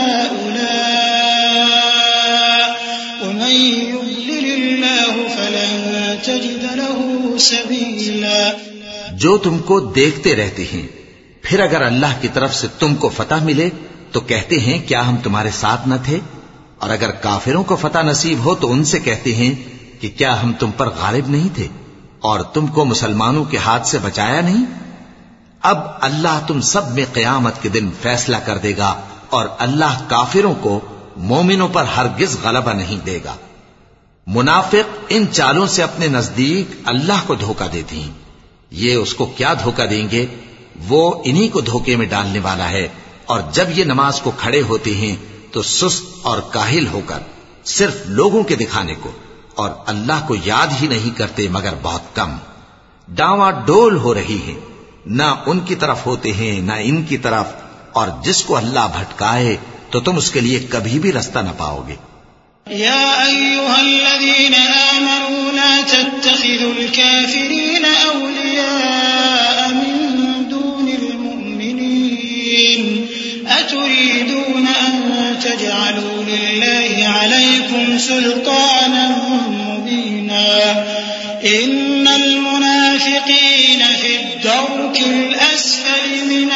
هؤلاء ومن يضلل الله فلن تجد له سبيلا. جو تم کو دیکھتے رہتے ہیں، پھر اگر اللہ کی طرف سے تم کو فتح ملے تو کہتے ہیں کیا ہم تمہارے ساتھ نہ تھے، اور اگر کافروں کو فتح نصیب ہو تو ان سے کہتے ہیں کہ کیا ہم تم پر غالب نہیں تھے اور تم کو مسلمانوں کے ہاتھ سے بچایا نہیں. اب اللہ تم سب میں قیامت کے دن فیصلہ کر دے گا اور اللہ کافروں کو مومنوں پر ہرگز غلبہ نہیں دے گا. منافق ان چالوں سے اپنے نزدیک اللہ کو دھوکہ دیتے ہیں. یہ اس کو کیا دھوکہ دیں گے؟ وہ انہی کو دھوکے میں ڈالنے والا ہے. اور جب یہ نماز کو کھڑے ہوتے ہیں تو سست اور کاہل ہو کر صرف لوگوں کے دکھانے کو اور اللہ کو یاد ہی نہیں کرتے مگر بہت کم. ڈاواں ڈول ہو رہی ہیں، نہ ان کی طرف ہوتے ہیں نہ ان کی طرف، اور جس کو اللہ بھٹکائے تو تم اس کے لیے کبھی بھی رستہ نہ پاؤ گے. يا أيها الذين آمنوا لا تتخذوا الكافرين أولياء من دون المؤمنين أتريدون أن تجعلوا لله عليكم سلطانا مبينا. إن المنافقين في الدرك الأسفل من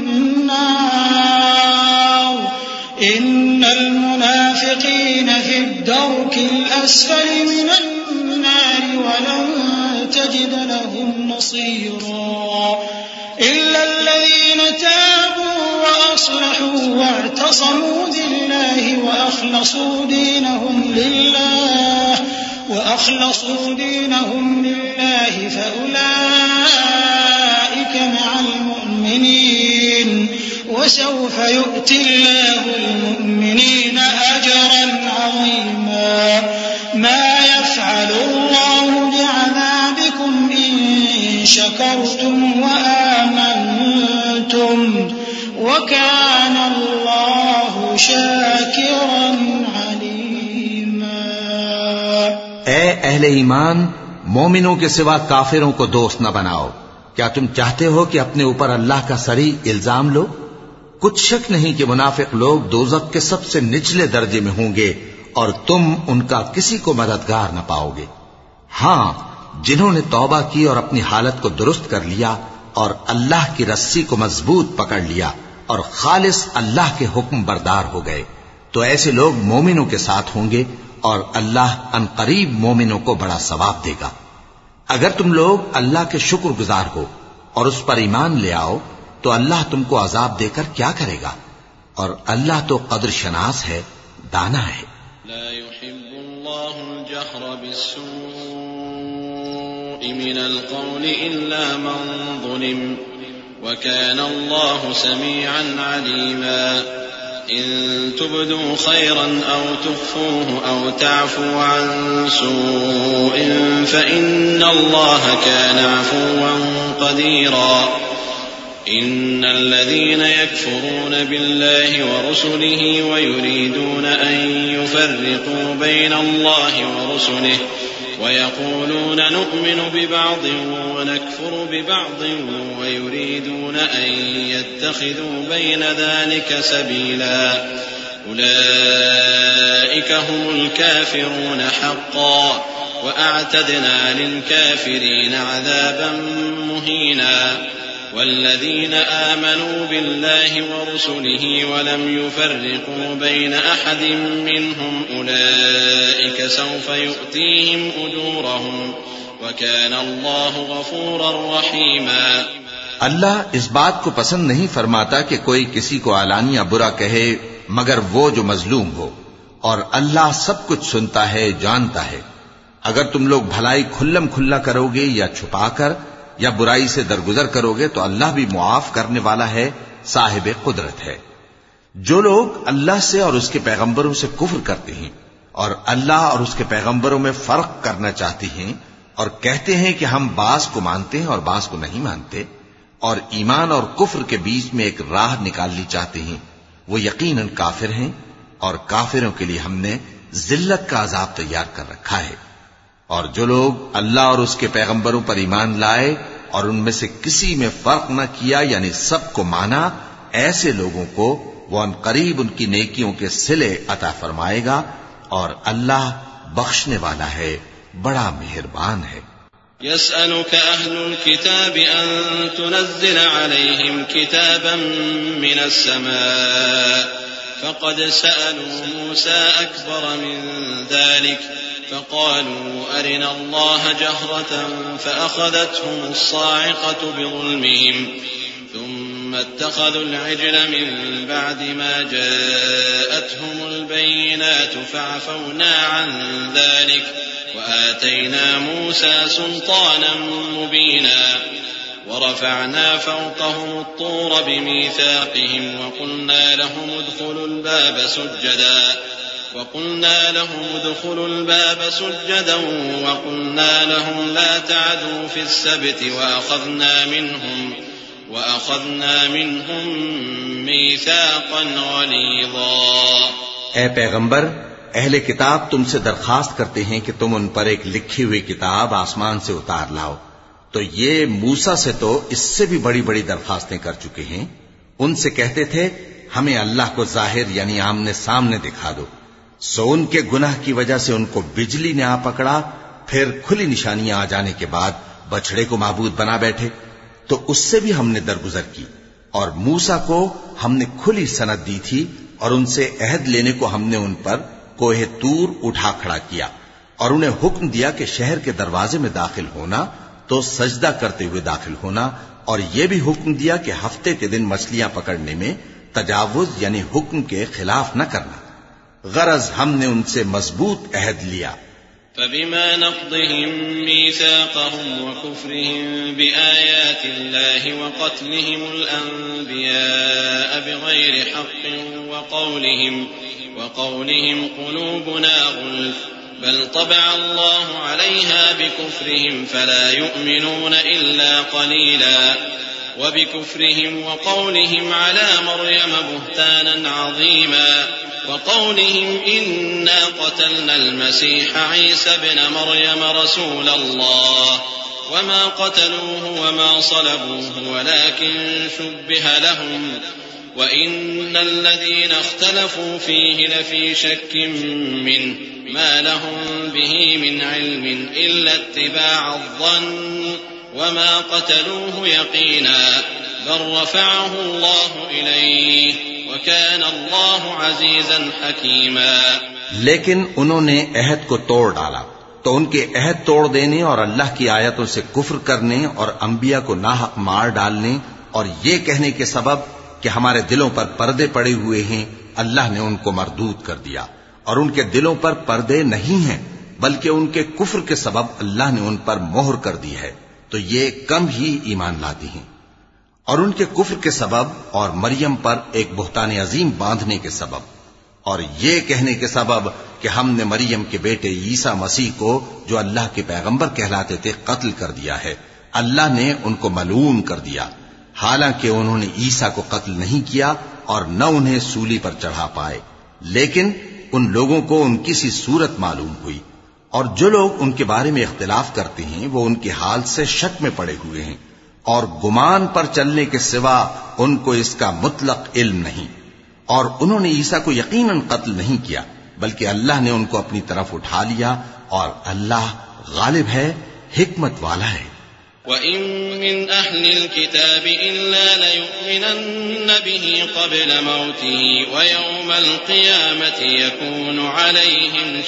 النار إن المنافقين في الدرك الأسفل من النار ولن تجد لهم نصيرا. إلا الذين تابوا وأصلحوا واعتصموا بالله وأخلصوا دينهم لله فأولئك مع المؤمنين وسوف يؤتي الله المؤمنين أجرا عظيما. ما يفعل الله بعذابكم إن شكرتم وآمنتم وكان الله شاكرا عليما. اے اہل ایمان، مومنوں کے سوا کافروں کو دوست نہ بناؤ. کیا تم چاہتے ہو کہ اپنے اوپر اللہ کا صریح الزام لو؟ کچھ شک نہیں کہ منافق لوگ دوزخ کے سب سے نچلے درجے میں ہوں گے اور تم ان کا کسی کو مددگار نہ پاؤ گے. ہاں، جنہوں نے توبہ کی اور اپنی حالت کو درست کر لیا اور اللہ کی رسی کو مضبوط پکڑ لیا اور خالص اللہ کے حکم بردار ہو گئے، تو ایسے لوگ مومنوں کے ساتھ ہوں گے اور اللہ عنقریب مومنوں کو بڑا ثواب دے گا. اگر تم لوگ اللہ کے شکر گزار ہو اور اس پر ایمان لے آؤ تو اللہ تم کو عذاب دے کر کیا کرے گا، اور اللہ تو قدر شناس ہے، دانا ہے۔ لا يحب الله الجهر بالسوء من القول إلا من ظلم وكان الله سميعا عليما إن تبدوا خيرا أو تخفوه أو تعفوا عن سوء فإن الله كان عفوا قديرا إن الذين يكفرون بالله ورسله ويريدون أن يفرقوا بين الله ورسله ويقولون نؤمن ببعض ونكفر ببعض ويريدون أن يتخذوا بين ذلك سبيلا أولئك هم الكافرون حقا وأعتدنا للكافرين عذابا مهينا والذين آمنوا بالله ورسله ولم يفرقوا بين أحد منهم أولئك سوف يؤتيهم أجورهم وكان الله غفورا رحيما۔ اللہ اس بات کو پسند نہیں فرماتا کہ کوئی کسی کو علانیہ برا کہے مگر وہ جو مظلوم ہو، اور اللہ سب کچھ سنتا ہے، جانتا ہے۔ اگر تم لوگ بھلائی کھلم کھلا کرو گے یا چھپا کر یا برائی سے درگزر کرو گے تو اللہ بھی معاف کرنے والا ہے، صاحب قدرت ہے۔ جو لوگ اللہ سے اور اس کے پیغمبروں سے کفر کرتے ہیں اور اللہ اور اس کے پیغمبروں میں فرق کرنا چاہتے ہیں اور کہتے ہیں کہ ہم بعض کو مانتے ہیں اور بعض کو نہیں مانتے، اور ایمان اور کفر کے بیچ میں ایک راہ نکالنی چاہتے ہیں، وہ یقیناً کافر ہیں، اور کافروں کے لیے ہم نے ذلت کا عذاب تیار کر رکھا ہے۔ اور جو لوگ اللہ اور اس کے پیغمبروں پر ایمان لائے اور ان میں سے کسی میں فرق نہ کیا، یعنی سب کو مانا، ایسے لوگوں کو وہ ان قریب ان کی نیکیوں کے صلے عطا فرمائے گا، اور اللہ بخشنے والا ہے، بڑا مہربان ہے۔ يسألك أهل الكتاب أن تنزل عليهم كتابا من السماء فقد سألوا موسى أكبر من ذلك فقالوا أرنا الله جهرة فأخذتهم الصاعقة بظلمهم ثم اتخذوا العجل من بعد ما جاءتهم البينات فعفونا عن ذلك وآتينا موسى سلطانا مبينا ورفعنا فوقهم الطور بميثاقهم وقلنا لهم ادخلوا الباب سجدا وقلنا لهم لا تعدوا في السبت وأخذنا منهم ميثاقا غليظا۔ اے پیغمبر، اہل کتاب تم سے درخواست کرتے ہیں کہ تم ان پر ایک لکھی ہوئی کتاب آسمان سے اتار لاؤ، تو یہ موسیٰ سے تو اس سے بھی بڑی بڑی درخواستیں کر چکے ہیں۔ ان سے کہتے تھے ہمیں اللہ کو ظاہر یعنی آمنے سامنے دکھا دو، سو ان کے گناہ کی وجہ سے ان کو بجلی نے آ پکڑا، پھر کھلی نشانیاں آ جانے کے بعد بچڑے کو معبود بنا بیٹھے، تو اس سے بھی ہم نے درگزر کی۔ اور موسیٰ کو ہم نے کھلی سند دی تھی، اور ان سے عہد لینے کو ہم نے ان پر کوہ طور اٹھا کھڑا کیا، اور انہیں حکم دیا کہ شہر کے دروازے میں داخل ہونا تو سجدہ کرتے ہوئے داخل ہونا، اور یہ بھی حکم دیا کہ ہفتے کے دن مچھلیاں پکڑنے میں تجاوز یعنی حکم کے خلاف نہ کرنا۔ غرض ہم نے ان سے مضبوط عہد لیا۔ فبما نقضهم ميثاقهم وكفرهم بآيات الله وقتلهم الأنبياء بغير حق وقولهم قلوبنا غلف بل طبع الله عليها بكفرهم فلا يؤمنون إلا قليلا وبكفرهم وقولهم على مريم بهتانا عظيما وقولهم إنا قتلنا المسيح عيسى ابن مريم رسول الله وما قتلوه وما صلبوه ولكن شبه لهم وإن الذين اختلفوا فيه لفي شك منه ما لهم به من علم إلا اتباع الظن وما قتلوه يقينا بل رفعه الله إليه وكان الله عزيزا حكيما۔ لیکن انہوں نے عہد کو توڑ ڈالا تو ان کے عہد توڑ دینے اور اللہ کی آیتوں سے کفر کرنے اور انبیاء کو ناحق مار ڈالنے اور یہ کہنے کے سبب کہ ہمارے دلوں پر پردے پڑے ہوئے ہیں اللہ نے ان کو مردود کر دیا، اور ان کے دلوں پر پردے نہیں ہیں بلکہ ان کے کفر کے سبب اللہ نے ان پر مہر کر دی ہے، تو یہ کم ہی ایمان لاتی ہیں۔ اور ان کے کفر کے سبب اور مریم پر ایک بہتان عظیم باندھنے کے سبب اور یہ کہنے کے سبب کہ ہم نے مریم کے بیٹے عیسیٰ مسیح کو جو اللہ کے پیغمبر کہلاتے تھے قتل کر دیا ہے، اللہ نے ان کو ملعون کر دیا، حالانکہ انہوں نے عیسیٰ کو قتل نہیں کیا اور نہ انہیں سولی پر چڑھا پائے، لیکن ان لوگوں کو ان کی سی صورت معلوم ہوئی، اور جو لوگ ان کے بارے میں اختلاف کرتے ہیں وہ ان کے حال سے شک میں پڑے ہوئے ہیں، اور گمان پر چلنے کے سوا ان کو اس کا مطلق علم نہیں، اور انہوں نے عیسیٰ کو یقیناً قتل نہیں کیا بلکہ اللہ نے ان کو اپنی طرف اٹھا لیا، اور اللہ غالب ہے، حکمت والا ہے۔ وَإِن مِّنْ أَهْلِ الْكِتَابِ إِلَّا لَيُؤْمِنَنَّ بِهِ قَبْلَ مَوْتِهِ وَيَوْمَ الْقِيَامَةِ يَكُونُ عَلَيْهِمْ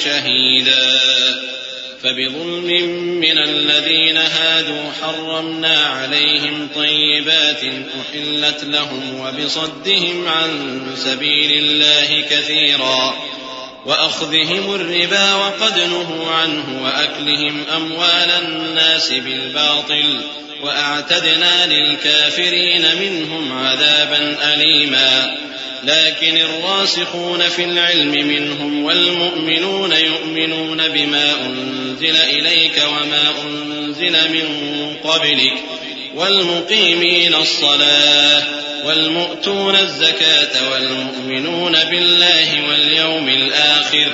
شَهِيدًا فَبِظُلْمٍ مِّنَ الَّذِينَ هَادُوا حَرَّمْنَا عَلَيْهِمْ طَيِّبَاتٍ أُحِلَّتْ لَهُمْ وَبِصَدِّهِمْ عَن سَبِيلِ اللَّهِ كَثِيرًا وَأَخْذِهِمُ الرِّبَا وَقَدْ نُهُوا عَنْهُ وَأَكْلِهِمْ أَمْوَالَ النَّاسِ بِالْبَاطِلِ وَأَعْتَدْنَا لِلْكَافِرِينَ مِنْهُمْ عَذَابًا أَلِيمًا لَكِنِ الرَّاسِخُونَ فِي الْعِلْمِ مِنْهُمْ وَالْمُؤْمِنُونَ يُؤْمِنُونَ بِمَا أُنْزِلَ إِلَيْكَ وَمَا أُنْزِلَ مِنْ قَبْلِكَ والمقيمين الصلاة والمؤتون الزكاة والمؤمنون بالله واليوم الآخر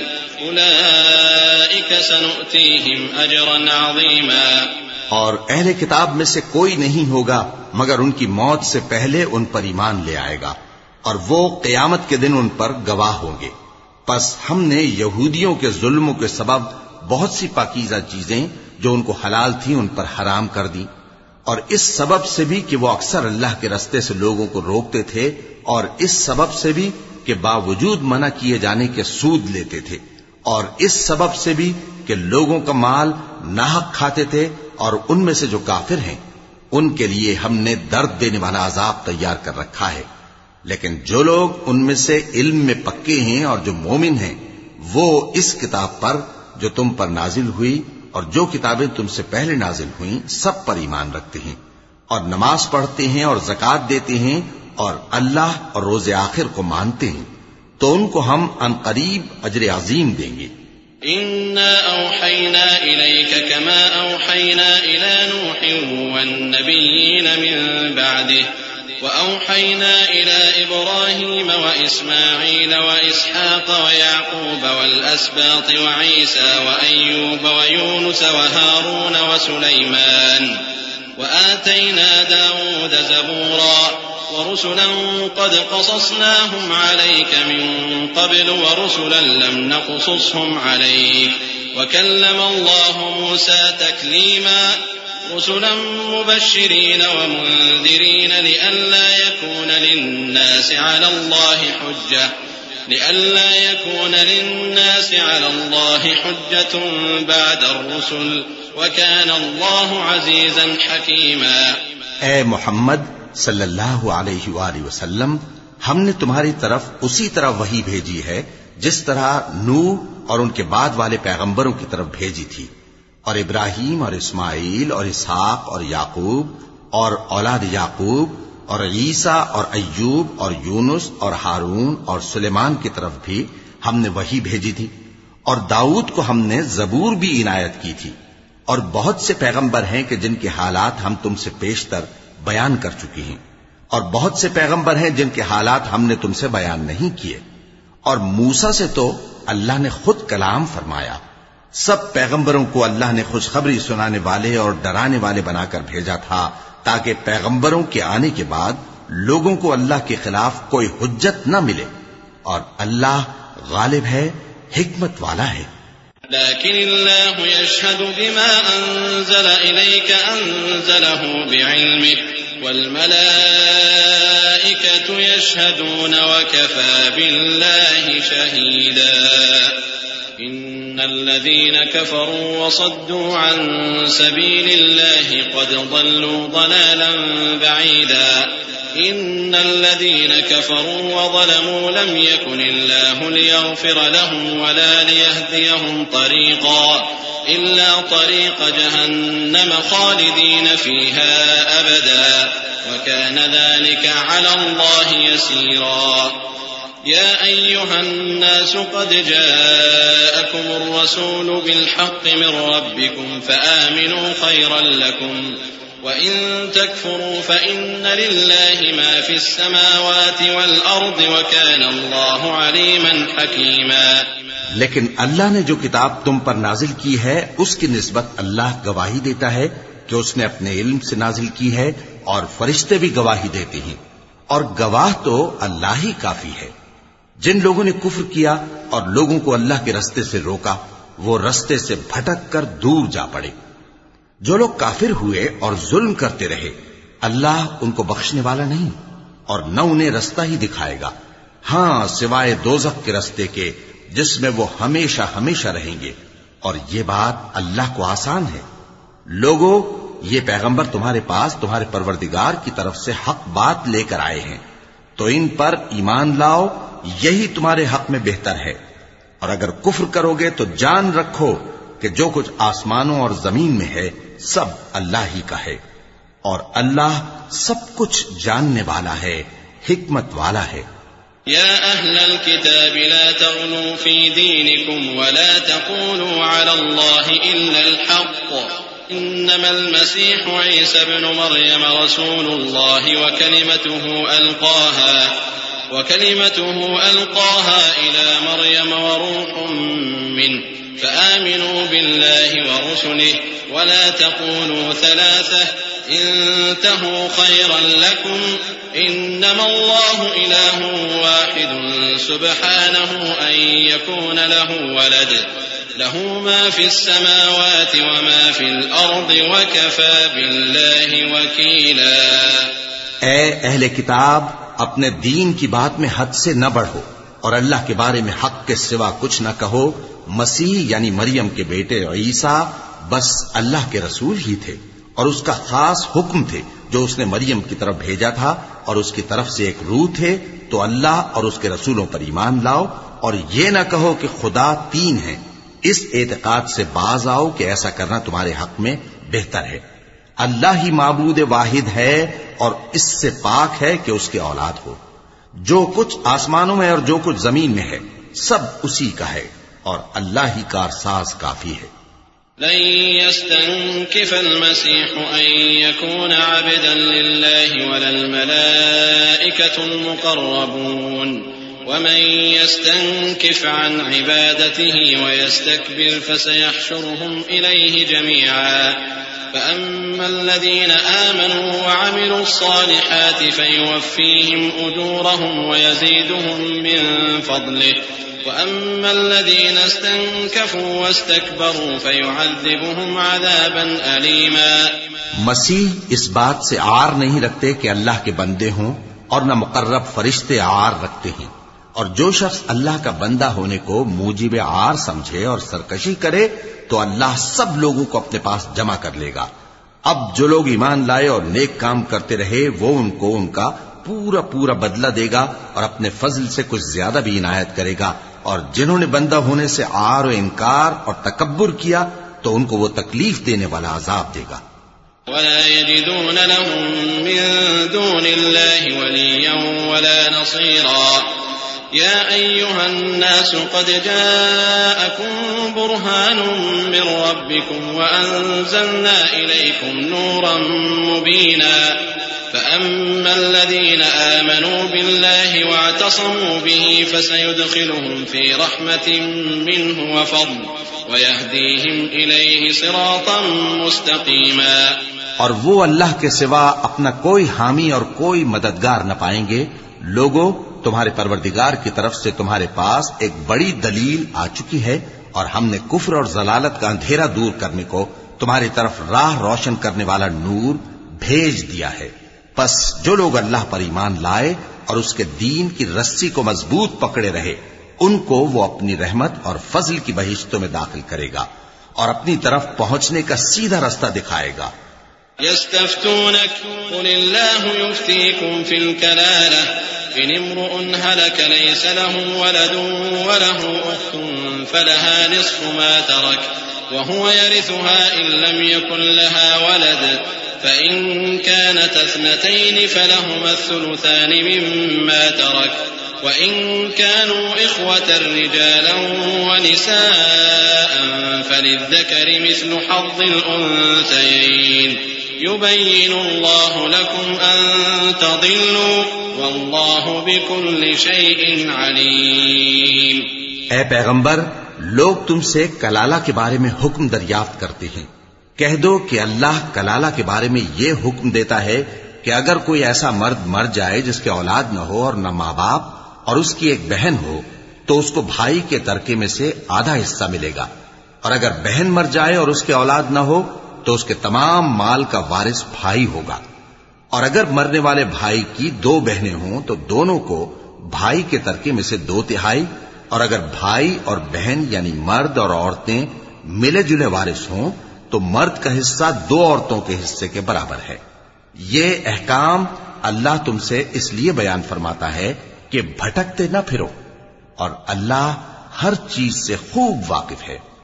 أولئك سنؤتيهم أجرا عظيما۔ اور اہل کتاب میں سے کوئی نہیں ہوگا مگر ان کی موت سے پہلے ان پر ایمان لے آئے گا، اور وہ قیامت کے دن ان پر گواہ ہوں گے۔ پس ہم نے یہودیوں کے ظلموں کے سبب بہت سی پاکیزہ چیزیں جو ان کو حلال تھیں ان پر حرام کر دی، اور اس سبب سے بھی کہ وہ اکثر اللہ کے رستے سے لوگوں کو روکتے تھے، اور اس سبب سے بھی کہ باوجود منع کیے جانے کے سود لیتے تھے، اور اس سبب سے بھی کہ لوگوں کا مال ناحق کھاتے تھے، اور ان میں سے جو کافر ہیں ان کے لیے ہم نے درد دینے والا عذاب تیار کر رکھا ہے۔ لیکن جو لوگ ان میں سے علم میں پکے ہیں اور جو مومن ہیں وہ اس کتاب پر جو تم پر نازل ہوئی اور جو کتابیں تم سے پہلے نازل ہوئیں سب پر ایمان رکھتے ہیں، اور نماز پڑھتے ہیں اور زکوٰۃ دیتے ہیں اور اللہ اور روز آخر کو مانتے ہیں، تو ان کو ہم عنقریب اجر عظیم دیں گے۔ إِنَّا أَوْحَيْنَا إِلَيْكَ كَمَا أَوْحَيْنَا إِلَى نُوحٍ وَالنَّبِيِّينَ مِن بَعْدِهِ وَأَوْحَيْنَا إِلَى إِبْرَاهِيمَ وَإِسْمَاعِيلَ وَإِسْحَاقَ وَيَعْقُوبَ وَالْأَسْبَاطِ وَعِيسَى وَأَيُّوبَ وَيُونُسَ وَهَارُونَ وَسُلَيْمَانَ وَآتَيْنَا دَاوُودَ زَبُورًا وَرُسُلًا قَدْ قَصَصْنَاهُمْ عَلَيْكَ مِن قَبْلُ وَرُسُلًا لَّمْ نَقْصُصْهُمْ عَلَيْكَ وَكَلَّمَ اللَّهُ مُوسَىٰ تَكْلِيمًا رُسُلًا مُبَشِّرِينَ وَمُنذِرِينَ لِئَلَّا يَكُونَ لِلنَّاسِ عَلَى اللَّهِ حُجَّةٌ بَعْدَ الرُّسُلِ وَكَانَ اللَّهُ عَزِيزًا حَكِيمًا۔ اے محمد صلی اللہ علیہ وآلہ وسلم، ہم نے تمہاری طرف اسی طرح وحی بھیجی ہے جس طرح نوح اور ان کے بعد والے پیغمبروں کی طرف بھیجی تھی، اور ابراہیم اور اسماعیل اور اسحاق اور یعقوب اور اولاد یعقوب اور عیسیٰ اور ایوب اور یونس اور ہارون اور سلیمان کی طرف بھی ہم نے وحی بھیجی تھی، اور داؤد کو ہم نے زبور بھی عنایت کی تھی، اور بہت سے پیغمبر ہیں کہ جن کے حالات ہم تم سے پیشتر بیان کر چکی ہیں، اور بہت سے پیغمبر ہیں جن کے حالات ہم نے تم سے بیان نہیں کیے، اور موسیٰ سے تو اللہ نے خود کلام فرمایا۔ سب پیغمبروں کو اللہ نے خوشخبری سنانے والے اور ڈرانے والے بنا کر بھیجا تھا تاکہ پیغمبروں کے آنے کے بعد لوگوں کو اللہ کے خلاف کوئی حجت نہ ملے، اور اللہ غالب ہے، حکمت والا ہے۔ لكن الله يشهد بما أنزل إليك أنزله بعلمه والملائكة يشهدون وكفى بالله شهيدا۔ إن الذين كفروا وصدوا عن سبيل الله قد ضلوا ضلالا بعيدا إن الذين كفروا وظلموا لم يكن الله ليغفر لهم ولا ليهديهم طريقا إلا طريق جهنم خالدين فيها أبدا وكان ذلك على الله يسيرا يا أيها الناس قد جاءكم الرسول بالحق من ربكم فآمنوا خيرا لكم وإن تكفروا فإن لله ما في السماوات والأرض وكان الله عليما حكيما. لیکن اللہ نے جو کتاب تم پر نازل کی ہے اس کی نسبت اللہ گواہی دیتا ہے کہ اس نے اپنے علم سے نازل کی ہے اور فرشتے بھی گواہی دیتے ہیں اور گواہ تو اللہ ہی کافی ہے. جن لوگوں نے کفر کیا اور لوگوں کو اللہ کے رستے سے روکا وہ رستے سے بھٹک کر دور جا پڑے. جو لوگ کافر ہوئے اور ظلم کرتے رہے اللہ ان کو بخشنے والا نہیں اور نہ انہیں رستہ ہی دکھائے گا، ہاں سوائے دوزخ کے رستے کے جس میں وہ ہمیشہ ہمیشہ رہیں گے، اور یہ بات اللہ کو آسان ہے. لوگو یہ پیغمبر تمہارے پاس تمہارے پروردگار کی طرف سے حق بات لے کر آئے ہیں تو ان پر ایمان لاؤ، یہی تمہارے حق میں بہتر ہے. اور اگر کفر کرو گے تو جان رکھو کہ جو کچھ آسمانوں اور زمین میں ہے سب اللہ ہی کا ہے اور اللہ سب کچھ جاننے والا ہے، حکمت والا ہے. يا أهل الكتاب لا تغلوا في دينكم ولا تقولوا على الله إلا الحق إنما المسيح عيسى ابن مريم رسول الله وكلمته ألقاها إلى مريم وروح منه فآمنوا بالله ورسله ولا تقولوا ثلاثة انتهوا خيرا لكم إنما الله إله واحد سبحانه أن يكون له ولد له ما في السماوات وما في الأرض وكفى بالله وكيلا. اے اہل کتاب اپنے دین کی بات میں حد سے نہ بڑھو اور اللہ کے بارے میں حق کے سوا کچھ نہ کہو. مسیح یعنی مریم کے بیٹے عیسیٰ بس اللہ کے رسول ہی تھے اور اس کا خاص حکم تھے جو اس نے مریم کی طرف بھیجا تھا اور اس کی طرف سے ایک روح تھے. تو اللہ اور اس کے رسولوں پر ایمان لاؤ اور یہ نہ کہو کہ خدا تین ہیں. اس اعتقاد سے باز آؤ کہ ایسا کرنا تمہارے حق میں بہتر ہے. اللہ ہی معبود واحد ہے اور اس سے پاک ہے کہ اس کے اولاد ہو. جو کچھ آسمانوں میں اور جو کچھ زمین میں ہے سب اسی کا ہے اور اللہ ہی کارساز کافی ہے. لن يستنكف المسيح أن يكون عبدا لله ولا الملائكة المقربون ومن يستنكف عن عبادته ويستكبر فسيحشرهم إليه جميعا فأما الذين آمنوا وعملوا الصالحات فيوفيهم أجورهم ويزيدهم من فضله وأما الذين استنكفوا واستكبروا فيعذبهم عذابا أليما. مسیح اس بات سے عار نہیں رکھتے کہ اللہ کے بندے ہوں اور نہ مقرب فرشتے عار رکھتے ہیں، اور جو شخص اللہ کا بندہ ہونے کو موجب عار سمجھے اور سرکشی کرے تو اللہ سب لوگوں کو اپنے پاس جمع کر لے گا. اب جو لوگ ایمان لائے اور نیک کام کرتے رہے وہ ان کو ان کا پورا پورا بدلہ دے گا اور اپنے فضل سے کچھ زیادہ بھی عنایت کرے گا. اور جنہوں نے بندہ ہونے سے عار و انکار اور تکبر کیا تو ان کو وہ تکلیف دینے والا عذاب دے گا. ولا يجدون لهم من دون الله وليا ولا نصيرا. يا أيها الناس قد جاءكم برهان من ربكم وأنزلنا إليكم نورا مبينا فأما الذين آمنوا بالله واعتصموا به فسيدخلهم في رحمة منه وفضل ويهديهم إليه صراطا مستقيما. اور وہ اللہ کے سوا اپنا کوئی حامی اور کوئی مددگار نہ پائیں گے. لوگوں تمہارے پروردگار کی طرف سے تمہارے پاس ایک بڑی دلیل آ چکی ہے اور ہم نے کفر اور ضلالت کا اندھیرا دور کرنے کو تمہاری طرف راہ روشن کرنے والا نور بھیج دیا ہے. پس جو لوگ اللہ پر ایمان لائے اور اس کے دین کی رسی کو مضبوط پکڑے رہے ان کو وہ اپنی رحمت اور فضل کی بہشتوں میں داخل کرے گا اور اپنی طرف پہنچنے کا سیدھا رستہ دکھائے گا. يستفتونك قل الله يفتيكم في الكلالة إن امرؤ هلك ليس له ولد وله أخت فلها نصف ما ترك وهو يرثها إن لم يكن لها ولد فإن كانت اثنتين فلهما الثلثان مما ترك وإن كانوا إخوة رجالا ونساء فللذكر مثل حظ الأنثيين يبين الله لكم أن تضلوا والله بكل شيء عليم. اے پیغمبر، لوگ تم سے کلالہ کے بارے میں حکم دریافت کرتے ہیں. کہہ دو کہ اللہ کلالہ کے بارے میں یہ حکم دیتا ہے کہ اگر کوئی ایسا مرد مر جائے جس کے اولاد نہ ہو اور نہ ماں باپ اور اس کی ایک بہن ہو تو اس کو بھائی کے ترکے میں سے آدھا حصہ ملے گا، اور اگر بہن مر جائے اور اس کے اولاد نہ ہو تو اس کے تمام مال کا وارث بھائی ہوگا. اور اگر مرنے والے بھائی کی 2 بہنیں ہوں تو دونوں کو بھائی کے ترکے میں سے 2/3، اور اگر بھائی اور بہن یعنی مرد اور عورتیں ملے جلے وارث ہوں تو مرد کا حصہ 2 عورتوں کے حصے کے برابر ہے. یہ احکام اللہ تم سے اس لیے بیان فرماتا ہے کہ بھٹکتے نہ پھرو، اور اللہ ہر چیز سے خوب واقف ہے.